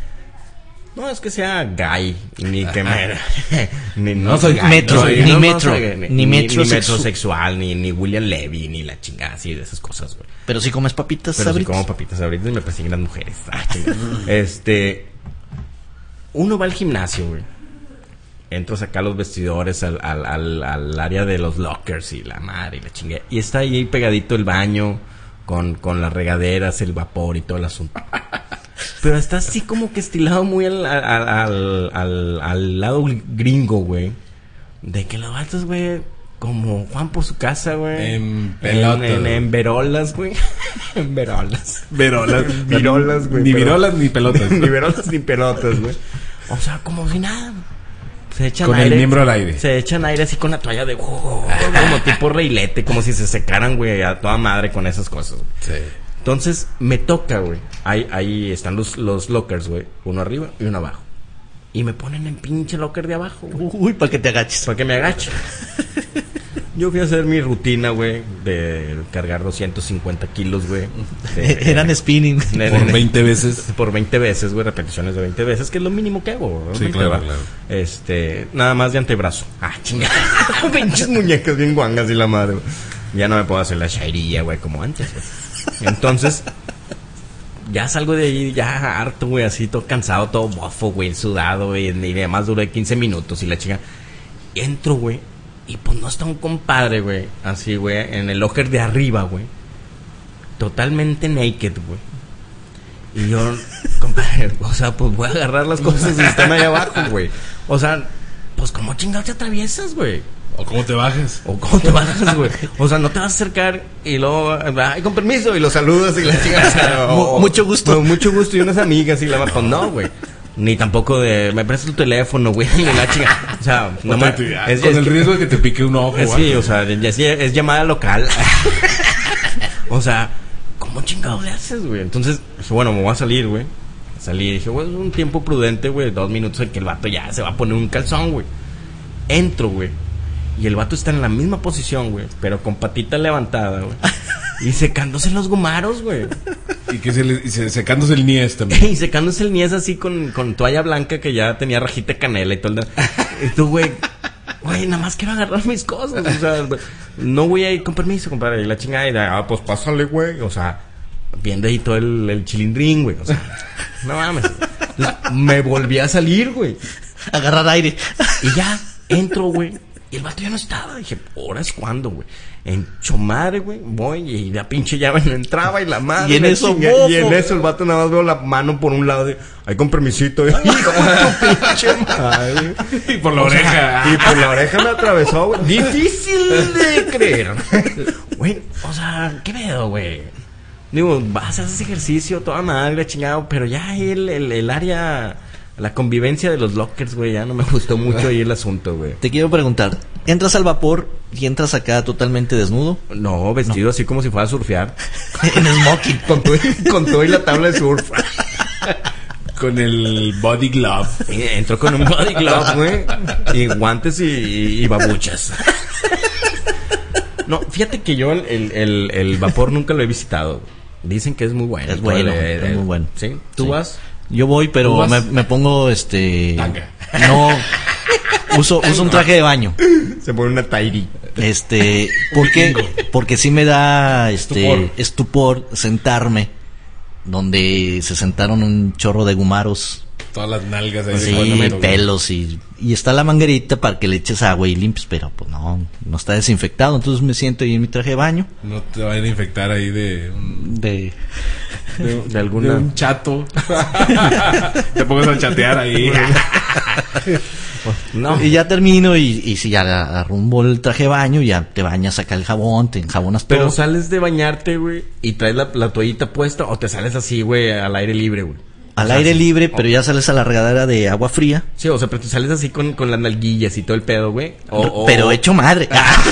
Speaker 2: No es que sea gay, ni que me... ni,
Speaker 1: No soy
Speaker 2: gay,
Speaker 3: metro,
Speaker 2: soy-
Speaker 3: ni metro,
Speaker 2: gay,
Speaker 3: ni
Speaker 2: ni,
Speaker 3: metro
Speaker 2: ni
Speaker 3: sexu-
Speaker 2: metrosexual, ni, ni William Levy, ni la chingada, así de esas cosas, güey.
Speaker 3: pero si comes papitas,
Speaker 2: Pero si
Speaker 3: Sabritas.
Speaker 2: como papitas ahorita y me persiguen las mujeres. Ah, chingada. este... Uno va al gimnasio, güey. Entras acá a los vestidores, al, al, al, al área de los lockers y la madre y la chingada. Y está ahí pegadito el baño con, con las regaderas, el vapor y todo el asunto. Pero está así como que estilado muy al, al, al, al, al lado gringo, güey. De que lo vatos, güey, como Juan por su casa, güey.
Speaker 1: En pelotas,
Speaker 2: En, en,
Speaker 1: güey.
Speaker 2: en verolas, güey. En verolas.
Speaker 1: Virolas.
Speaker 2: Virolas, güey.
Speaker 1: Ni
Speaker 2: pero-
Speaker 1: virolas ni pelotas.
Speaker 2: ni verolas ni pelotas, güey. O sea, como si nada. Se echan
Speaker 1: Con el
Speaker 2: aire.
Speaker 1: miembro al aire.
Speaker 2: Se echan aire así con la toalla de... como tipo reilete, como si se secaran, güey, a toda madre con esas cosas, güey.
Speaker 1: Sí.
Speaker 2: Entonces, me toca, güey. Ahí, ahí están los, los lockers, güey. Uno arriba y uno abajo. Y me ponen en pinche locker de abajo, güey.
Speaker 3: Uy, para que te agaches.
Speaker 2: Para que me agache. Yo fui a hacer mi rutina, güey, de cargar doscientos cincuenta kilos, güey. De-
Speaker 3: Eran spinning.
Speaker 2: de-
Speaker 1: Por
Speaker 2: de-
Speaker 1: veinte veces.
Speaker 2: Por veinte veces, güey, repeticiones de veinte veces, que es lo mínimo que hago, güey.
Speaker 1: Sí,
Speaker 2: veinte,
Speaker 1: claro,
Speaker 2: va.
Speaker 1: claro.
Speaker 2: Este, nada más de antebrazo. Ah, chingada. Pinches muñecas bien guangas y la madre, güey. Ya no me puedo hacer la shairilla, güey, como antes, güey. Entonces, ya salgo de ahí, ya harto, güey, así, todo cansado, todo bofo, güey, sudado, güey, y además duré quince minutos y la chica. Entro, güey, Y pues no está un compadre, güey, así, güey, en el locker de arriba, güey. Totalmente naked, güey. Y yo, compadre, o sea, pues voy a agarrar las cosas y están ahí abajo, güey. O sea, pues ¿cómo chingados te atraviesas, güey?
Speaker 1: ¿O cómo te bajas?
Speaker 2: ¿O cómo te bajas, güey? O sea, no te vas a acercar y luego, ay, con permiso, y lo saludas y la chingas. O,
Speaker 3: mucho gusto.
Speaker 2: O, mucho gusto y unas amigas y la pues no, güey. Ni tampoco de, me prestas tu teléfono, güey, y la chinga. O sea, no me,
Speaker 1: es, con es el que, riesgo de que te pique un ojo.
Speaker 2: Sí, güey. O sea, es, es llamada local. O sea, ¿cómo chingado le haces, güey? Entonces, bueno, me voy a salir, güey. Salí y dije, güey, es un tiempo prudente, güey, dos minutos en que el vato ya se va a poner un calzón, güey. Entro, güey. Y el vato está en la misma posición, güey, pero con patita levantada, güey. Y secándose los gomaros, güey.
Speaker 1: Y que se, le, y se secándose el niés también.
Speaker 2: Y secándose el niés así con, con toalla blanca que ya tenía rajita de canela y todo el... Y tú, güey, güey, nada más quiero agarrar mis cosas. O sea, no voy a ir con permiso, compadre. Y la chingada, y ah, pues pásale, güey. O sea, viendo ahí todo el, el chilindrín, güey. O sea, no mames. Entonces, me volví a salir, güey.
Speaker 3: Agarrar aire.
Speaker 2: Y ya, entro, güey. Y el vato ya no estaba. Dije, ¿ahora es cuándo, güey? Encho madre, güey. Voy y la pinche llave no entraba y la madre.
Speaker 3: Y en eso,
Speaker 2: chinga, y en eso el vato nada más veo la mano por un lado. De, ahí con permisito. Hijo de tu pinche madre.
Speaker 1: Y por la o oreja.
Speaker 2: Sea, y por la oreja me atravesó, güey. Difícil de creer. Güey, o sea, ¿qué pedo, güey? Digo, vas a hacer ese ejercicio, toda madre, chingado. Pero ya el, el, el área... La convivencia de los lockers, güey, ya no me gustó mucho ahí el asunto, güey.
Speaker 3: Te quiero preguntar, ¿entras al vapor y entras acá totalmente desnudo?
Speaker 2: No, vestido no. así como si fuera a surfear.
Speaker 3: En smoking.
Speaker 2: Con todo, con todo y la tabla de surf.
Speaker 1: Con el body glove.
Speaker 2: Entró con un body glove, güey. Y guantes y, y, y babuchas. No, fíjate que yo el, el, el, el vapor nunca lo he visitado. Dicen que es muy bueno.
Speaker 3: Es bueno, de, de, es muy bueno.
Speaker 2: ¿Sí? ¿Tú
Speaker 3: sí.
Speaker 2: vas?
Speaker 3: Yo voy, pero me, me pongo este... Tanga. No, uso, uso un traje de baño.
Speaker 2: Se pone una tairi.
Speaker 3: Este, ¿por qué? Porque sí me da este estupor, estupor sentarme donde se sentaron un chorro de gumaros.
Speaker 1: Todas las nalgas ahí.
Speaker 3: Sí, pelos y, y está la manguerita para que le eches agua y limpies, pero pues no, no está desinfectado. Entonces me siento ahí en mi traje de baño.
Speaker 1: No te vayan a infectar ahí de... Un...
Speaker 3: De...
Speaker 1: De, de, alguna... de un chato. Te pongas a chatear ahí.
Speaker 3: No. Y ya termino y, y si ya arrumbo el traje de baño, ya te bañas, saca el jabón, te enjabonas todo.
Speaker 2: Pero sales de bañarte, güey, y traes la, la toallita puesta, o te sales así, güey, al aire libre, güey.
Speaker 3: Al
Speaker 2: o sea,
Speaker 3: aire
Speaker 2: sí.
Speaker 3: libre, pero ya sales a la regadera de agua fría.
Speaker 2: Sí, o sea, pero te sales así con, con las nalguillas y todo el pedo, güey. O,
Speaker 3: pero
Speaker 2: o...
Speaker 3: hecho madre.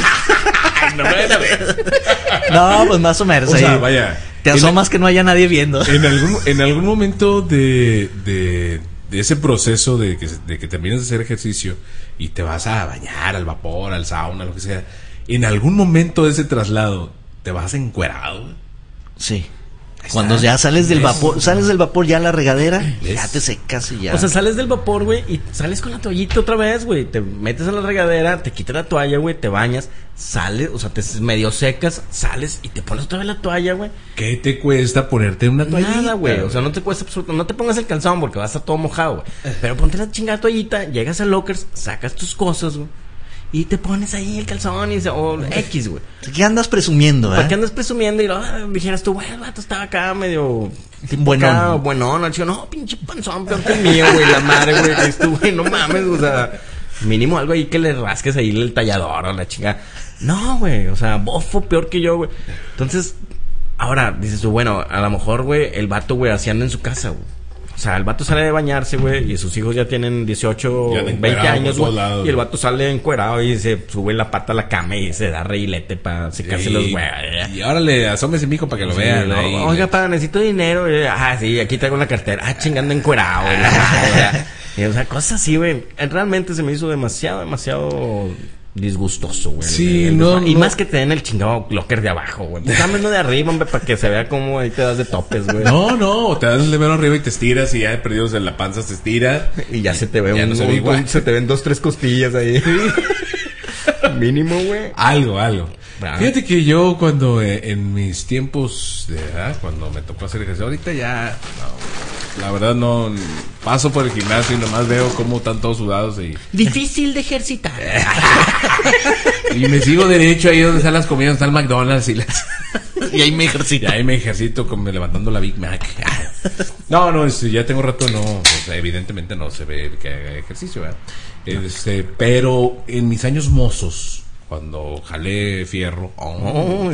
Speaker 2: No me vayan a ver.
Speaker 3: No, pues más o menos.
Speaker 1: O
Speaker 3: ahí.
Speaker 1: sea, vaya.
Speaker 3: Te asomas el, que no haya nadie viendo.
Speaker 1: En algún, en algún momento de, de, de ese proceso de que, de que terminas de hacer ejercicio y te vas a bañar al vapor, al sauna, lo que sea, en algún momento de ese traslado te vas encuerado.
Speaker 3: Sí. Cuando ya sales del vapor, sales del vapor ya a la regadera, ya te secas y ya.
Speaker 2: O sea, sales del vapor, güey, y sales con la toallita otra vez, güey. Te metes a la regadera, te quitas la toalla, güey, te bañas, sales, o sea, te medio secas, sales y te pones otra vez la toalla, güey.
Speaker 1: ¿Qué te cuesta ponerte una toallita?
Speaker 2: Nada, güey. O sea, no te cuesta absolutamente, no te pongas el calzón porque vas a estar todo mojado, güey. Pero ponte la chingada toallita, llegas al lockers, sacas tus cosas, güey. Y te pones ahí el calzón y o X, güey.
Speaker 3: ¿Qué andas presumiendo, eh?
Speaker 2: ¿Para qué andas presumiendo? Y lo, ah, dijeras tú, güey, el vato estaba acá medio...
Speaker 3: Buenón.
Speaker 2: Buenón. No, no, pinche panzón, peor que el mío, güey. La madre, güey. Dices tú, güey, no mames, o sea... Mínimo algo ahí que le rasques ahí el tallador o la chingada. No, güey, o sea, bofo peor que yo, güey. Entonces, ahora, dices tú, bueno, a lo mejor, güey, el vato, güey, así anda en su casa, güey. O sea, el vato sale de bañarse, güey, y sus hijos ya tienen dieciocho, veinte años, güey. Y el vato sale encuerado y se sube la pata a la cama y se da reilete para secarse sí. los güey.
Speaker 1: Y ahora le asómese, mijo, para que lo sí, vean.
Speaker 2: No, oiga, pa, necesito dinero. Ah, sí, aquí traigo la cartera. Ah, chingando encuerado, güey. Y, o sea, cosas así, güey. Realmente se me hizo demasiado, demasiado... disgustoso, güey.
Speaker 1: Sí,
Speaker 2: el, el,
Speaker 1: no,
Speaker 2: y
Speaker 1: no.
Speaker 2: más que te den el chingado locker de abajo, güey. Pues dame uno de arriba, hombre, para que se vea cómo ahí te das de topes, güey.
Speaker 1: No, no, te das el de mero arriba y te estiras y ya perdidos en la panza se estira.
Speaker 2: Y ya se te ve
Speaker 1: ya
Speaker 2: un,
Speaker 1: no se,
Speaker 2: un,
Speaker 1: ve igual.
Speaker 2: un se te ven dos, tres costillas ahí. Mínimo, güey.
Speaker 1: Algo, algo. Ah. Fíjate que yo cuando eh, en mis tiempos de edad, cuando me tocó hacer ejercicio, ahorita ya no. la verdad no paso por el gimnasio y nomás veo cómo están todos sudados y
Speaker 3: difícil de ejercitar.
Speaker 1: Y me sigo derecho ahí donde están las comidas, está el McDonald's y las...
Speaker 3: Y ahí me ejercito.
Speaker 1: Y ahí me ejercito como levantando la Big Mac. No, no, este, ya tengo rato, no, o sea, evidentemente no se ve que haga ejercicio, ¿verdad? Este, pero en mis años mozos, cuando jalé fierro, oh,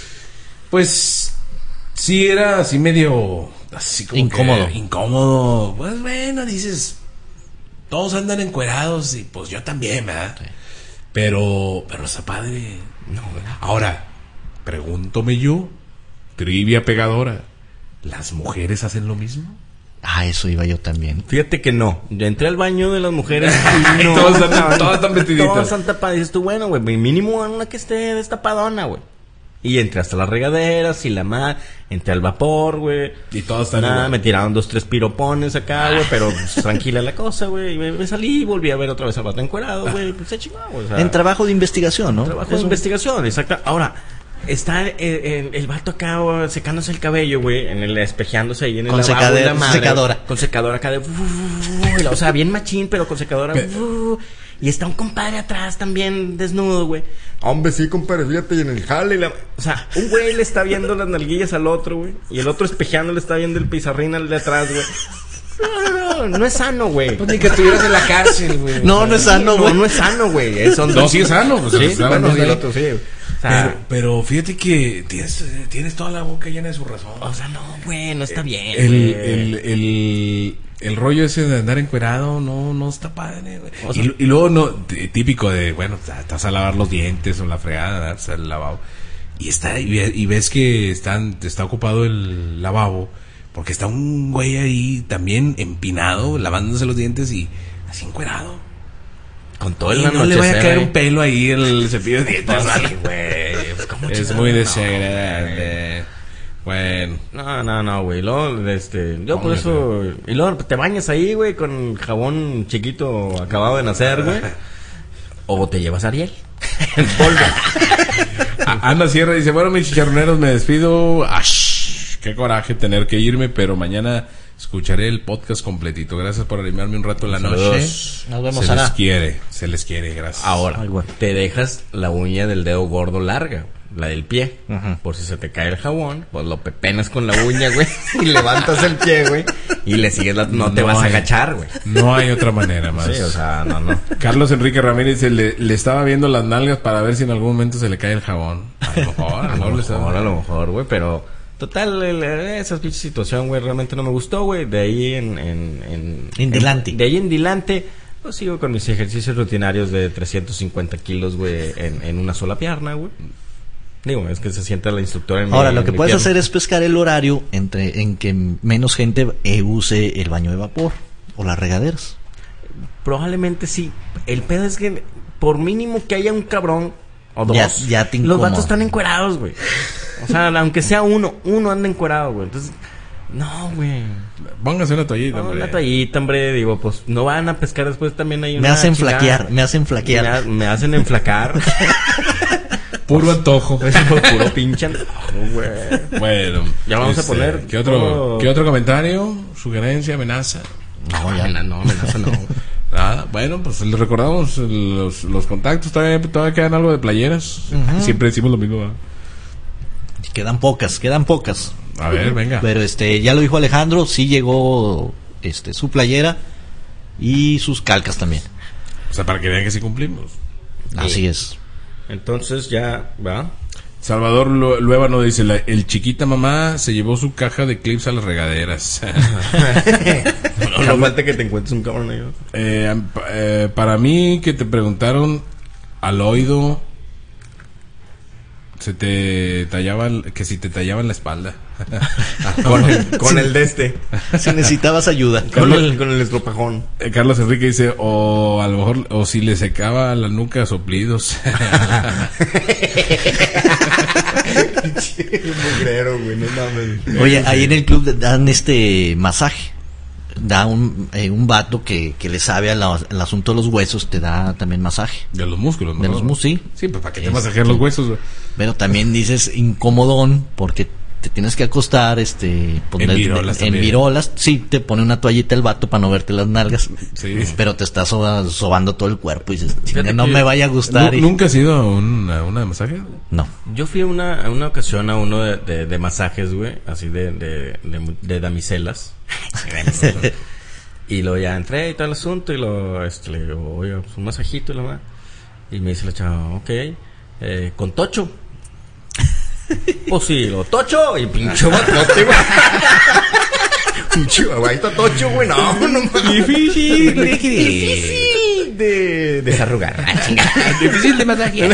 Speaker 1: pues sí era así medio así como
Speaker 3: incómodo.
Speaker 1: Que, incómodo. Pues bueno, dices, todos andan encuerados y pues yo también, ¿verdad? Sí. Pero, pero está padre. No, ahora, pregúntome yo, trivia pegadora, ¿las mujeres hacen lo mismo?
Speaker 3: Ah, eso iba yo también.
Speaker 2: Fíjate que no. Yo entré al baño de las mujeres y no.
Speaker 1: todas, están, todas están vestiditas.
Speaker 2: Todas están tapadas. Dices tú, bueno, güey, mínimo una que esté destapadona, güey. Y entré hasta las regaderas y la más. Entré al vapor, güey.
Speaker 1: Y todas están.
Speaker 2: Nada, me tiraron dos, tres piropones acá, güey. Pero pues, tranquila la cosa, güey. Y me, me salí y volví a ver otra vez al vato encuerado, güey. Pues se chingó, güey. O sea,
Speaker 3: en trabajo de investigación, ¿no?
Speaker 2: Trabajo Eso. de investigación, exacto. Ahora. Está el, el, el vato acá o, secándose el cabello, güey, en el espejeándose ahí en el
Speaker 3: con
Speaker 2: lavabo,
Speaker 3: secadera,
Speaker 2: la madre,
Speaker 3: secadora.
Speaker 2: Con secadora acá de... O sea, bien machín, pero con secadora... Pero, y está un compadre atrás también desnudo, güey. Hombre, sí, compadre, fíjate, y en el jale... La, o sea, un güey le está viendo las nalguillas al otro, güey. Y el otro espejeando le está viendo el pizarrín al de atrás, güey. No, no, no, no es sano, güey.
Speaker 1: Pues ni que estuvieras en la cárcel, güey.
Speaker 3: No, no es sano, güey.
Speaker 2: No, no es sano, güey. Son
Speaker 1: no, sí es sano. Pues,
Speaker 2: sí,
Speaker 1: está
Speaker 2: bueno,
Speaker 1: bueno,
Speaker 2: sí, el otro sí. O sea,
Speaker 1: pero, pero fíjate que tienes, tienes toda la boca llena de su razón.
Speaker 2: O sea, no, güey, no está bien.
Speaker 1: El, el, el, el rollo ese de andar encuerado no, no está padre, güey. O sea, y, y luego, no, típico de, bueno, te vas a lavar los dientes o la fregada, o sea, el lavabo. Y, está, y, y ves que están, está ocupado el lavabo, porque está un güey ahí también empinado, lavándose los dientes y así encuerado.
Speaker 2: Con todo el
Speaker 1: y no le vaya a caer un pelo ahí en el cepillo de dientes.
Speaker 2: Sí, güey. Pues,
Speaker 1: es muy desagradable. No, bueno.
Speaker 2: No, no, no, güey. Luego, este, yo por eso... Y luego te bañas ahí, güey, con jabón chiquito acabado de nacer, güey. O te llevas a Ariel. En polvo.
Speaker 1: Ana Sierra dice, bueno, mis chicharroneros, me despido. Ash, qué coraje tener que irme, pero mañana... escucharé el podcast completito. Gracias por animarme un rato en la
Speaker 2: Saludos.
Speaker 1: noche.
Speaker 3: Nos vemos,
Speaker 1: Se
Speaker 3: Ana.
Speaker 1: les quiere, se les quiere, gracias.
Speaker 2: Ahora, Ay, bueno. te dejas la uña del dedo gordo larga, la del pie. Uh-huh. Por si se te cae el jabón, pues lo pepenas con la uña, güey. Y levantas el pie, güey. Y le sigues la... No, no te vas hay, a agachar, güey.
Speaker 1: No hay otra manera más.
Speaker 2: Sí, o sea, no, no.
Speaker 1: Carlos Enrique Ramírez dice, le, le estaba viendo las nalgas para ver si en algún momento se le cae el jabón. A lo mejor,
Speaker 2: a lo mejor, a lo mejor, güey, pero... Total, el, esa pinche situación, güey, realmente no me gustó, güey. De ahí en... En, en,
Speaker 3: en dilante.
Speaker 2: De ahí en dilante, pues sigo con mis ejercicios rutinarios de trescientos cincuenta kilos, güey, en, en una sola pierna, güey. Digo, es que se sienta la instructora en
Speaker 3: Ahora,
Speaker 2: mi,
Speaker 3: lo que
Speaker 2: mi
Speaker 3: puedes
Speaker 2: pierna.
Speaker 3: hacer es pescar el horario entre en que menos gente eh, use el baño de vapor o las regaderas.
Speaker 2: Probablemente sí. El pedo es que por mínimo que haya un cabrón o dos,
Speaker 3: ya, ya te
Speaker 2: los vatos están encuerados, güey. O sea, aunque sea uno, uno anda encuerado, güey. Entonces, no, güey.
Speaker 1: Póngase una toallita,
Speaker 2: no,
Speaker 1: hombre.
Speaker 2: Una toallita, hombre. Digo, pues no van a pescar después tamén hay una...
Speaker 3: Me hacen
Speaker 2: chingada.
Speaker 3: flaquear, me hacen flaquear.
Speaker 2: Me, me hacen enflacar.
Speaker 1: Puro antojo.
Speaker 2: Puro pinche antojo, güey.
Speaker 1: Bueno.
Speaker 2: Ya vamos
Speaker 1: este,
Speaker 2: a poner...
Speaker 1: ¿Qué otro, todo... ¿Qué otro comentario? ¿Sugerencia? ¿Amenaza?
Speaker 2: No, ya no, no, amenaza no.
Speaker 1: Nada, bueno, pues les recordamos los, los contactos. Todavía, todavía quedan algo de playeras. Uh-huh. Siempre decimos lo mismo, ¿verdad?
Speaker 3: Quedan pocas, quedan pocas.
Speaker 1: A ver, venga.
Speaker 3: Pero este, ya lo dijo Alejandro, sí llegó este su playera y sus calcas también.
Speaker 1: O sea, para que vean que sí cumplimos.
Speaker 3: Así es.
Speaker 2: Entonces ya, ¿va?
Speaker 1: Salvador Luébano dice, la, el chiquita mamá se llevó su caja de clips a las regaderas.
Speaker 2: No, no falta que te encuentres un cabrón ahí.
Speaker 1: Eh, eh, para mí que te preguntaron al oído, se te tallaban, que si te tallaban la espalda.
Speaker 2: con, el, con el de este.
Speaker 3: Si necesitabas ayuda.
Speaker 2: Con el, con el estropajón.
Speaker 1: Eh, Carlos Enrique dice, o a lo mejor, o si le secaba la nuca soplidos.
Speaker 2: Mugrero, güey, no mames.
Speaker 3: Oye, ahí en el club dan este masaje. Da un, eh, un vato que, que le sabe al, al asunto de los huesos, te da también masaje.
Speaker 1: De los músculos, ¿no?
Speaker 3: De los músculos, sí.
Speaker 1: Sí, pues para que te masajear los huesos, güey.
Speaker 3: Pero también dices incomodón, porque te tienes que acostar, este, poner,
Speaker 1: En virolas
Speaker 3: en
Speaker 1: también.
Speaker 3: virolas, sí, te pone una toallita el vato para no verte las nalgas,
Speaker 1: Sí.
Speaker 3: pero te está soba- sobando todo el cuerpo y dices,
Speaker 2: Fíjate
Speaker 3: "Chinga, no
Speaker 2: que
Speaker 3: me vaya a gustar".
Speaker 1: ¿Nu-
Speaker 3: y-
Speaker 1: ¿Nunca has ido a una, a una de masaje?
Speaker 3: No.
Speaker 2: Yo fui a una, a una ocasión a uno de, de, de masajes, güey, así de, de, de, mu- de damiselas. Y luego ya entré y todo el asunto y lo, este, le digo, oiga, pues un masajito y lo más. Y me dice la chava, ok, eh, con tocho. Pues sí, lo tocho y pinche batote, güey. Pinche güey, está tocho, güey, no, no mames.
Speaker 1: Difícil.
Speaker 2: Difícil de desarrugar.
Speaker 1: Difícil de masajear.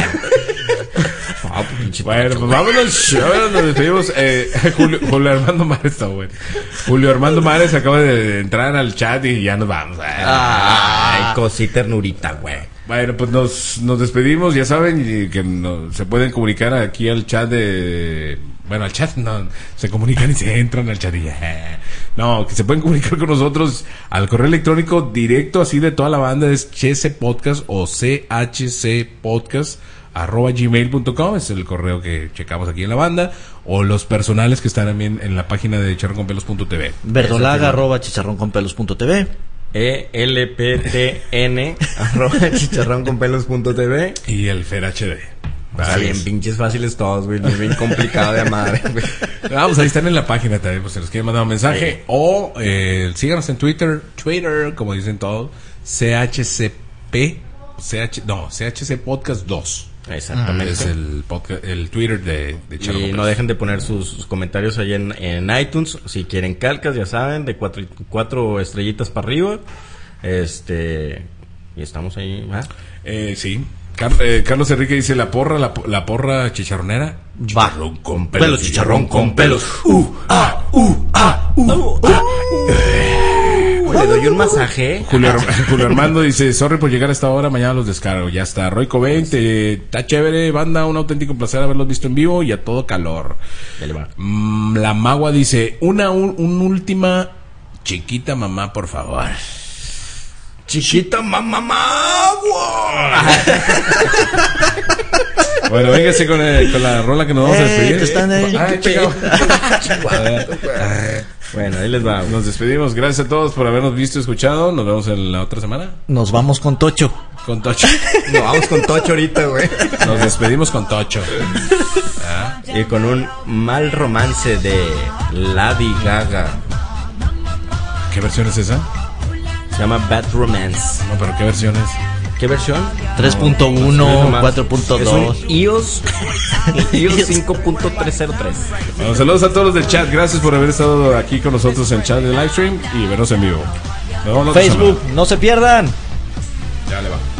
Speaker 2: Ah, pues, pinche
Speaker 1: Bueno,
Speaker 2: tocho,
Speaker 1: pues
Speaker 2: güey.
Speaker 1: vámonos, ahora nos despedimos. Eh, Julio, Julio Armando Mares está bueno. Julio Armando Mares acaba de entrar al chat y ya nos vamos.
Speaker 2: Ay, cosita ternurita, güey.
Speaker 1: Bueno, pues nos, nos despedimos, ya saben y que no, se pueden comunicar aquí al chat de... Bueno, al chat no, se comunican y se entran al chat y ya. No, que se pueden comunicar con nosotros al correo electrónico directo así de toda la banda, es chcpodcast o chcpodcast arroba gmail punto com, es el correo que checamos aquí en la banda, o los personales que están también en la página de chicharrón con pelos punto t v.
Speaker 3: Verdolaga arroba chicharronconpelos punto t v.
Speaker 2: E L P T N arroba chicharrón con pelos punto t v.
Speaker 1: Y el Fer H D.
Speaker 2: Está bien, pinches fáciles todos, güey. No es bien complicado de madre, güey.
Speaker 1: Vamos, ahí están en la página también, pues si nos quieren mandar un mensaje.
Speaker 2: Sí.
Speaker 1: O eh, síganos en Twitter, Twitter, como dicen todos, C H C P, C H, no, C H C Podcast dos.
Speaker 2: Exactamente.
Speaker 1: Es el podcast, el Twitter de, de Charro
Speaker 2: Y no
Speaker 1: López.
Speaker 2: dejen de poner sus, sus comentarios ahí en, en iTunes. Si quieren calcas, ya saben, de cuatro, cuatro estrellitas para arriba. Este. Y estamos ahí, ¿va?
Speaker 1: Eh, sí. Car- eh, Carlos Enrique dice la porra, la, la porra chicharronera.
Speaker 3: Va.
Speaker 1: Chicharrón con
Speaker 3: Pelos,
Speaker 1: pelos,
Speaker 3: chicharrón con
Speaker 1: pelos. Uh, ah, uh, ah, uh, ah.
Speaker 2: Le doy un masaje.
Speaker 1: Julio, Julio Armando dice, sorry por llegar a esta hora, mañana los descargo. Ya está. Roy Cobain, te- está chévere, banda, un auténtico placer haberlos visto en vivo y a todo calor.
Speaker 2: Dale, va.
Speaker 1: Mm, la Magua dice, una un, un última chiquita mamá, por favor.
Speaker 2: Chiquita mamá magua.
Speaker 1: Bueno, véngase con, el- con la rola que nos vamos a
Speaker 3: Eh,
Speaker 1: despedir.
Speaker 3: te están ahí.
Speaker 1: Ay, chica.
Speaker 2: Bueno, ahí les va.
Speaker 1: Nos despedimos. Gracias a todos por habernos visto y escuchado. Nos vemos en la otra semana.
Speaker 3: Nos vamos con Tocho.
Speaker 1: Con Tocho.
Speaker 2: Nos vamos con Tocho ahorita, güey.
Speaker 1: Nos despedimos con Tocho.
Speaker 2: Y con un mal romance de Lady Gaga.
Speaker 1: ¿Qué versión es esa?
Speaker 2: Se llama Bad Romance.
Speaker 1: No, pero ¿qué versión es?
Speaker 2: ¿Qué versión?
Speaker 3: tres punto
Speaker 2: Es
Speaker 3: uno,
Speaker 2: nomás-
Speaker 3: cuatro punto
Speaker 2: Es
Speaker 3: dos.
Speaker 2: un iOS iOS cinco punto trescientos tres.
Speaker 1: Bueno, saludos a todos los del chat. Gracias por haber estado aquí con nosotros en el chat de Livestream y vernos en vivo. Nos vemos la otra
Speaker 3: Facebook, no se pierdan.
Speaker 1: semana. Ya le va.